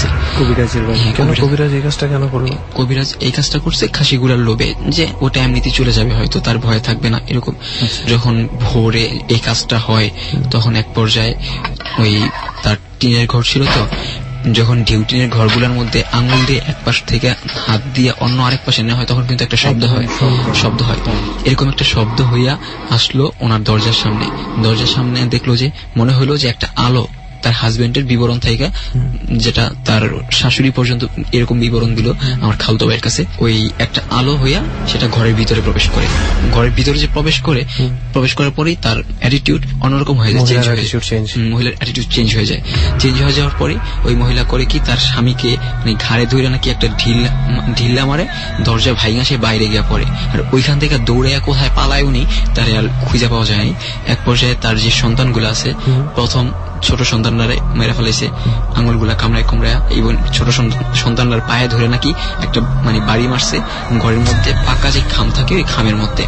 কবিরাজ এই কাজটা কেন করলো? কবিরাজ এই কাজটা করছে খাসিগুলার লোভে, যে ওটা এমনিতে চলে যাবে, হয়তো তার ভয় থাকবে না এরকম। যখন ভোরে এই কাজটা হয়, তখন এক পর্যায়ে ওই তার টিনের ঘর ছিল, তো যখন টিনের ঘরগুলোর মধ্যে আঙুল দিয়ে এক পাশ থেকে হাত দিয়ে অন্য আরেক পাশে নেওয়া হয়, তখন কিন্তু একটা শব্দ হয়। এরকম একটা শব্দ হইয়া আসলো ওনার দরজার সামনে। দরজার সামনে দেখলো যে মনে হলো যে একটা আলো তার হাজবেন্ডের বিবরণ থেকে, যেটা তার শাশুড়ি পর্যন্ত এরকম বিবরণ দিল আমার খালতো ভাইয়ের কাছে, ওই একটা আলো হইয়া সেটা ঘরের ভিতরে প্রবেশ করে। ঘরের ভিতরে যে প্রবেশ করার পরেই তার অ্যাটিটিউড অন্যরকম হয়ে যায়, মহিলার অ্যাটিটিউড চেঞ্জ হয়ে যায়। চেঞ্জ হয়ে যাওয়ার পরে ওই মহিলা করে কি, তার স্বামীকে ঘাড়ে ধরে নাকি একটা ঢিল্লা মারে, দরজা ভাইঙা সে বাইরে গিয়া পড়ে। আর ওইখান থেকে দৌড়ে কোথায় পালায় উনি, তার আর খুঁজে পাওয়া যায়নি। এক পর্যায়ে তার যে সন্তানগুলো আছে, প্রথম ছোট সন্তানরা মেরে ফেলাইছে, আঙুলগুলা কামড়ায় কুমড়ায়, এবং ছোট সন্তানরা পায়ে ধরে নাকি একটা মানে বাড়ি মারছে ঘরের মধ্যে, পাকা যে খাম থাকে ওই খামের মধ্যে।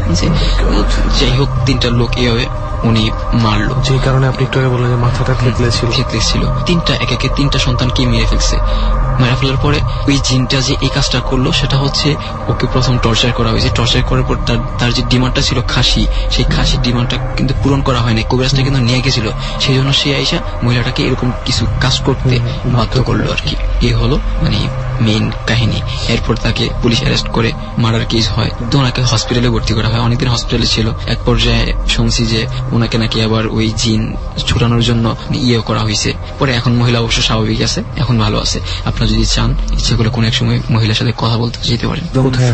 যাই হোক 3টা লোক এইভাবে উনি মারলো, যে কারণে আপনি একটু আগে বললেন যে মাথাটা থেতলে ছিল। 3টা সন্তানকে মেরে ফেলছে। মেরে ফেলার পরে ওই জিনটা যে এই কাজটা করলো সেটা হচ্ছে ওকে প্রথম টর্চার করা হয়েছে। টর্চার করার পর তার যে ডিমান্ডটা ছিল খাসি, সেই খাসির ডিমান্ডটা কিন্তু পূরণ করা হয়নি, কবিরাজটা কিন্তু নিয়ে গেছিল। সেই জন্য সে আইসা মহিলাটাকে এরকম কিছু কাজ করতে বাধ্য করলো আর কি। এই হলো মানে মেইন কাহিনী। এরপর তাকে পুলিশ অ্যারেস্ট করে মার্ডার কেস হয়, তো ওনাকে হসপিটালে ভর্তি করা হয়। অনেকদিন হসপিটালে ছিল। এক পর্যায়ে শুনছি যে ওনাকে নাকি আবার ওই জিন ছুটানোর জন্য করা হয়েছে। পরে এখন মহিলা অবশ্য স্বাভাবিক আছে, এখন ভালো আছে। আপনারা যদি চান ইচ্ছে করে কোন এক সময় মহিলার সাথে কথা বলতে যেতে পারেন,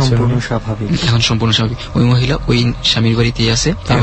এখন সম্পূর্ণ স্বাভাবিক। ওই মহিলা ওই স্বামীর বাড়িতেই আছে। তার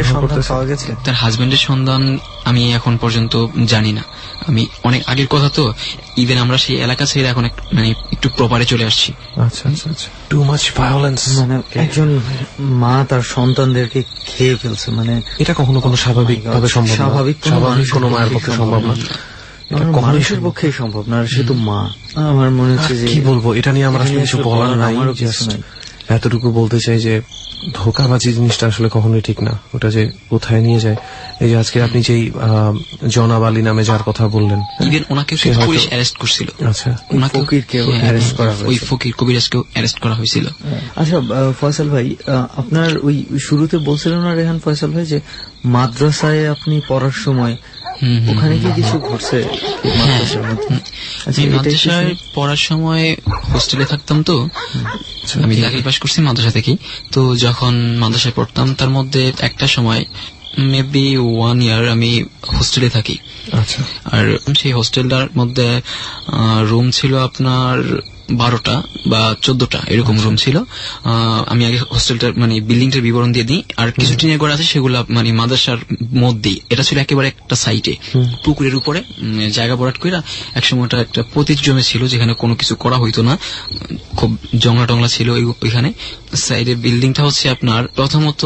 হাজবেন্ডের সন্ধান আমি এখন পর্যন্ত জানি না। আমি অনেক আগের কথা তো, ইভেন আমরা সেই এলাকা ছেড়ে এখন মানে একটু প্রপারে চলে আসছি। আচ্ছা আচ্ছা আচ্ছা, টু মাচ ভায়োলেন্স। মানে একজন মা তার সন্তানদেরকে খেয়ে ফেলছে, মানে এটা কখনো কোনো স্বাভাবিক ভাবে সম্ভব না, স্বাভাবিক কোনো মায়ের পক্ষে সম্ভব না, মানুষের পক্ষেই সম্ভব না। আর সে তো মা। আমার মনে হচ্ছে যে কি বলবো, এটা নিয়ে আমার আসলে কিছু বলার নাই। এতটুকু বলতে চাই যে ধোঁকাবাজি জিনিসটা আসলে কখনোই ঠিক না। ওটা যে কোথায় নিয়ে যায়, এই যে আজকে আপনি যেই জনাব আলী নামে যার কথা বললেন, ইভেন ওনাকে পুলিশ অ্যারেস্ট করছিল। আচ্ছা, ফকিরকেও অ্যারেস্ট করা হয়েছিল, ওই ফকির কবিরাজকেও অ্যারেস্ট করা হয়েছিল। আচ্ছা ফয়সাল ভাই, আপনার ওই শুরুতে বলছিলেন না রেহান ফয়সাল ভাই যে মাদ্রাসায় আপনি পড়ার সময় ওখানে কি কিছু ঘটছে মাদ্রাসার মধ্যে? মাদ্রাসায় পড়ার সময় হোস্টেলে থাকতাম তো, আমি দাখিল পাস করছি মাদ্রাসা থেকেই। তো যখন মাদ্রাসায় পড়তাম তার মধ্যে একটা সময় মেবি 1 year আমি হোস্টেলে থাকি। আচ্ছা। আর সেই হোস্টেলটার মধ্যে রুম ছিল আপনার 12টা বা 14টা এরকম রুম ছিল। আমি আগে হোস্টেলটার মানে বিল্ডিংটার বিবরণ দিয়ে দিই। আর কিছু টিনের ঘর আছে সেগুলো মানে মাদ্রাসার মধ্যেই। এটা ছিল একেবারে একটা সাইটে, পুকুরের উপরে জায়গা ভরাট করে একসময়টা একটা পতিত জমি ছিল যেখানে কোনো কিছু করা হইতো না, খুব জংলা টংলা ছিল ওইখানে। সাইডে বিল্ডিংটা হচ্ছে আপনার প্রথমত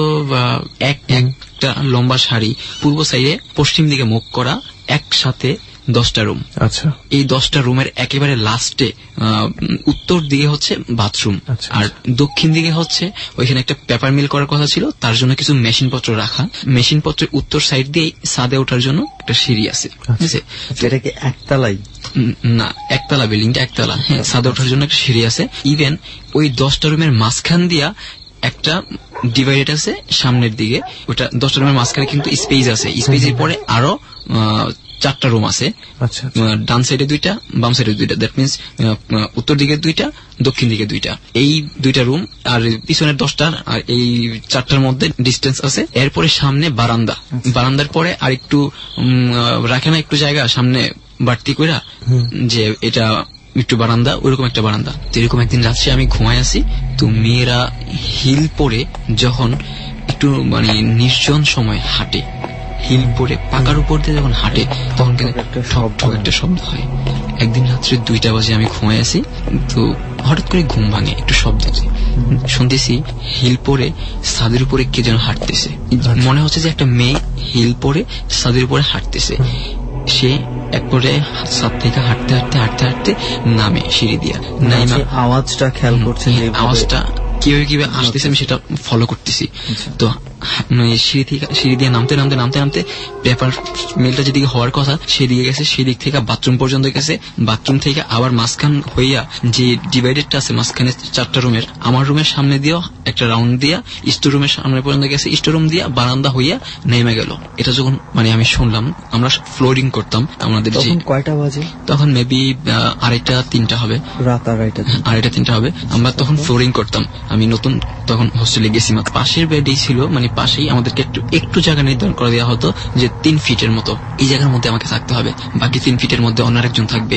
একটা লম্বা সারি, পূর্ব সাইডে পশ্চিম দিকে মুখ করা, একসাথে 10টা রুম। আচ্ছা। এই 10টা রুমের একেবারে লাস্টে উত্তর দিকে হচ্ছে বাথরুম, আর দক্ষিণ দিকে হচ্ছে ওইখানে একটা পেপার মিল করার কথা ছিল, তার জন্য কিছু মেশিনপত্র রাখা। মেশিনপত্রের উত্তর সাইড দিয়ে ছাদে ওঠার জন্য একটা সিঁড়ি আছে। ঠিক আছে, এটা কি একতলাই? না, একতলা বিল্ডিংটা একতলা। হ্যাঁ, ছাদে ওঠার জন্য একটা সিঁড়ি আছে। ইভেন ওই 10টা রুমের মাঝখান দিয়া একটা ডিভাইডেড আছে সামনের দিকে। ওটা 10টা রুমের মাঝখানে কিন্তু স্পেস আছে। স্পেসের পরে আরো 4টা রুম আছে। ডান সাইডে 2টা, বাম সাইডে 2টা। দ্যাট মিনস উত্তর দিকে 2টা, দক্ষিণ দিকে 2টা। এই 2টা রুম আর পিছনের 10টা আর এই 4টার মধ্যে ডিস্টেন্স আছে। এরপরে সামনে বারান্দা, বারান্দার পরে আর একটু রাখে না একটু জায়গা সামনে বাড়তি কইরা, যে এটা একটু বারান্দা, ওইরকম একটা বারান্দা। তো এরকম একদিন রাত্রে আমি ঘুমায় আছি, তো মেয়েরা হিল পরে যখন একটু মানে নির্জন সময় হাঁটে, হিল পরে পাকার উপর দিয়ে যখন হাঁটে তখন কিন্তু ঠক ঠক একটা শব্দ হয়। একদিন রাত্রে 2টা বাজে আমি ঘুমায় আছি, তো হঠাৎ করে ঘুম ভাঙে, একটু শব্দ শুনতেছি, হিল পরে ছাদের উপরে কে যেন হাঁটতেছে। মনে হচ্ছে যে একটা মেয়ে হিল পরে ছাদের উপরে হাঁটতেছে। সে এক পর্যায়ে ছাদ থেকে হাঁটতে হাঁটতে হাঁটতে হাঁটতে নামে সিঁড়ি দিয়া। আওয়াজটা খেয়াল করছেন? আওয়াজটা কিভাবে আসতেছে আমি সেটা ফলো করতেছি। তো সিঁড়ি দিয়ে নামতে নামতে নামতে নামতে পেপার মিলটা যেদিকে হওয়ার কথা সেদিকে গেছে, সেদিক থেকে বাথরুম পর্যন্ত গেছে। বাথরুম থেকে আবার মাঝখান হইয়া যে ডিভাইডেডটা আছে মাঝখানে 4টা রুমের, আমার রুমের সামনে দিয়েও একটা রাউন্ড দিয়া স্টোর রুমের সামনে পর্যন্ত গেছে, স্টোর রুম দিয়া বারান্দা হইয়া নেমে গেল। এটা যখন মানে আমি শুনলাম, আমরা ফ্লোরিং করতাম আমাদের। কয়টা বাজে তখন? মেবি 2:30-3টা হবে, রাত 2:30-3টা হবে। আমরা তখন ফ্লোরিং করতাম। আমি নতুন তখন হোস্টেলে গেছি, পাশের বেডেই ছিল, মানে পাশেই আমাদেরকে একটু জায়গা নির্ধারণ করে দেওয়া হতো যে 3 ফিটের মতো এই জায়গার মধ্যে আমাকে থাকতে হবে, বাকি 3 ফিটের মধ্যে অন্য একজন থাকবে।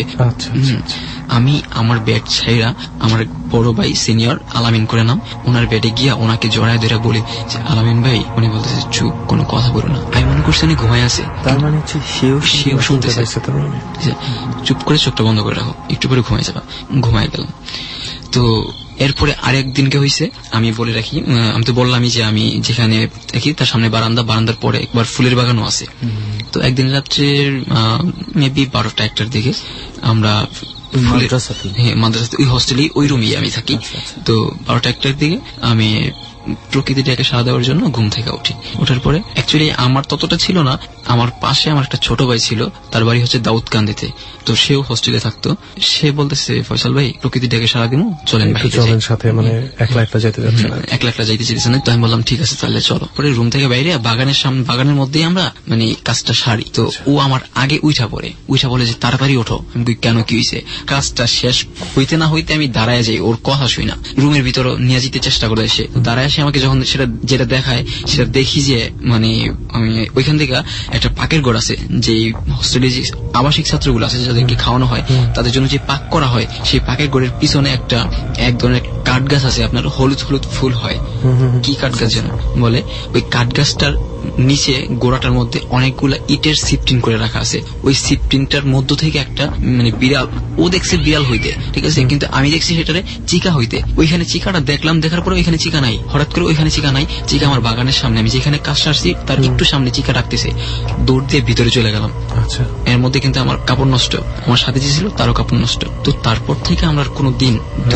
আমি আমার বেড ছাইরা আমার বড় ভাই সিনিয়র আলামিন করে নাম, ওনার বেডে গিয়া ওনাকে জড়ায় ধরে বলি যে আলামিন ভাই, উনি বলতেছে চুপ, কোনো কথা বলো না। আমি মনে করছি উনি ঘুমায় আছে, তার মানে সেও শুনতেছে। চুপ করে চোখটা বন্ধ করে রাখো, একটু পরে ঘুমাই যাবা। ঘুমাই গেলাম। তো এরপরে আরেকদিনকে হয়েছে, আমি বলে রাখি, আমি তো বললামই যে আমি যেখানে থাকি তার সামনে বারান্দার পরে একবার ফুলের বাগানও আছে। তো একদিন রাত্রের মেবি 12টা-1টার দিকে আমরা মাদ্রাসাতে ওই হস্টেলে ওই রুমেই আমি থাকি। তো 12টা-1টার দিকে আমি প্রকৃতিটাকে সাড়া দেওয়ার জন্য ঘুম থেকে উঠি। ওঠার পরে অ্যাকচুয়ালি আমার ততটা ছিল না, আমার পাশে আমার একটা ছোট ভাই ছিল, তার বাড়ি হচ্ছে দাউদকান্দিতে। তো সেও হোস্টেলে থাকতো। সে বলতেছে, ফয়সাল ভাই প্রকৃতিটাকে সাড়া দিব, চলেন সাথে, মানে একলা যাইতে যাচ্ছে না, একলা যাইতে চাইতেছে না। তো আমি বললাম ঠিক আছে তাহলে চলো। পরে রুম থেকে বাইরে বাগানের মধ্যেই আমরা মানে কাজটা সারি। তো ও আমার আগে উঠা বলে যে তাড়াতাড়ি ওঠো। আমি কেন, কি হয়েছে? কাজটা শেষ হইতে না হইতে আমি দাঁড়ায় যাই, ওর কথা শুই না, রুমের ভিতরে নিয়ে যেতে চেষ্টা করে। এসে দাঁড়ায় এসে আমাকে যখন যেটা দেখায় সেটা দেখি যে মানে আমি ওইখান থেকে একটা পাকের ঘর আছে, যে হোস্টেলে যে আবাসিক ছাত্রগুলো আছে যাদেরকে খাওয়ানো হয় তাদের জন্য যে পাক করা হয়, সেই পাকের ঘরের পিছনে এক ধরনের কাঠ গাছ আছে, আপনার হলুদ হলুদ ফুল হয়, কি কাঠ গাছ যেন বলে। ওই কাঠ গাছটার নিচে গোড়াটার মধ্যে অনেকগুলা ইটের সিপটিন করে রাখা আছে। ওই সিপটিনটার মধ্য থেকে একটা মানে বিড়াল, ও দেখছে বিড়াল হইতে, ঠিক আছে, কিন্তু আমি দেখছি সেটারে চিকা হইতে। ওইখানে চিকাটা দেখলাম, দেখার পরে ওইখানে চিকা নাই, হঠাৎ করে ওইখানে চিকা নাই, চিকা আমার বাগানের সামনে, আমি যেখানে কাজ সারছি তার একটু সামনে চিকা রাখতেছে। দৌড় দিয়ে ভিতরে চলে গেলাম। এর মধ্যে কিন্তু আমার কাপড় নষ্ট, আমার সাথে যে ছিল তারও কাপড় নষ্ট। তো তারপর থেকে আমরা কোনো দিন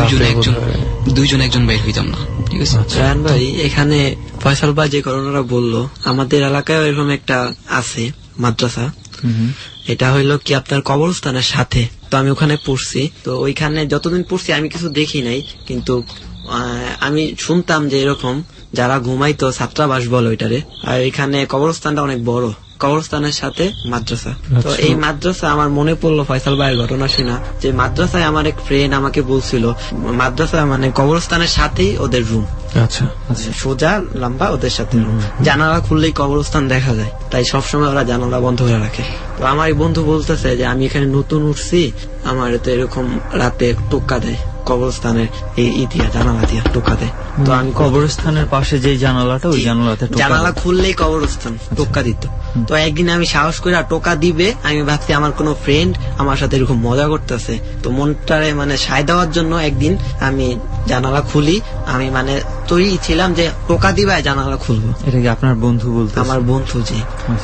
দুইজন একজন বাইর হইতাম না, ঠিক আছে। রায়হান ভাই, এখানে ফয়সাল ভাই যে ঘটনাটা বললো, আমাদের এলাকায় এরকম একটা আছে মাদ্রাসা। এটা হইলো কি আপনার কবরস্থানের সাথে। তো আমি ওখানে পড়ছি। তো ওইখানে যতদিন পড়ছি আমি কিছু দেখি নাই, কিন্তু আমি শুনতাম যে এরকম যারা ঘুমাইতো ছাত্রাবাস বলে ওইটারে। আর এখানে কবরস্থানটা অনেক বড়, কবরস্থানের সাথে মাদ্রাসা। তো এই মাদ্রাসা আমার মনে পড়লো ফয়সাল ভাইয়ের ঘটনা শুনা, যে মাদ্রাসায় আমার এক ফ্রেন্ড আমাকে বলছিল মাদ্রাসা মানে কবরস্থানের সাথেই ওদের রুম। আচ্ছা, সোজা লম্বা ওদের সাথে রুম, জানালা খুললেই কবরস্থান দেখা যায়, তাই সবসময় ওরা জানালা বন্ধ করে রাখে। তো আমার এই বন্ধু বলতেছে যে আমি এখানে নতুন উঠছি, আমার তো এরকম রাতে টোকা দেয় কবরস্থানের এই জানালা দিয়া টোকা দেয়। তো আমি কবরস্থানের পাশে যে জানালাটা, ওই জানালা খুললেই কবরস্থান টোকা দিত। তো একদিন আমি সাহস করে টোকা দিবে, আমি ভাবছি আমার কোনো ফ্রেন্ড আমার সাথে এরকম মজা করতেছে, তো মনটারে মানে সায় দেওয়ার জন্য একদিন আমি জানালা খুলি। আমি মানে তৈরি ছিলাম যে টোকা দিবে জানালা খুলবো। এটা কি আপনার বন্ধু বলতে? আমার বন্ধু, জি।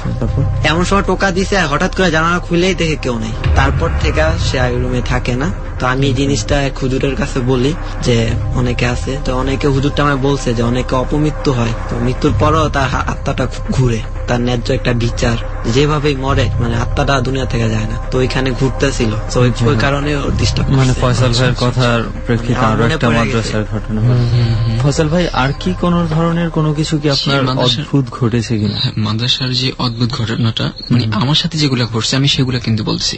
এমন সময় টোকা দিছে, আর হঠাৎ করে জানালা খুলেই দেখে কেউ নেই। তারপর থেকে সে রুমে থাকে না। তো আমি এই জিনিসটা হুজুরের কাছে বলি যে অনেকে আছে, তো অনেকে হুজুরটা আমায় বলছে যে অনেকে অপমৃত্যু হয়, তো মৃত্যুর পরও তার আত্মাটা ঘুরে, তার ন্যায্য একটা বিচার, যেভাবেই মরে মানে আত্মাটা দুনিয়া থেকে যায় না। তো ওইখানে ঘুরতেছিল, তো ওই কারণে ওর ডিস্টার্ব। মানে ফয়সাল ভাইয়ের কথার প্রেক্ষিতে আরো একটা মাদ্রাসার ঘটনা। ফয়সাল ভাই, আর কি কোন ধরনের কোনো কিছু কি আপনার অদ্ভুত ঘটেছে কিনা? মাদ্রাসার যে অদ্ভুত ঘটনাটা মানে আমার সাথে যেগুলো ঘটছে আমি সেগুলো কিন্তু বলছি।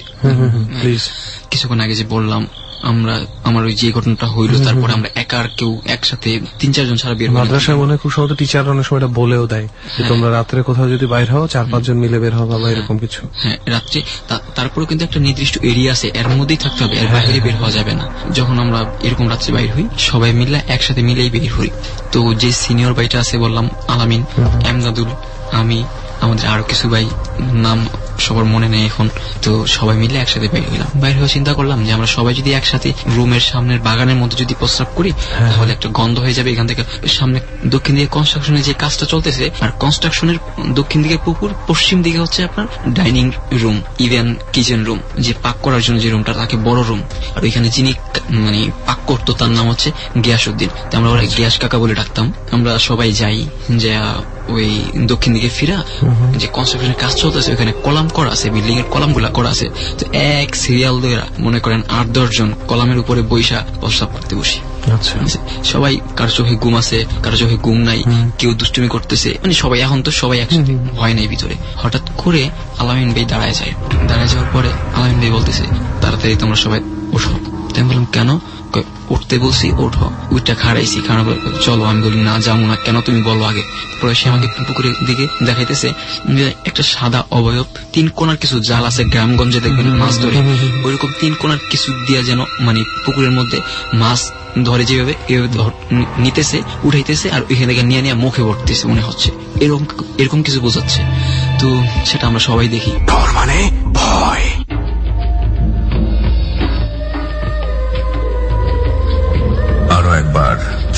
কিছুক্ষণ আগে যে বললাম আমার ওই যে ঘটনাটা হইলো, তারপরে আমরা একার কেউ একসাথে 3-4 জন ছাড়া বের হই। মাদ্রাসায় মনে খুব সহজে টিচার অনেক সময় বলেও দেয় যে তোমরা রাত্রে কোথাও যদি বাইর হও 4-5 জন মিলে বের হও বা এরকম কিছু। হ্যাঁ, রাত্রে। তারপরে কিন্তু একটা নির্দিষ্ট এরিয়া আছে, এর মধ্যেই থাকতে হবে, এর বাইরে বের হওয়া যাবে না। যখন আমরা এরকম রাত্রে বাইর হই, সবাই মিলে একসাথে মিলেই বের হই। তো যে সিনিয়র ভাইটা আছে বললাম, আলামিন, এমদাদুল, আমি, আমাদের আরো কিছু ভাই, নাম সবার মনে নেই এখন। তো সবাই মিলে একসাথে বাইরে হইলাম। বাইরে হয়ে চিন্তা করলাম যে আমরা সবাই যদি একসাথে রুমের সামনের বাগানের মধ্যে যদি প্রস্রাব করি তাহলে একটা গন্ধ হয়ে যাবে এখান থেকে। সামনে দক্ষিণ দিকে কনস্ট্রাকশনের যে কাজটা চলতেছে, আর কনস্ট্রাকশনের দক্ষিণ দিকে পুকুর, পশ্চিম দিকে হচ্ছে আপনার dining room, even kitchen room, যে পাক করার জন্য যে রুমটা তাকে বড় রুম। আর ওইখানে যিনি মানে পাক করতো তার নাম হচ্ছে গিয়াসউদ্দিন। তো আমরা ওরা গিয়াস কাকা বলে ডাকতাম। আমরা সবাই যাই, যে ওই দক্ষিণ দিকে ফিরা যে কনস্ট্রাকশনের কাজ চলতেছে, ওইখানে কলাম করা আছে, বিল্ডিং এর কলাম গুলা করা আছে। তো এক সিরিয়াল ধরে মনে করেন 8-10 জন কলামের উপরে বৈশা প্রস্রাব করতে বসি। সবাই কারো চোখে ঘুম আছে, কারো চোখে ঘুম নাই, কেউ দুষ্টুমি করতেছে, মানে সবাই এখন তো সবাই একসাথে, ভয় নাই ভিতরে। হঠাৎ করে আলামিন ভাই দাঁড়ায় যায়। দাঁড়ায় যাওয়ার পরে আলামিন ভাই বলতেছে, তাড়াতাড়ি তোমরা সবাই ওঠো। তাই বললাম কেন? উঠতে বলছি, ওঠো। উইটা খাড়াইছি, খাড়া চলো। আমি বলি না, যাবো না। কেন? তুমি বলো আগে। পরে সে আমাকে পুকুরের দিকে দেখাইতেছে একটা সাদা অবয়ব, 3 কোণার কিছু জাল আছে, গ্রামগঞ্জে দেখবেন মাছ ধরে, ওইরকম 3 কোণার কিছু দিয়া যেন মানে পুকুরের মধ্যে মাছ ধরে যেভাবে নিতেছে, উঠাইতেছে, আর ওইখান থেকে নিয়ে নিয়ে মুখে ভরতেছে মনে হচ্ছে, এরকম কিছু বোঝাচ্ছে। তো সেটা আমরা সবাই দেখি। মানে ভয়। আরো একবার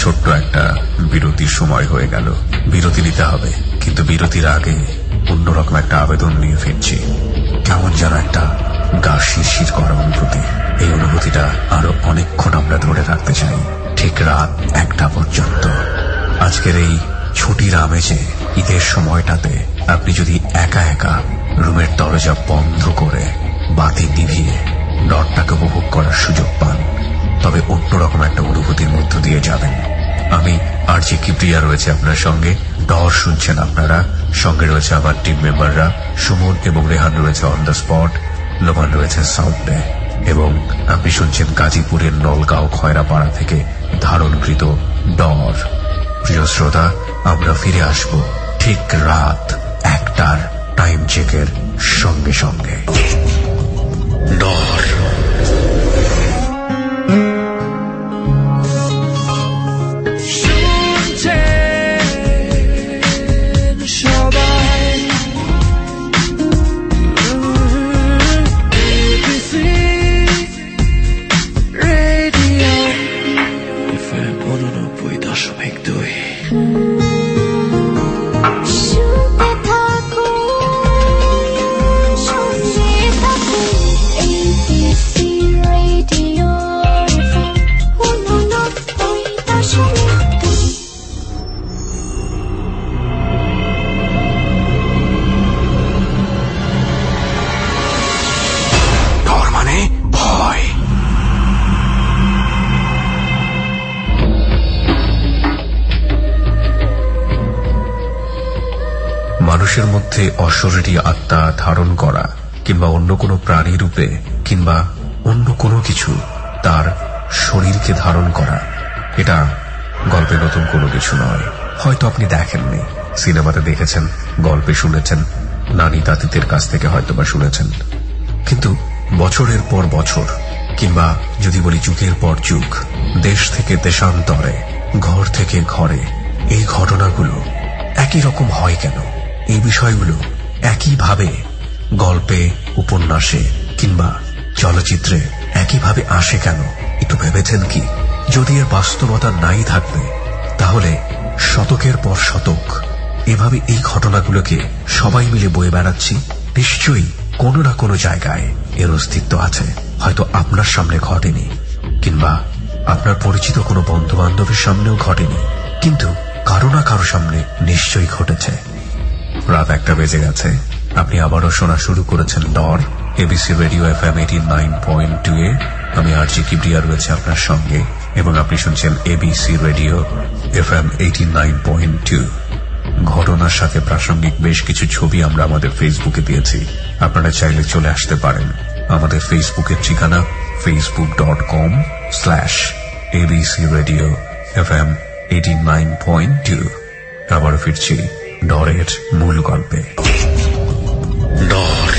ছোট্ট একটা বিরতির সময় হয়ে গেল। বিরতি নিতে হবে, কিন্তু বিরতির আগে অন্যরকম একটা আবেদন নিয়ে ফিরছি। কেমন যেন একটা গা শিরশির করা অনুভূতি। এই অনুভূতিটা আরো অনেকক্ষণ আমরা ধরে রাখতে চাই, ঠিক রাত 1টা পর্যন্ত। আজকের এই ছুটির আমেজে, ঈদের সময়টাতে আপনি যদি একা একা রুমের দরজা বন্ধ করে বাতি নিভিয়ে ডরটাকে উপভোগ করার সুযোগ পান, তবে অন্যরকম একটা অনুভূতির মধ্য দিয়ে যাবেন। আমি আরজে কিবরিয়া রয়েছে আপনার সঙ্গে। ডর শুনছেন আপনারা, সঙ্গে রয়েছে আমার টিম মেম্বাররা। সুমন এবং রেহান রয়েছে অন দ্য স্পট, লোমান রয়েছে সাউন্ডে, এবং আপনি শুনছেন গাজীপুরের নলগাঁও খয়রাপাড়া থেকে ধারণকৃত ডর। প্রিয় শ্রোতা, আমরা ফিরে আসব ঠিক রাত 1টার টাইম চেকের সঙ্গে সঙ্গে। ডর। মানুষের মধ্যে অশরীরী আত্মা ধারণ করা, কিংবা অন্য কোনো প্রাণী রূপে কিংবা অন্য কোনো কিছু তার শরীরকে ধারণ করা, এটা গল্পে নতুন কোনো কিছু নয়। হয়তো আপনি দেখেননি, সিনেমাতে দেখেছেন, গল্পে শুনেছেন, নানি দাদিদের কাছ থেকে হয়তোবা শুনেছেন, কিন্তু বছরের পর বছর, কিংবা যদি বলি যুগের পর যুগ, দেশ থেকে দেশান্তরে, ঘর থেকে ঘরে এই ঘটনাগুলো একই রকম হয় কেন? এই বিষয়গুলো একইভাবে গল্পে, উপন্যাসে কিংবা চলচ্চিত্রে একইভাবে আসে কেন? একটু ভেবেছেন কি? যদি এর বাস্তবতা নাই থাকবে, তাহলে শতকের পর শতক এভাবে এই ঘটনাগুলোকে সবাই মিলে বয়ে বেড়াচ্ছি। নিশ্চয়ই কোনো না কোনো জায়গায় এর অস্তিত্ব আছে। হয়তো আপনার সামনে ঘটেনি, কিংবা আপনার পরিচিত কোনো বন্ধু বান্ধবের সামনেও ঘটেনি, কিন্তু কারো না কারো সামনে নিশ্চয়ই ঘটেছে। রাত 1টা বেজে গেছে। আপনি আবারও শোনা শুরু করেছেন ডর, এবিসি রেডিও FM 89.2 এ। আমি আরজে কিবরিয়া রয়েছে আপনার সঙ্গে, এবং আপনি শুনছেন এবিসি রেডিও FM 89.2। ঘটনার সাথে প্রাসঙ্গিক বেশ কিছু ছবি আমরা আমাদের ফেসবুকে দিয়েছি। আপনারা চাইলে চলে আসতে পারেন। আমাদের ফেসবুকের ঠিকানা facebook.com/ABC Radio FM 89.2। আবারও ফিরছি ডরের মূল গল্পে। ডর।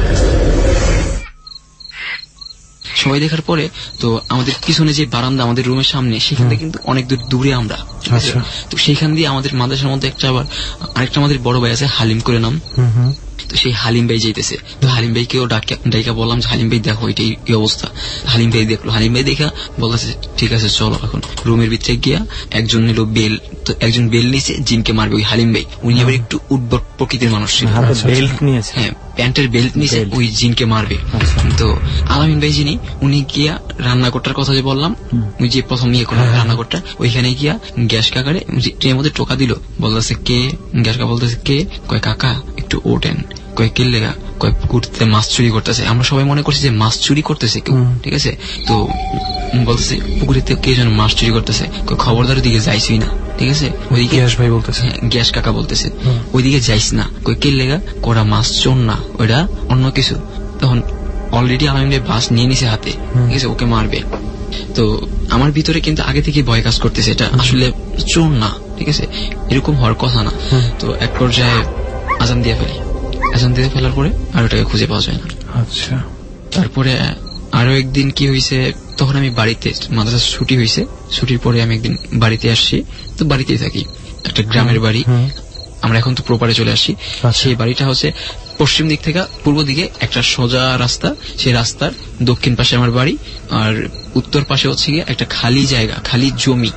সবাই দেখার পরে তো আমাদের পিছনে যে বারান্দা, আমাদের রুমের সামনে, সেখান থেকে কিন্তু অনেক দূরে আমরা। তো সেইখান দিয়ে আমাদের মাদ্রাসার মধ্যে আরেকটা আমাদের বড় ভাই আছে, হালিম করে নাম। তো সেই হালিম ভাই যাইতেছে। তো হালিম ভাইকেও ডাইকা বললাম যে হালিম ভাই দেখো এটাই এই অবস্থা। হালিম ভাই দেখলো, হালিম ভাই দেখা বলতেছে ঠিক আছে চলো। এখন রুমের ভিতরে গিয়া একজন নিল বেল, তো একজন বেল নিচে জিনকে মারবে ওই হালিম ভাই। উনি আবার একটু উদ্ভট প্রকৃতির মানুষ ছিল। হ্যাঁ, প্যান্টের বেল্ট নিচে ওই জিনকে মারবে। তো আলামিন ভাই যিনি, উনি গিয়া রান্নাঘরটার কথা যে বললাম, ওই যে প্রথম ইয়ে করলাম রান্নাঘরটা, ওইখানে গিয়া গ্যাস কাকারে ট্রেনের মধ্যে টোকা দিল। বলতেছে কে? গ্যাস কাকা বলতেছে কে? কয় কাকা একটু ওঠেন। কয় কে লেগা? কয় পুকুরতে মাছ চুরি করতেছে। আমরা সবাই মনে করছি যে মাছ চুরি করতেছে কেউ, ঠিক আছে। তো বলতেছে পুকুরেতে কে যেন মাছ চুরি করতেছে। কয় খবরদার দিকে যাইছই না, ঠিক আছে। ওইদিকে গ্যাস কাকা বলতেছে ওইদিকে যাইস না। কই কে লেগা? কোরা মাছ চোর না, ওইটা অন্য কিছু। তখন অলরেডি আলামিন ভাই বাস নিয়ে নিছে হাতে, ঠিক আছে, ওকে মারবে। তো আমার ভিতরে কিন্তু আগে থেকে ভয় কাজ করতেছে, এটা আসলে চোর না, ঠিক আছে, এরকম হওয়ার কথা না। তো এক পর্যায়ে আজান দিয়ে ফেলি। আজান দিয়ে ফেলার পরে আর ওটাকে খুঁজে পাওয়া যায় না। আচ্ছা। তারপরে আরো একদিন কি হয়েছে, তখন আমি বাড়িতে, মাদ্রাসা ছুটি হয়েছে, ছুটির পরে আমি একদিন বাড়িতে আসছি। তো বাড়িতেই থাকি, একটা গ্রামের বাড়ি। আমরা এখন তো প্রপারে চলে আসছি। সেই বাড়িটা হচ্ছে পশ্চিম দিক থেকে পূর্ব দিকে একটা সোজা রাস্তা, সেই রাস্তার দক্ষিণ পাশে আমার বাড়ি, আর উত্তর পাশে হচ্ছে গিয়ে একটা খালি জায়গা, খালি জমি,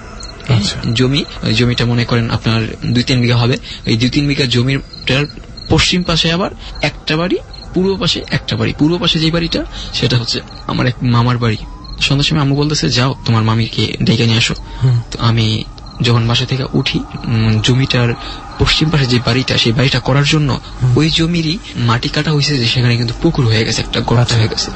জমি। ওই জমিটা মনে করেন আপনার 2-3 বিঘা হবে। এই 2-3 বিঘা জমিটার পশ্চিম পাশে আবার একটা বাড়ি, পূর্ব পাশে একটা বাড়ি। পূর্ব পাশে যে বাড়িটা সেটা হচ্ছে আমার এক মামার বাড়ি। সন্ধ্যার সময় আম্মু বলতেছে যাও তোমার মামিকে ডেকে নিয়ে আসো। তো আমি যখন বাসা থেকে উঠি, জমিটার পশ্চিম পাশে যে বাড়িটা, সেই বাড়িটা করার জন্য ওই জমিরই মাটি কাটা হয়েছে, যে সেখানে কিন্তু পুকুর হয়ে গেছে, একটা গর্ত হয়ে গেছে।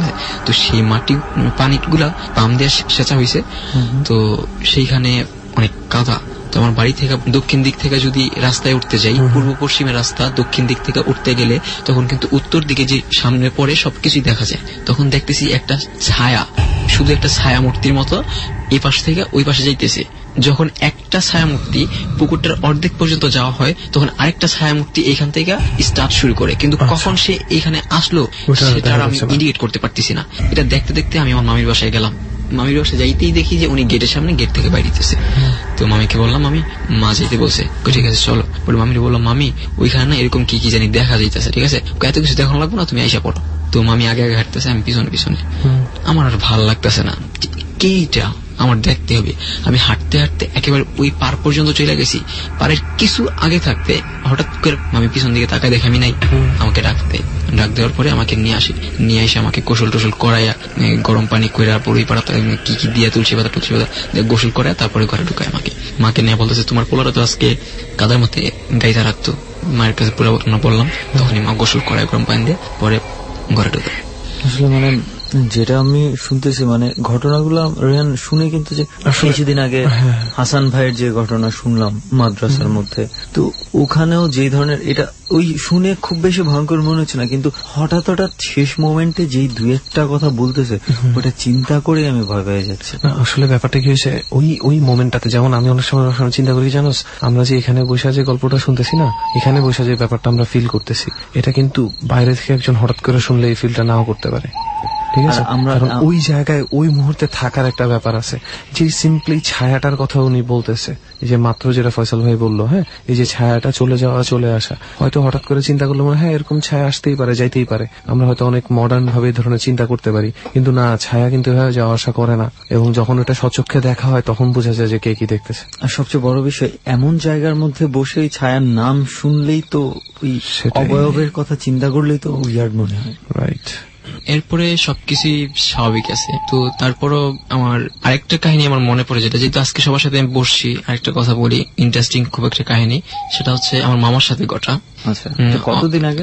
তো সেই মাটি পানিগুলা পাম্প দিয়ে সেচা হয়েছে। তো সেইখানে অনেক কাদা। তো আমার বাড়ি থেকে দক্ষিণ দিক থেকে যদি রাস্তায় উঠতে যাই, পূর্ব পশ্চিমের রাস্তা, দক্ষিণ দিক থেকে উঠতে গেলে তখন কিন্তু উত্তর দিকে যে সামনে পড়ে সবকিছুই দেখা যায়। তখন দেখতেছি একটা ছায়া, শুধু একটা ছায়া মূর্তির মতো এই পাশ থেকে ওই পাশে যাইতেছে। যখন একটা ছায়া মূর্তি পুকুরটার অর্ধেক পর্যন্ত যাওয়া হয়, তখন আরেকটা ছায়া মূর্তি এখান থেকে স্টার্ট শুরু করে। কিন্তু কখন সে এখানে আসলো সেটা আমি ইন্ডিকেট করতে পারতেছি না। এটা দেখতে দেখতে আমি আমার মামির বাসায় গেলাম। মামির বাসায় যাইতেই দেখি যে উনি গেটের সামনে, গেট থেকে বাইরেতেছে। তো মামিকে বললাম, মামি মা যেতে বলছে, ঠিক আছে চলো। বলে মামিকে বললাম, মামি ওইখানে না এরকম কি কি জানি দেখা যাইতেছে, ঠিক আছে এত কিছু দেখানো লাগবে না, তুমি আইসা পড়ো। তো মামি আগে আগে হাঁটতেছে, আমি পিছনে পিছনে। আমার আর ভাল লাগতেছে না, কেইটা আমার দেখতে হবে। আমি হাঁটতে হাঁটতে একেবারে ওই পার পর্যন্ত চলে গেছি। পারের কিছু আগে থাকতে হঠাৎ করে আমি পিছন দিকে তাকায় দেখে আমি নাই। আমাকে ডাক দেওয়ার পরে আমাকে নিয়ে এসে আমাকে গোসল টোসল করাইয়া, গরম পানি কইরা পড়ি পাড়া কি কি দিয়ে তুলসী পাতা গোসল করায় তারপরে ঘরে ঢুকায় মাকে নিয়ে বলতেছে, তোমার পোলারা তো আজকে কাদার মধ্যে গাইতে রাখতো। মায়ের কাছে পুরো ঘটনা বললাম। তখনই মা গোসল করায় গরম পানি দিয়ে, পরে ঘরে ঢুকায়। আসলে মানে যেটা আমি শুনতেছি, মানে ঘটনাগুলো রেহান শুনে কিন্তু, যে কিছুদিন আগে হাসান ভাইয়ের যে ঘটনা শুনলাম মাদ্রাসার মধ্যে, তো ওখানেও যে ধরনের, এটা ওই শুনে খুব বেশি ভয়ঙ্কর মনে হচ্ছে না, কিন্তু হঠাৎ হঠাৎ শেষ মোমেন্টে যেই 2-1টা কথা বলতেছে, ওটা চিন্তা করে আমি ভয় পেয়ে যাচ্ছি। আসলে ব্যাপারটা কি হয়েছে, ওই মোমেন্টটাতে, যেমন আমি অনেক সময় চিন্তা করি, জানোস আমরা যে এখানে বসে যে গল্পটা শুনতেছি না, এখানে বসে যে ব্যাপারটা আমরা ফিল করতেছি, এটা কিন্তু বাইরে থেকে একজন হঠাৎ করে শুনলে এই ফিলটা নাও করতে পারে। ঠিক আছে, আমরা ওই জায়গায় ওই মুহূর্তে থাকার একটা ব্যাপার আছে। যে সিম্পলি ছায়াটার কথা উনি বলতেছে, এই যে মাত্র যেটা ফয়সাল ভাই বললো, হ্যাঁ এই যে ছায়াটা চলে যাওয়া চলে আসা, হয়তো হঠাৎ করে চিন্তা করলো হ্যাঁ এরকম ছায়া আসতেই পারে, যাইতেই পারে। আমরা হয়তো অনেক মডার্ন ভাবে এই ধরনের চিন্তা করতে পারি, কিন্তু না, ছায়া কিন্তু যাওয়া আসা করে না। এবং যখন এটা সচক্ষে দেখা হয় তখন বোঝা যায় যে কে কি দেখতেছে। আর সবচেয়ে বড় বিষয়, এমন জায়গার মধ্যে বসে ওই ছায়ার নাম শুনলেই তো, ওই অবয়বের কথা চিন্তা করলেই তো উইয়ার্ড মনে হয়। রাইট। এরপরে সবকিছুই স্বাভাবিক আছে। তো তারপরও আমার আরেকটা কাহিনী আমার মনে পড়ে, যেটা যেহেতু আজকে সবার সাথে আমি বসছি, আরেকটা কথা বলি, ইন্টারেস্টিং খুব একটা কাহিনী। সেটা হচ্ছে আমার মামার সাথে ঘটা। আচ্ছা, কতদিন আগে?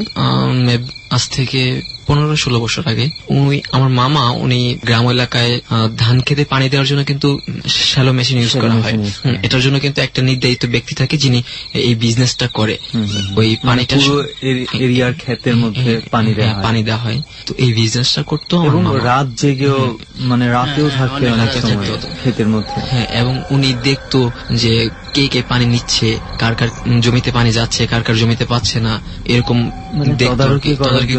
আজ থেকে 15-16 বছর আগে। আমার মামা, উনি গ্রাম এলাকায় ধান খেতে পানি দেওয়ার জন্য কিন্তু শ্যালো মেশিন ইউজ করা হয়। এটার জন্য কিন্তু একটা নির্ধারিত ব্যক্তি থাকে যিনি এই বিজনেসটা করে। ওই পানিটা এরিয়ার ক্ষেতের মধ্যে পানি দেওয়া হয়। তো এই বিজনেসটা করতো, এবং রাত জেগেও, মানে রাতেও থাকতে ক্ষেতের মধ্যে। হ্যাঁ, এবং উনি দেখতো যে কে কে পানি নিচ্ছে, কার কার জমিতে পানি যাচ্ছে, কার কার জমিতে পাচ্ছে না, এরকম তদারকি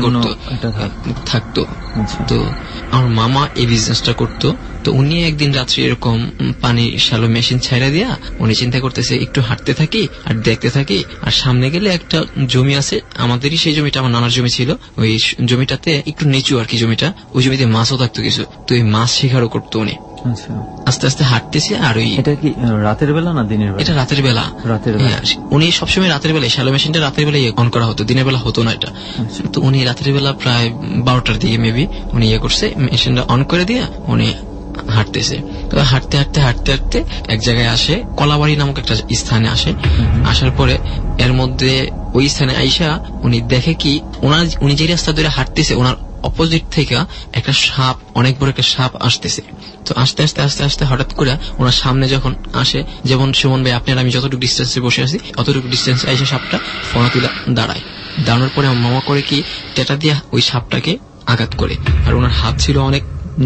থাকতো। তো আমার মামা এই বিজনেসটা করতো। তো উনি একদিন রাত্রে এরকম পানি শ্যালো মেশিন ছাইড়া দিয়া উনি চিন্তা করতেছে, একটু হাঁটতে থাকি আর দেখতে থাকি, আর সামনে গেলে একটা জমি আছে আমাদেরই, সেই জমিটা আমার নানার জমি ছিল। ওই জমিটাতে একটু নিচু আর কি জমিটা, ওই জমিতে মাছও থাকতো কিছু। তো এই মাছ শিকারও করতো উনি। আস্তে আস্তে হাঁটতেছি। আর ওই, এটা কি রাতের বেলা না দিনের বেলা? এটা রাতের বেলা। উনি সবসময় রাতের বেলায়, শ্যালো মেশিনটা রাতের বেলায় অন করা হতো, দিনের বেলা হতো না এটা। তো উনি রাতের বেলা প্রায় 12টার দিকে মেবি উনি করছে, মেশিনটা অন করে দিয়ে উনি হাঁটতেছে। তো হাঁটতে হাঁটতে হাঁটতে হাঁটতে এক জায়গায় আসে, কলাবাড়ি নামক একটা স্থানে আসে। আসার পরে এর মধ্যে ওই স্থানে আইসা উনি দেখে কি, উনি যে রাস্তা ধরে হাঁটতেছে, ওনার অপোজিট থেকে একটা সাপ, অনেক বড় একটা সাপ আসতেছে। তো আস্তে আস্তে আস্তে আস্তে হঠাৎ করে ওনার সামনে যখন আসে, যেমন সুমন ভাই আপনার আমি যতটুকু ডিস্টেন্সে বসে আছি, অতটুকু ডিস্টেন্সে এসে সাপটা ফোনা তুলে দাঁড়ায়। দাঁড়ানোর পরে আমার মামা করে কি, টেটা দিয়ে ওই সাপটাকে আঘাত করে। আর ওনার হাত ছিল অনেক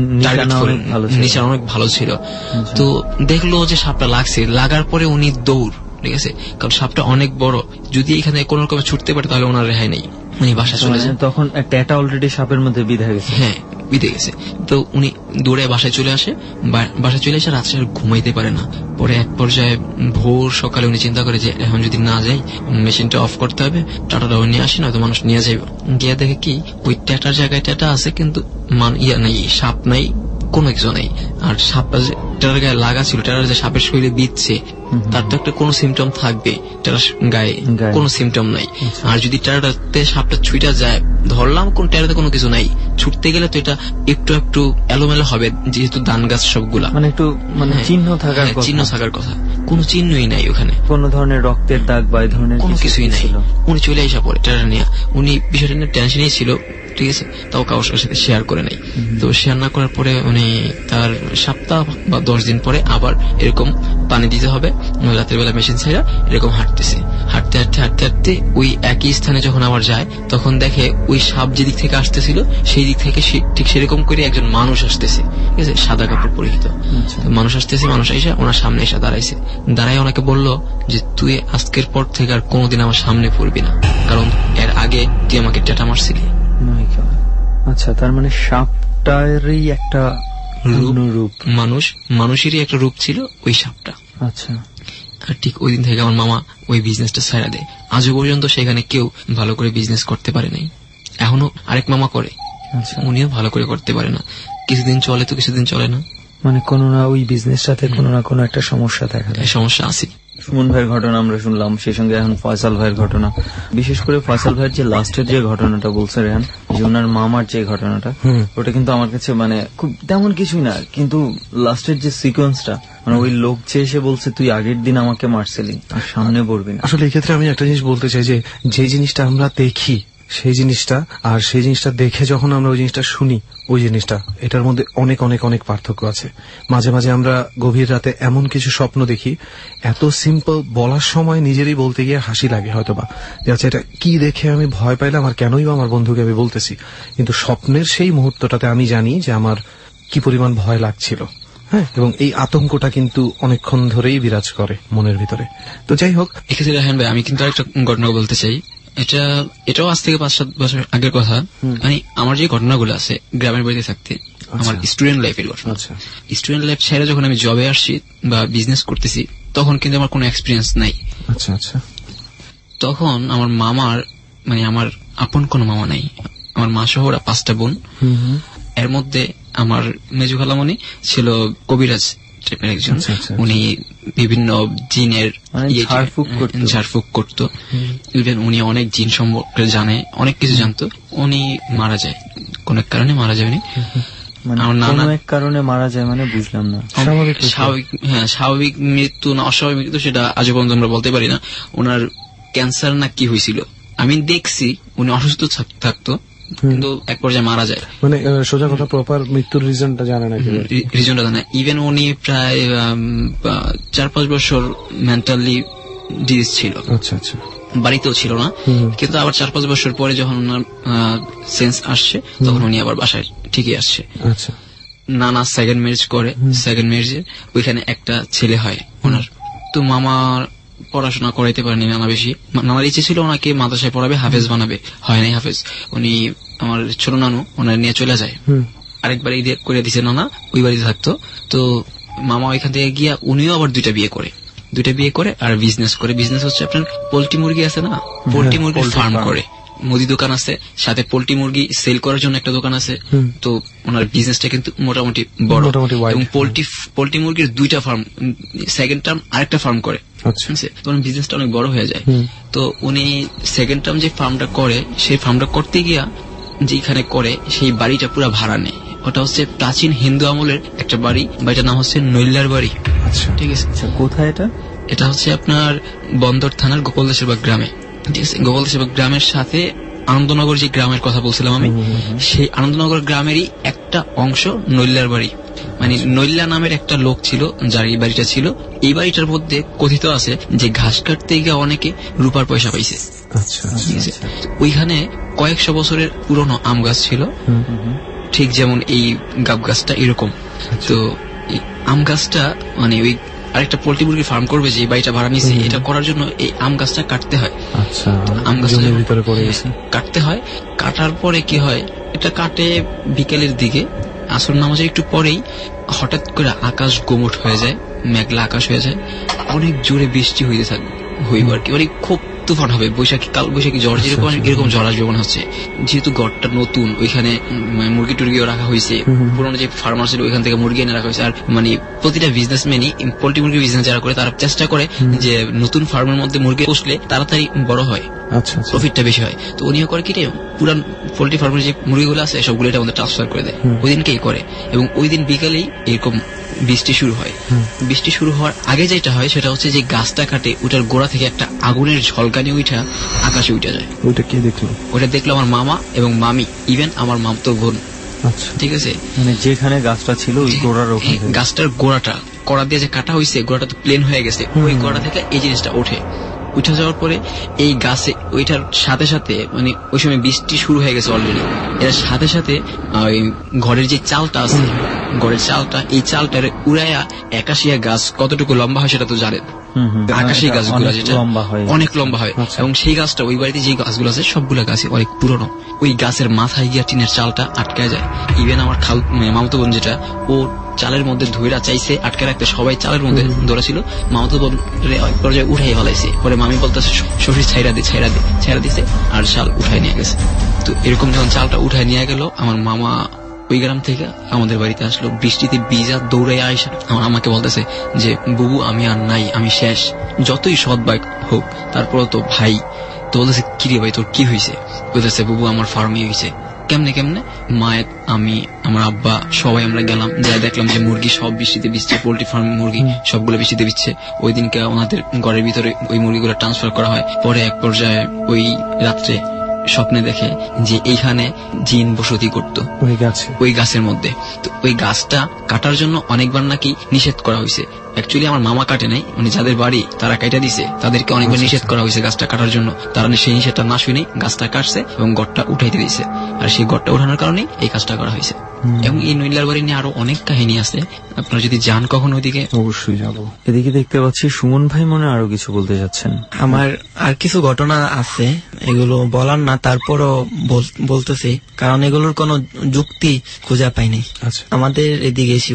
নিচে, অনেক ভালো ছিল। তো দেখলো যে সাপটা লাগছে, লাগার পরে উনি দৌড়, ঠিক আছে, কারণ সাপটা অনেক বড়, যদি এখানে কোন রকমে ছুটতে পারে তাহলে ওনার রেহাই নেই। উনি বাসায় চলে যান। তখন একটা অলরেডি সাপের মধ্যে বিঁধে গেছে। হ্যাঁ, বিঁধে গেছে। তো উনি দৌড়ে বাসায় চলে আসে। বাসায় চলে এসে রাত্রে ঘুমাইতে পারে না। পরে এক পর্যায়ে ভোর সকালে উনি চিন্তা করে যে এখন যদি না যাই, মেশিনটা অফ করতে হবে, টাটাটাও নিয়ে আসি, নয়তো মানুষ নিয়ে যাইব। গিয়ে দেখে কি, ওই ট্যাটার জায়গায় ট্যাটা আছে, কিন্তু নাই, সাপ নাই, কোনো কিছু নেই। আর সাপটা যে টেরার গায়ে লাগা ছিল, টেরার যে সাপের শরীরে বিচ্ছে, তার তো একটা কোনো সিমটম থাকবে, টেরার গায়ে কোনো সিমটম নাই। আর যদি টেরাটাতে সাপটা ছুঁটা যায়, ধরলাম কোন টেরাতে কোনো কিছু নাই, ছুটতে গেলে তো এটা একটু একটু এলোমেলো হবে, যেহেতু ধান গাছ সবগুলা, মানে একটু মানে চিহ্ন থাকার কথা। চিহ্ন থাকার কথা, কোনো চিহ্নই নাই ওখানে, কোনো ধরনের রক্তের দাগ বা এই ধরনের কোনো কিছুই নাই। উনি চলে আসা পরে টেরা নিয়ে, উনি বিষয়টা নিয়ে টেনশনেই ছিল, ঠিক আছে, তাও কারোর সাথে শেয়ার করে নাই। তো শেয়ার না করার পরে উনি তার সপ্তাহ বা 10 দিন পরে আবার এরকম পানি দিতে হবে, রাতের বেলা মেশিন ছাড়া এরকম হাঁটতেছে, হাঁটতে হাঁটতে হাঁটতে হাঁটতে ওই একই স্থানে যখন আবার যায়, তখন দেখে ওই সাপ যেদিক থেকে আসতেছিল সেই দিক থেকে ঠিক সেরকম করে একজন মানুষ আসতেছে, ঠিক আছে, সাদা কাপড় পরিহিত মানুষ আসতেছে। মানুষ এসে ওনার সামনে এসে দাঁড়াইছে, দাঁড়াই ওনাকে বলল যে তুই আজকের পর থেকে আর কোনোদিন আমার সামনে পড়বি না, কারণ এর আগে তুই আমাকে টেটা মারছিলি। আচ্ছা, তার মানে সাপটারই একটা রূপ, মানুষেরই একটা রূপ ছিল ওই সাপটা। আচ্ছা, আর ঠিক ওই দিন থেকে আমার মামা ওই বিজনেসটা ছাড়া দেয়। আজও পর্যন্ত সেখানে কেউ ভালো করে বিজনেস করতে পারে নাই। এখনো আরেক মামা করে, উনিও ভালো করে করতে পারে না, কিছুদিন চলে তো কিছুদিন চলে না, মানে কোনো না ওই বিজনেসটাতে কোনো না কোনো একটা সমস্যা দেখা যায়। সমস্যা আছে। সুমন ভাইয়ের ঘটনা আমরা শুনলাম, সেই সঙ্গে এখন ফয়সাল ভাইয়ের ঘটনা, বিশেষ করে ফয়সাল ভাইয়ের যে লাস্টের যে ঘটনাটা বলছে রেহান, যে ওনার মামার যে ঘটনাটা, ওটা কিন্তু আমার কাছে মানে খুব তেমন কিছুই না, কিন্তু লাস্টের যে সিকোয়েন্সটা, মানে ওই লোক যে এসে বলছে তুই আগের দিন আমাকে মারছিলি আর সামনে পড়বি না। আসলে এই ক্ষেত্রে আমি একটা জিনিস বলতে চাই, যে জিনিসটা আমরা দেখি সেই জিনিসটা আর সেই জিনিসটা দেখে যখন আমরা ওই জিনিসটা শুনি, ওই জিনিসটা এটার মধ্যে অনেক অনেক অনেক পার্থক্য আছে। মাঝে মাঝে আমরা গভীর রাতে এমন কিছু স্বপ্ন দেখি, এত সিম্পল, বলার সময় নিজেরই বলতে গিয়ে হাসি লাগে হয়তোবা, যে আচ্ছা এটা কি দেখে আমি ভয় পাইলাম আর কেনই বা আমার বন্ধুকে আমি বলতেছি, কিন্তু স্বপ্নের সেই মুহূর্তটাতে আমি জানি যে আমার কি পরিমাণ ভয় লাগছিল। হ্যাঁ, এবং এই আতঙ্কটা কিন্তু অনেকক্ষণ ধরেই বিরাজ করে মনের ভিতরে। তো যাই হোক, এক্ষেত্রে রাহান ভাই আমি কিন্তু আরেকটা ঘটনা বলতে চাই। এটাও আজ থেকে 5-7 বছর আগের কথা। মানে আমার যে ঘটনাগুলো আছে গ্রামের বাড়িতে থাকতে, আমার স্টুডেন্ট লাইফের ঘটনা। স্টুডেন্ট লাইফ ছেড়ে যখন আমি জবে আসছি বা বিজনেস করতেছি, তখন কিন্তু আমার কোনো এক্সপিরিয়েন্স নাই। আচ্ছা আচ্ছা। তখন আমার মামার, মানে আমার আপন কোনো মামা নাই, আমার মা সহ 5টা বোন। এর মধ্যে আমার মেজু খালামণি ছিল কবিরাজ টাইপের একজন। উনি বিভিন্ন জিনের ঝাড়ফুঁক করতো, ইভেন উনি অনেক জিন সম্পর্কে জানে, অনেক কিছু জানতো। উনি মারা যায়, কোন এক কারণে মারা যায়নি। কারণে মারা যায় মানে বুঝলাম না। স্বাভাবিক মৃত্যু না অস্বাভাবিক মৃত্যু সেটা আজ পর্যন্ত আমরা বলতে পারি না। ওনার ক্যান্সার না কি হয়েছিল আমি দেখছি, উনি অসুস্থ থাকতো কিন্তু এক পর্যায়ে মারা যায়। মানে সোজা কথা প্রপার মৃত্যুর রিজনটা জানে না, রিজনটা জানে। ইভেন উনি প্রায় 4-5 বছর মেন্টালি ডিজিজ ছিল। আচ্ছা আচ্ছা। বাড়িতেও ছিল না, কিন্তু আবার 4-5 বছর পরে যখন ওনার সেন্স আসছে, তখন উনি আবার বাসায় ঠিকই আসছে। আচ্ছা। নানা সেকেন্ড ম্যারেজ করে, সেকেন্ড ম্যারেজে ওইখানে একটা ছেলে হয় ওনার। তো মামার পড়াশোনা করাইতে পারেনি নানা বেশি। নানার ইচ্ছে ছিল ওনাকে মাদ্রাসায় পড়াবে, হাফেজ বানাবে, হয় নাই হাফেজ। উনি আমার ছোট নানু ওনার নিয়ে চলে যায়, আরেকবার ঈদে করে দিছে নানা, ওই বাড়িতে থাকতো। তো মামা ওইখান থেকে গিয়া উনিও আবার 2টা বিয়ে করে আর বিজনেস করে। বিজনেস হচ্ছে আপনার পোল্ট্রি মুরগি আছে না, পোল্ট্রি মুরগির ফার্ম করে, মুদি দোকান আছে, সাথে পোল্ট্রি মুরগি সেল করার জন্য একটা দোকান আছে। তো ওনার বিজনেসটা কিন্তু মোটামুটি বড়, এবং পোল্ট্রি মুরগির 2টা ফার্ম, সেকেন্ড টার্ম আরেকটা ফার্ম করে। তখন বিজনেসটা অনেক বড় হয়ে যায়। তো উনি সেকেন্ড টার্ম যে ফার্মটা করে, সেই ফার্মটা করতে গিয়া যেখানে করে সেই বাড়িটা পুরো ভাড়া নেয়। ওটা হচ্ছে প্রাচীন হিন্দু আমলের একটা বাড়ি, বাড়িটার নাম হচ্ছে নৈল্লার বাড়ি। ঠিক আছে। কোথায় এটা? এটা হচ্ছে আপনার বন্দর থানার গোপালদেশবাগ গ্রামে। ঠিক আছে। গোপালদেশবাগ গ্রামের সাথে আনন্দনগর যে গ্রামের কথা বলছিলাম আমি, সেই আনন্দনগর গ্রামেরই একটা অংশ নৈল্লার বাড়ি। মানে নৈল্লা নামের একটা লোক ছিল যার এই বাড়িটা ছিল। এই বাড়িটার মধ্যে কথিত আছে যে ঘাস কাটতে গিয়ে অনেকে রূপার পয়সা পাইছে। ওইখানে কয়েকশো বছরের পুরনো আম গাছ ছিল, ঠিক যেমন এই গাব গাছটা এরকম। তো এই আম গাছটা মানে ওই আরেকটা পোল্ট্রি মুরগির ফার্ম করবে যে বাড়িটা ভাড়া নিছে, এটা করার জন্য এই আম গাছটা কাটতে হয়। আম গাছটা কাটতে হয়। কাটার পরে কি হয়, এটা কাটে বিকেলের দিকে, আসর নামাজের একটু পরেই হঠাৎ করে আকাশ গোমট হয়ে যায়, মেঘলা আকাশ হয়ে যায়, অনেক জোরে বৃষ্টি হইতে থাকবে, হইব আর কি, মানে খুব তুফান হবে, বৈশাখী কাল বৈশাখী ঝড় যেরকম এরকম ঝড় আসবে মনে হচ্ছে। যেহেতু ঘরটা নতুন, ওইখানে মুরগি টুরগিও রাখা হয়েছে, পুরোনো যে ফার্মার ছিল ওইখান থেকে মুরগি এনে রাখা হয়েছে। আর মানে প্রতিটা বিজনেসম্যানই পোল্ট্রি মুরগির বিজনেস যারা করে তারা চেষ্টা করে যে নতুন ফার্মের মধ্যে মুরগি পুষলে তাড়াতাড়ি বড় হয়, প্রফিটটা বেশি হয়। তো উনিও করে কি পুরান পোল্ট্রি ফার্মের যে মুরগিগুলো আছে সবগুলো এটা আমাদের ট্রান্সফার করে দেয়, ওই দিনকেই করে। এবং ওই দিন বিকালেই এরকম বৃষ্টি শুরু হয়। বৃষ্টি শুরু হওয়ার আগে যেটা হয় সেটা হচ্ছে যে গাছটা কাটে ওটার গোড়া থেকে একটা আগুনের ঝলকানি উঠা আকাশে উঠে যায়। ওইটা কে দেখলো? ওটা দেখলো আমার মামা এবং মামি, ইভেন আমার মামতো বোন। ঠিক আছে, মানে যেখানে গাছটা ছিল ওই গোড়ার ওখানে, গাছটার গোড়াটা কড়া দিয়ে যে কাটা হয়েছে, গোড়াটা তো প্লেন হয়ে গেছে, ওই গোড়া থেকে এই জিনিসটা ওঠে। উঠে যাওয়ার পরে এই গাছে ওইটার সাথে সাথে মানে ওই সময় বৃষ্টি শুরু হয়ে গেছে অলরেডি, এর সাথে সাথে ঘরের যে চালটা আছে, ঘরের চালটা, এই চালটার উড়াইয়া একাশিয়া গাছ কতটুকু লম্বা হয় সেটা তো জানেন, আকাশী গাছগুলো যেটা অনেক লম্বা হয়। এবং সেই গাছটা ওই বাড়িতে যে গাছগুলো আছে সবগুলো গাছে অনেক পুরনো, ওই গাছের মাথায় গিয়া টিনের চালটা আটকে যায়। ইভেন আমার মামাতো বোন যেটা, ও চালের মধ্যে ধৈরা চাইছে আটকে রাখতে, সবাই চালের মধ্যে ধরা ছিল, মামাতো বোন পর্যায়ে উঠাই ফেলাইছে। পরে মামি বলতেছে শশী ছাইরা দিছে আর চাল উঠাই নিয়ে গেছে। তো এরকম যখন চালটা উঠাই নিয়ে গেল, আমার মামা ওই গ্রাম থেকে আমাদের বাড়িতে আসলো, বৃষ্টিতে ভিজা দৌড়ে আইসা আমার আমাকে বলতেছে যে বুবু আমি আর নাই, আমি শেষ, যতই সৎ ভাই হোক তারপরে তো ভাই। তো বলতেছে কি রে ভাই তোর কি হয়েছে? বলতেছে বুবু আমার ফার্মে হয়েছে। কেমনে? মায়ের, আমি, আমার আব্বা সবাই আমরা গেলাম, যা দেখলাম যে মুরগি সব বৃষ্টিতে ভিজছে, পোল্ট্রি ফার্ম মুরগি সবগুলো বৃষ্টিতে ভিজছে। ওই দিনকে ওনাদের ঘরের ভিতরে ওই মুরগিগুলো ট্রান্সফার করা হয়। পরে এক পর্যায়ে ওই রাত্রে স্বপ্নে দেখে যে এইখানে জিন বসতি করতো ওই গাছের মধ্যে। তো ওই গাছটা কাটার জন্য অনেকবার নাকি নিষেধ করা হয়েছে। অ্যাকচুয়ালি আমার মামা কাটে নাই, মানে যাদের বাড়ি তারা কাটা দিছে, তাদেরকে অনেকবার নিষেধ করা হয়েছে গাছটা কাটার জন্য। তারা সেই নিষেধটা না শুনেই গাছটা কাটছে এবং গড়টা উঠাইতে দিয়েছে। আর সেই গড়টা উঠানোর কারণে এই কাজটা করা হয়েছে। এবং এই নইলার বাড়ি নিয়ে আরো অনেক কাহিনী আছে, আপনারা যদি যান কখনো ওইদিকে অবশ্যই যাবো। এদিকে দেখতে পাচ্ছি সুমন ভাই মনে আরো কিছু বলতে যাচ্ছেন। আমার আর কিছু ঘটনা আছে, এগুলো বলার না, তারপরও বলতেছি কারণ এগুলোর কোনো যুক্তি খুঁজে পাইনি। আমাদের এদিকে শিব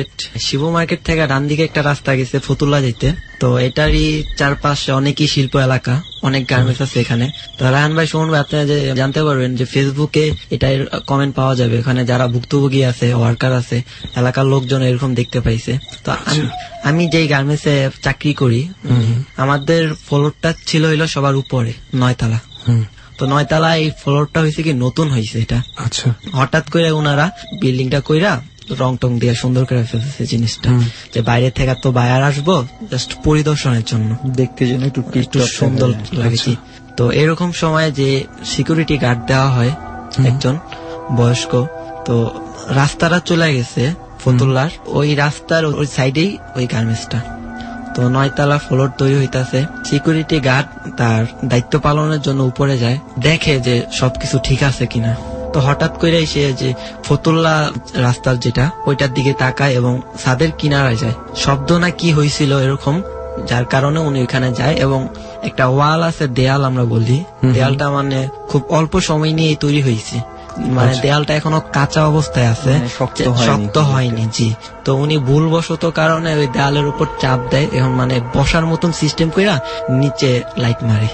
মার্কেট থেকে ডান দিকে একটা রাস্তা গেছে ফতুল্লা যেতে। তো এটারই চারপাশে অনেকই শিল্প এলাকা, অনেক গার্মেন্টস আছে এখানে। তো রায়হান ভাই, সুমন ভাই, আপনারা যে জানতে পারবেন যে ফেসবুকে এটার কমেন্ট পাওয়া যাবে, এখানে যারা ভুক্তভোগী আছে, ওয়ার্কার আছে, এলাকার লোকজন এরকম দেখতে পাইছে। তো আমি যেই গার্মেন্টসে চাকরি করি, আমাদের ফ্লোরটা ছিল হইলো সবার উপরে 9 তলা। তো 9 তলা এই ফ্লোরটা হয়েছে কি নতুন হয়েছে এটা। হঠাৎ করে ওনারা বিল্ডিংটা কইরা রং টং দিয়ে সুন্দর করে ফেলছে জিনিসটা, যে বাইরে থেকে তো বাইরে আসবো জাস্ট পরিদর্শনের জন্য, দেখতে যেন একটু সুন্দর লাগে। তো এরকম সময় যে সিকিউরিটি গার্ড দেওয়া হয় একজন বয়স্ক, তো রাস্তাটা চলে গেছে ফতুল্লার, ওই রাস্তার ওই সাইডেই ওই গার্মেন্টসটা। তো 9 তলা ফ্লোর তৈরি হইতাছে, সিকিউরিটি গার্ড তার দায়িত্ব পালনের জন্য উপরে যায়, দেখে যে সবকিছু ঠিক আছে কিনা। তো হঠাৎ করে এসে যে ফতুল্লা রাস্তার যেটা ওইটার দিকে তাকায় এবং ছাদের কিনারায় যায়, শব্দ না কি হয়েছিল এরকম, যার কারণে উনি ওইখানে যায়। এবং একটা ওয়াল আছে, দেয়াল আমরা বলি, দেয়ালটা মানে খুব অল্প সময় নিয়ে তৈরি হয়েছে, মানে দেয়ালটা এখনো কাঁচা অবস্থায় আছে, শক্ত হয়নি। জি, তো উনি ভুলবশত কারণে ওই দেয়ালের উপর চাপ দেয়, এখন মানে বসার মতন সিস্টেম কইরা নিচে লাইট মারে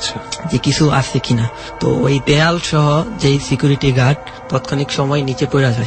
যে কিছু আছে কিনা। তো ওই দেয়াল সহ যেই সিকিউরিটি গার্ড তৎক্ষণিক সময় নিচে পড়ে যায়।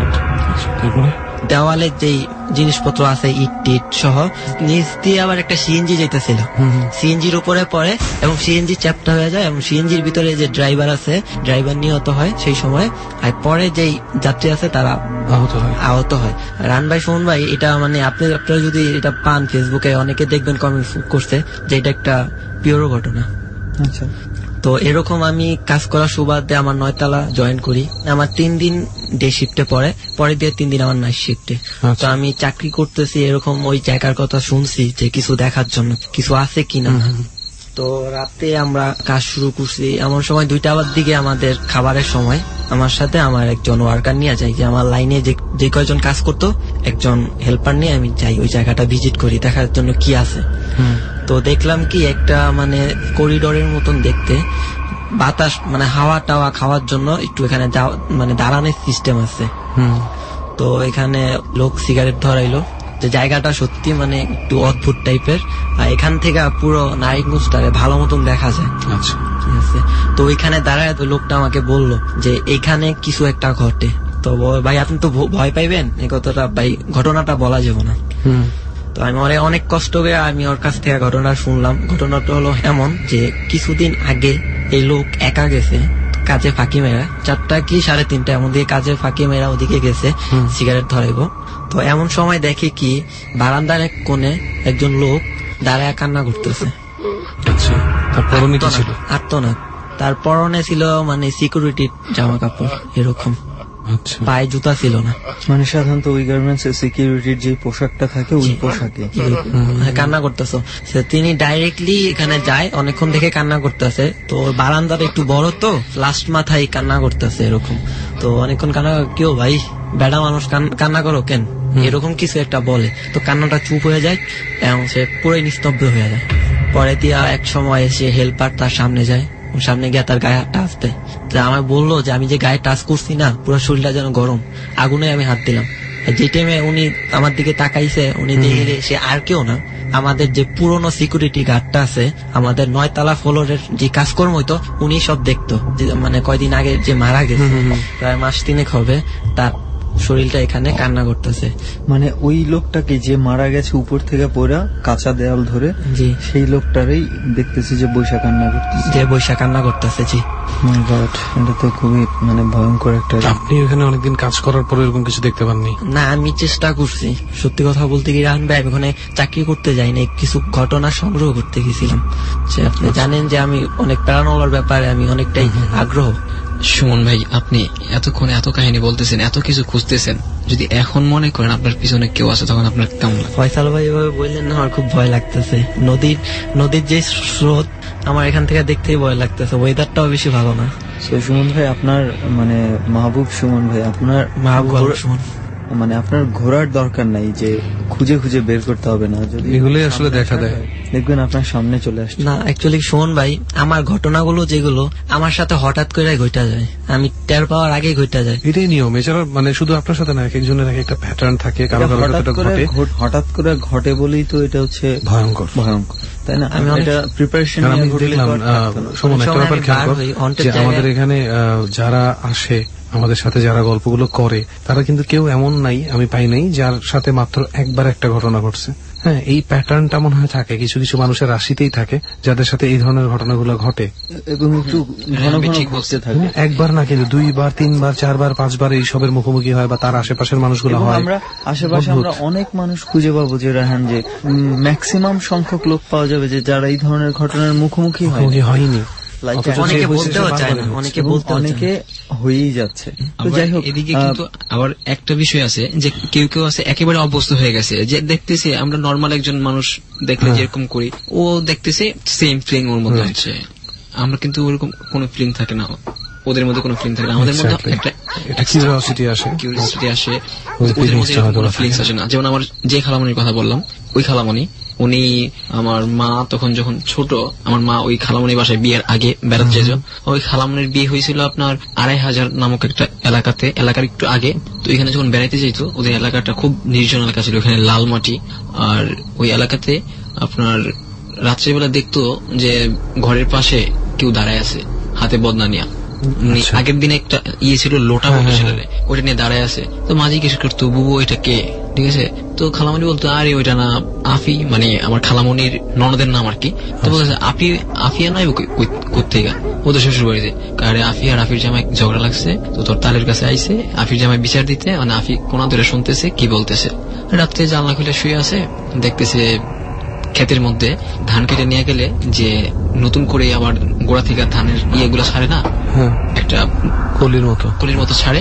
দেওয়ালে যেই জিনিসপত্র আছে ইট টিট সহ, নিচ দিয়ে আবার একটা সিএনজি যেতেছিল, সিএনজির উপরে পড়ে এবং সিএনজি চ্যাপ্টা হয়ে যায় এবং সিএনজির ভিতরে যে ড্রাইভার আছে, ড্রাইভার নিহত হয় সেই সময়। আর পরে যেই যাত্রী আছে তারা আহত হয়। রান ভাই, সুমন ভাই, এটা মানে আপনারা যদি এটা পান ফেসবুকে, অনেকে দেখবেন কমেন্ট করছে যে এটা একটা পিওর ঘটনা। আচ্ছা, তো এরকম আমি কাজ করার সুবাদে আমার 9 তলা জয়েন করি। আমার 3 দিন ডে শিফটে পরে দিয়ে 3 দিন আমার নাইট শিফটে। তো আমি চাকরি করতেছি, এরকম ওই জায়গার কথা শুনছি যে কিছু দেখার জন্য কিছু আছে কিনা। তো রাতে আমরা কাজ শুরু করছি, এমন সময় 2টা দিকে আমাদের খাবারের সময় আমার সাথে আমার একজন ওয়ার্কার নিয়ে যাই, যে আমার লাইনে যে কয়জন কাজ করতো একজন হেল্পার নিয়ে আমি যাই ওই জায়গাটা ভিজিট করি, দেখার জন্য কি আছে। তো দেখলাম কি একটা মানে করিডোরের মতন দেখতে, বাতাস মানে হাওয়া টাওয়া খাওয়ার জন্য একটু এখানে মানে দাঁড়ানোর সিস্টেম আছে। তো এখানে লোক সিগারেট ধরাইলো, যে জায়গাটা সত্যি মানে একটু অদ্ভুত টাইপের, আর এখান থেকে পুরো নারায়ণগঞ্জটারে ভালো মতন দেখা যায়। আচ্ছা, ঠিক আছে। তো ওইখানে দাঁড়ায় তো লোকটা আমাকে বললো যে এখানে কিছু একটা ঘটে। তো ভাই আপনি তো ভয় পাইবেন, এই কথাটা ভাই ঘটনাটা বলা যাবে না। তো আমি অনেক কষ্ট করে আমি ওর কাছ থেকে ঘটনা শুনলাম। ঘটনাটা হলো এমন যে কিছুদিন আগে এই লোক একা গেছে কাজে ফাঁকি মেরা, 4টা কি 3:30 এমন দিকে কাজে ফাঁকি মেরা ওদিকে গেছে সিগারেট ধরাইব। তো এমন সময় দেখে কি বারান্দার এক কোণে একজন লোক দাঁড়ায় কান্না করতেছে। আত্মনাথ। তার পরনে ছিল মানে সিকিউরিটির জামা কাপড় এরকম, পায়ে জুতা ছিল না। মানে সাধারণত ওই গার্মেন্টস সিকিউরিটির যে পোশাকটা থাকে ওই পোশাকে কান্না করতেছে। তিনি ডাইরেক্টলি এখানে যায়, অনেকক্ষণ থেকে কান্না করতেছে। তো বারান্দাটা একটু বড়, তো লাস্ট মাথায় কান্না করতেছে এরকম। তো অনেকক্ষণ কান্না, কেউ ভাই বেড়া মানুষ কান্না করো কেন, এরকম কিছু একটা বলে। তো কান্নাটা চুপ হয়ে যায় এবং সে পুরোই নিস্তব্ধ হয়ে যায়। পরে দিয়া এক সময় এসে হেল্পার তার সামনে যায়, সামনে গিয়ে তার গায়ে টাচ দেয়। আমার বললো যে আমি যে গায়ে টাচ করছি না, পুরো শরীরটা যেন গরম, আগুনে আমি হাত দিলাম। যে টাইমে উনি আমার দিকে তাকাইছে, উনি দেখে সে আর কেউ না, আমাদের যে পুরনো সিকিউরিটি গার্ডটা আছে আমাদের 9 তলা ফ্লোরের যে কাজকর্ম হইতো, উনি সব দেখতো। মানে কয়দিন আগে যে মারা গেছে, প্রায় মাস 3 হবে, তার শরীরটা এখানে কান্না করতেছে। মানে ওই লোকটাকে যে মারা গেছে উপর থেকে পড়া কাঁচা দেয়াল ধরে, জি সেই লোকটারই দেখতেছি যে বৈশা কান্না করতেছে, যে বৈশা কান্না করতেছে। জি মাই গড, এটা তো খুবই মানে ভয়ঙ্কর একটা। আপনি ওখানে অনেকদিন কাজ করার পরে এরকম কিছু দেখতে পাননি? না, আমি চেষ্টা করছি। সত্যি কথা বলতে কি রাহান ভাই, আমি ওখানে চাকরি করতে যাইনি, কিছু ঘটনা সংগ্রহ করতে গেছিলাম। আপনি জানেন যে আমি অনেক প্যারানর্মাল ব্যাপারে আমি অনেকটাই আগ্রহ। সুমন ভাই, আপনি এতক্ষণ এত কাহিনী বলতেছেন, এত কিছু খুঁজতেছেন, যদি এখন মনে করেন আপনার পিছনে কেউ আছে তখন আপনার কেমন লাগে? ফয়সাল ভাই এভাবে বললেন না, আমার খুব ভয় লাগতেছে। নদীর যে স্রোত আমার এখান থেকে দেখতেই ভয় লাগতেছে। ওয়েদারটাও বেশি ভালো না। সুমন ভাই আপনার মানে মাহবুব সুমন ভাই, আপনার মাহবুব সুমন মানে আপনার ঘোরার দরকার নাই, যে খুঁজে খুঁজে বের করতে হবে না, যদি এগুলোই আসলে দেখা দেয় দেখবেন আপনার সামনে চলে আসছে। না অ্যাকচুয়ালি সুমন ভাই, আমার ঘটনাগুলো যেগুলো আমার সাথে হঠাৎ করে ঘটে যায়, আমি টের পাওয়ার আগে ঘটে যায়, এটাই নিয়ম। এছাড়া মানে শুধু আপনার সাথে না, একজনের একটা প্যাটার্ন থাকে, হঠাৎ করে ঘটে বলেই তো এটা হচ্ছে ভয়ঙ্কর, তাই না? আমি এটা প্রিপারেশন দেখলাম। সুমন, একটা ব্যাপার খেয়াল করো যে আমাদের এখানে যারা আসে, আমাদের সাথে যারা গল্পগুলো করে, তারা কিন্তু কেউ এমন নাই, আমি পাই নাই যার সাথে মাত্র একবার একটা ঘটনা ঘটছে। হ্যাঁ, এই প্যাটার্নটা মনে হয় থাকে কিছু কিছু মানুষের রাশিতেই থাকে, যাদের সাথে এই ধরনের ঘটনাগুলো ঘটে এবং একটু ঘন ঘন ঘটতে থাকে। একবার না, কিন্তু 2 বার 3 বার 4 বার 5 বার এইসবের মুখোমুখি হয় বা তার আশেপাশের মানুষগুলো হয়। আমরা আশেপাশে আমরা অনেক মানুষ খুঁজে পাবো যে রাহান, যে ম্যাক্সিমাম সংখ্যক লোক পাওয়া যাবে যে যারা এই ধরনের ঘটনার মুখোমুখি হয়নি। অনেকে বলতেও চায় না, অনেকে হয়েই যাচ্ছে। তো যাই হোক, এদিকে কিন্তু আবার একটা বিষয় আছে যে কেউ কেউ আছে একেবারে অভ্যস্ত হয়ে গেছে, যে দেখতেছে আমরা নর্মাল একজন মানুষ দেখলে যেরকম করি, ও দেখতেছে সেম ফিলিং ওর মধ্যে হচ্ছে। আমরা কিন্তু ওরকম কোনো ফিলিং থাকে না, ওদের মধ্যে কোনো ফিলিং থাকে না, আমাদের মধ্যে একটা কিউরিওসিটি আসে, ওদের মধ্যে কোনো ফিলিংস আসে না। যেমন আমার যে খালামণির কথা বললাম, ওই খালামণি, উনি আমার মা তখন যখন ছোট, আমার মা ওই খালামণির বাসায় বিয়ের আগে বেড়াতে যেত। ওই খালামণির বিয়ে হয়েছিল আপনার 2500 নামক একটা এলাকাতে, এলাকার একটু আগে। তো এখানে যখন বেড়াইতে যেত, ওদের এলাকাটা খুব নির্জন এলাকা ছিল, ওখানে লাল মাটি। আর ওই এলাকাতে আপনার রাত্রিবেলা দেখতো যে ঘরের পাশে কেউ দাঁড়ায় আছে, হাতে বদনা নিয়া। আগের দিনে একটা ছিল লোটা ছেলে, ওইটা নিয়ে দাঁড়ায় আছে। তো মাঝে জিজ্ঞেস করতো, বুবু ওইটা কে? ঠিক আছে, তো খালামণি বলতো, আরে ওইটা না আফি, মানে আমার খালামণির ননদের নাম আর কি। তো বলছে আফিয়া নয় কোথেকে? ওদের শ্বশুর বাড়িতে। আরে আফি আর আফির জামাই ঝগড়া লাগছে, তো তোর তালের কাছে আইছে আফির জামাই বিচার দিতে, মানে আফি কোনা ধরে শুনতেছে কি বলতেছে। রাত্রে জানলা খুলে শুয়ে আছে, দেখতেছে ক্ষেতের মধ্যে ধান কেটে নিয়ে গেলে যে নতুন করে আবার গোড়া থেকে ধানের ইয়েগুলো ছাড়ে না, একটা কলির মতো ছাড়ে,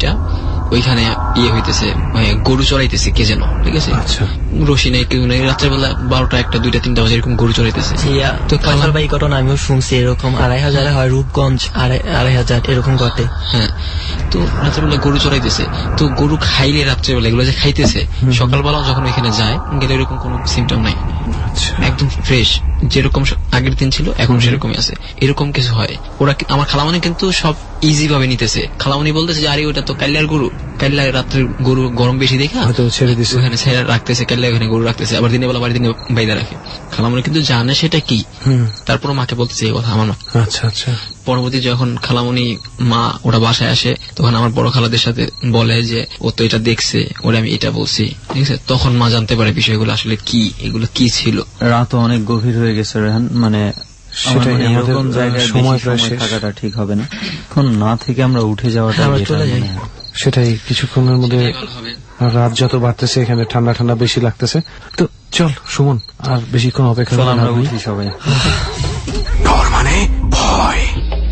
ওইখানে ইয়ে হইতেছে, গরু চড়াইতেছে কে যেন। ঠিক আছে, রশি নেই, কেউ নেই, রাত্রেবেলা 12টা 1টা 2টা 3টা বাজে এরকম গরু চড়াইতেছে। তো কালার বাই ঘটনা আমিও শুনছি, এরকম 2500 হয়, রূপগঞ্জ 2500 এরকম ঘটে। হ্যাঁ, তো রাত্রেবেলা গরু চড়াইতেছে, তো গরু খাইলে রাত্রেবেলা এগুলো যে খাইতেছে, সকালবেলা যখন ওইখানে যায় গেলে এরকম কোন সিমটম নাই, একদম ফ্রেশ, যেরকম আগের দিন ছিল এখন সেরকমই আছে, এরকম কিছু হয়। ওরা আমার খালামণি কিন্তু সব ইজি ভাবে নিতেছে। খালামণি বলতেছে যে আরে ওটা তো কাল্লার গরু, কাল্লার রাত্রে গরু গরম বেশি দেখা ছেড়ে দিচ্ছে, ওখানে ছেড়ে রাখতেছে, কাল্লা ওখানে গরু রাখতেছে, আবার দিনে বেলা বাড়ি দিনে বাইরে রাখে। খালামণি কিন্তু জানে সেটা কি, তারপর মাকে বলতেছে এই কথা আমার মা। আচ্ছা আচ্ছা। পরবর্তী যখন খালামণি মা ওরা বাসায় আসে তখন আমার বড় খালাদের সাথে বলে যে ও তো এটা দেখছে, ওরা আমি এটা বলছি, ঠিক আছে। তখন মা জানতে পারে বিষয়গুলো আসলে কি, এগুলো কি ছিল। রাত অনেক গভীর হয়ে গেছে রেহান, মানে এরকম জায়গায় সময় থাকাটা ঠিক হবে না। এখন না থেকে আমরা উঠে যাওয়াটা সেটাই, কিছুক্ষণের মধ্যে রাত যত বাড়তেছে এখানে ঠান্ডা ঠান্ডা বেশি লাগতেছে। তো চল সুমন, আর বেশিক্ষণ অপেক্ষা করে আমরা উঠি সবাই। ডর মানে ভয়।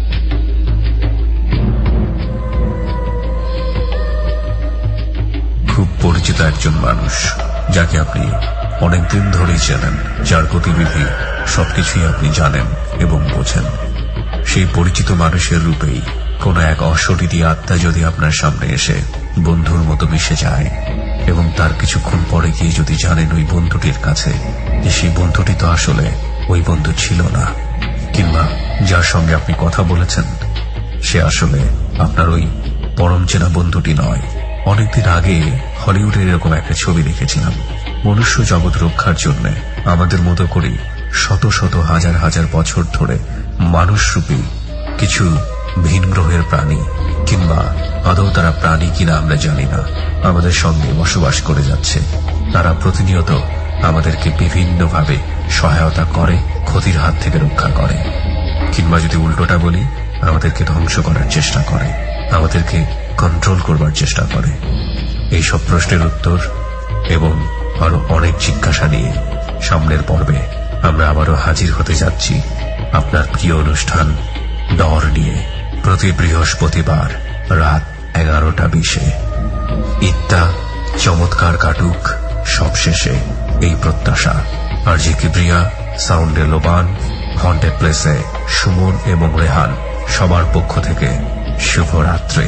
খুব পরিচিত একজন মানুষ যাকে আপনি অনেকদিন ধরেই চেনেন, যার গতিবিধি সবকিছুই আপনি জানেন এবং বোঝেন, সেই পরিচিত মানুষের রূপেই কোন এক অশরীরী আত্মা যদি আপনার সামনে এসে বন্ধুর মতো মিশে যায় এবং তার কিছুক্ষণ পরে গিয়ে যদি জানেন ওই বন্ধুটির কাছে যে সেই বন্ধুটি তো আসলে ওই বন্ধু ছিল না, কিংবা যার সঙ্গে আপনি কথা বলেছেন সে আসলে আপনার ওই পরম চেনা বন্ধুটি নয়। অনেকদিন আগে হলিউডের এরকম একটা ছবি দেখেছিলাম। মনুষ্য জগৎ রক্ষার জন্য আমাদের মতো করে শত শত হাজার হাজার বছর ধরে মানুষরূপী কিছু ভিন গ্রহের প্রাণী, কিংবা আদৌ তারা প্রাণী কিনা আমরা জানি না, আমাদের সঙ্গে বসবাস করে যাচ্ছে। তারা প্রতিনিয়ত আমাদেরকে বিভিন্নভাবে সহায়তা করে, ক্ষতির হাত থেকে রক্ষা করে, কিংবা যদি উল্টোটা বলি আমাদেরকে ধ্বংস করার চেষ্টা করে, আমাদেরকে কন্ট্রোল করবার চেষ্টা করে। এই সব প্রশ্নের উত্তর এবং আরো অনেক জিজ্ঞাসা নিয়ে সামনের পর্বে আমরা আবারও হাজির হতে যাচ্ছি আপনার প্রিয় অনুষ্ঠান ডর নিয়ে, প্রতি বৃহস্পতিবার রাত 11:20। ঈদটা চমৎকার কাটুক সবশেষে, এই প্রত্যাশা। আর জি কিবরিয়া, সাউন্ডে লোবান, হন্টেড প্লেসে সুমন এবং রেহান, সবার পক্ষ থেকে শুভরাত্রি।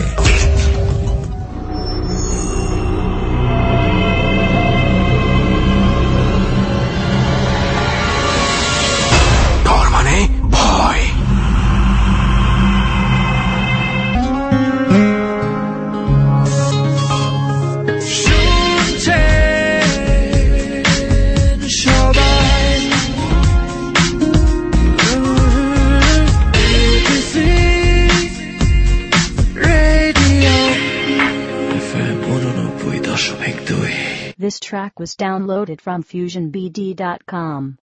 ডর মানে ভয়। This track was downloaded from FusionBD.com.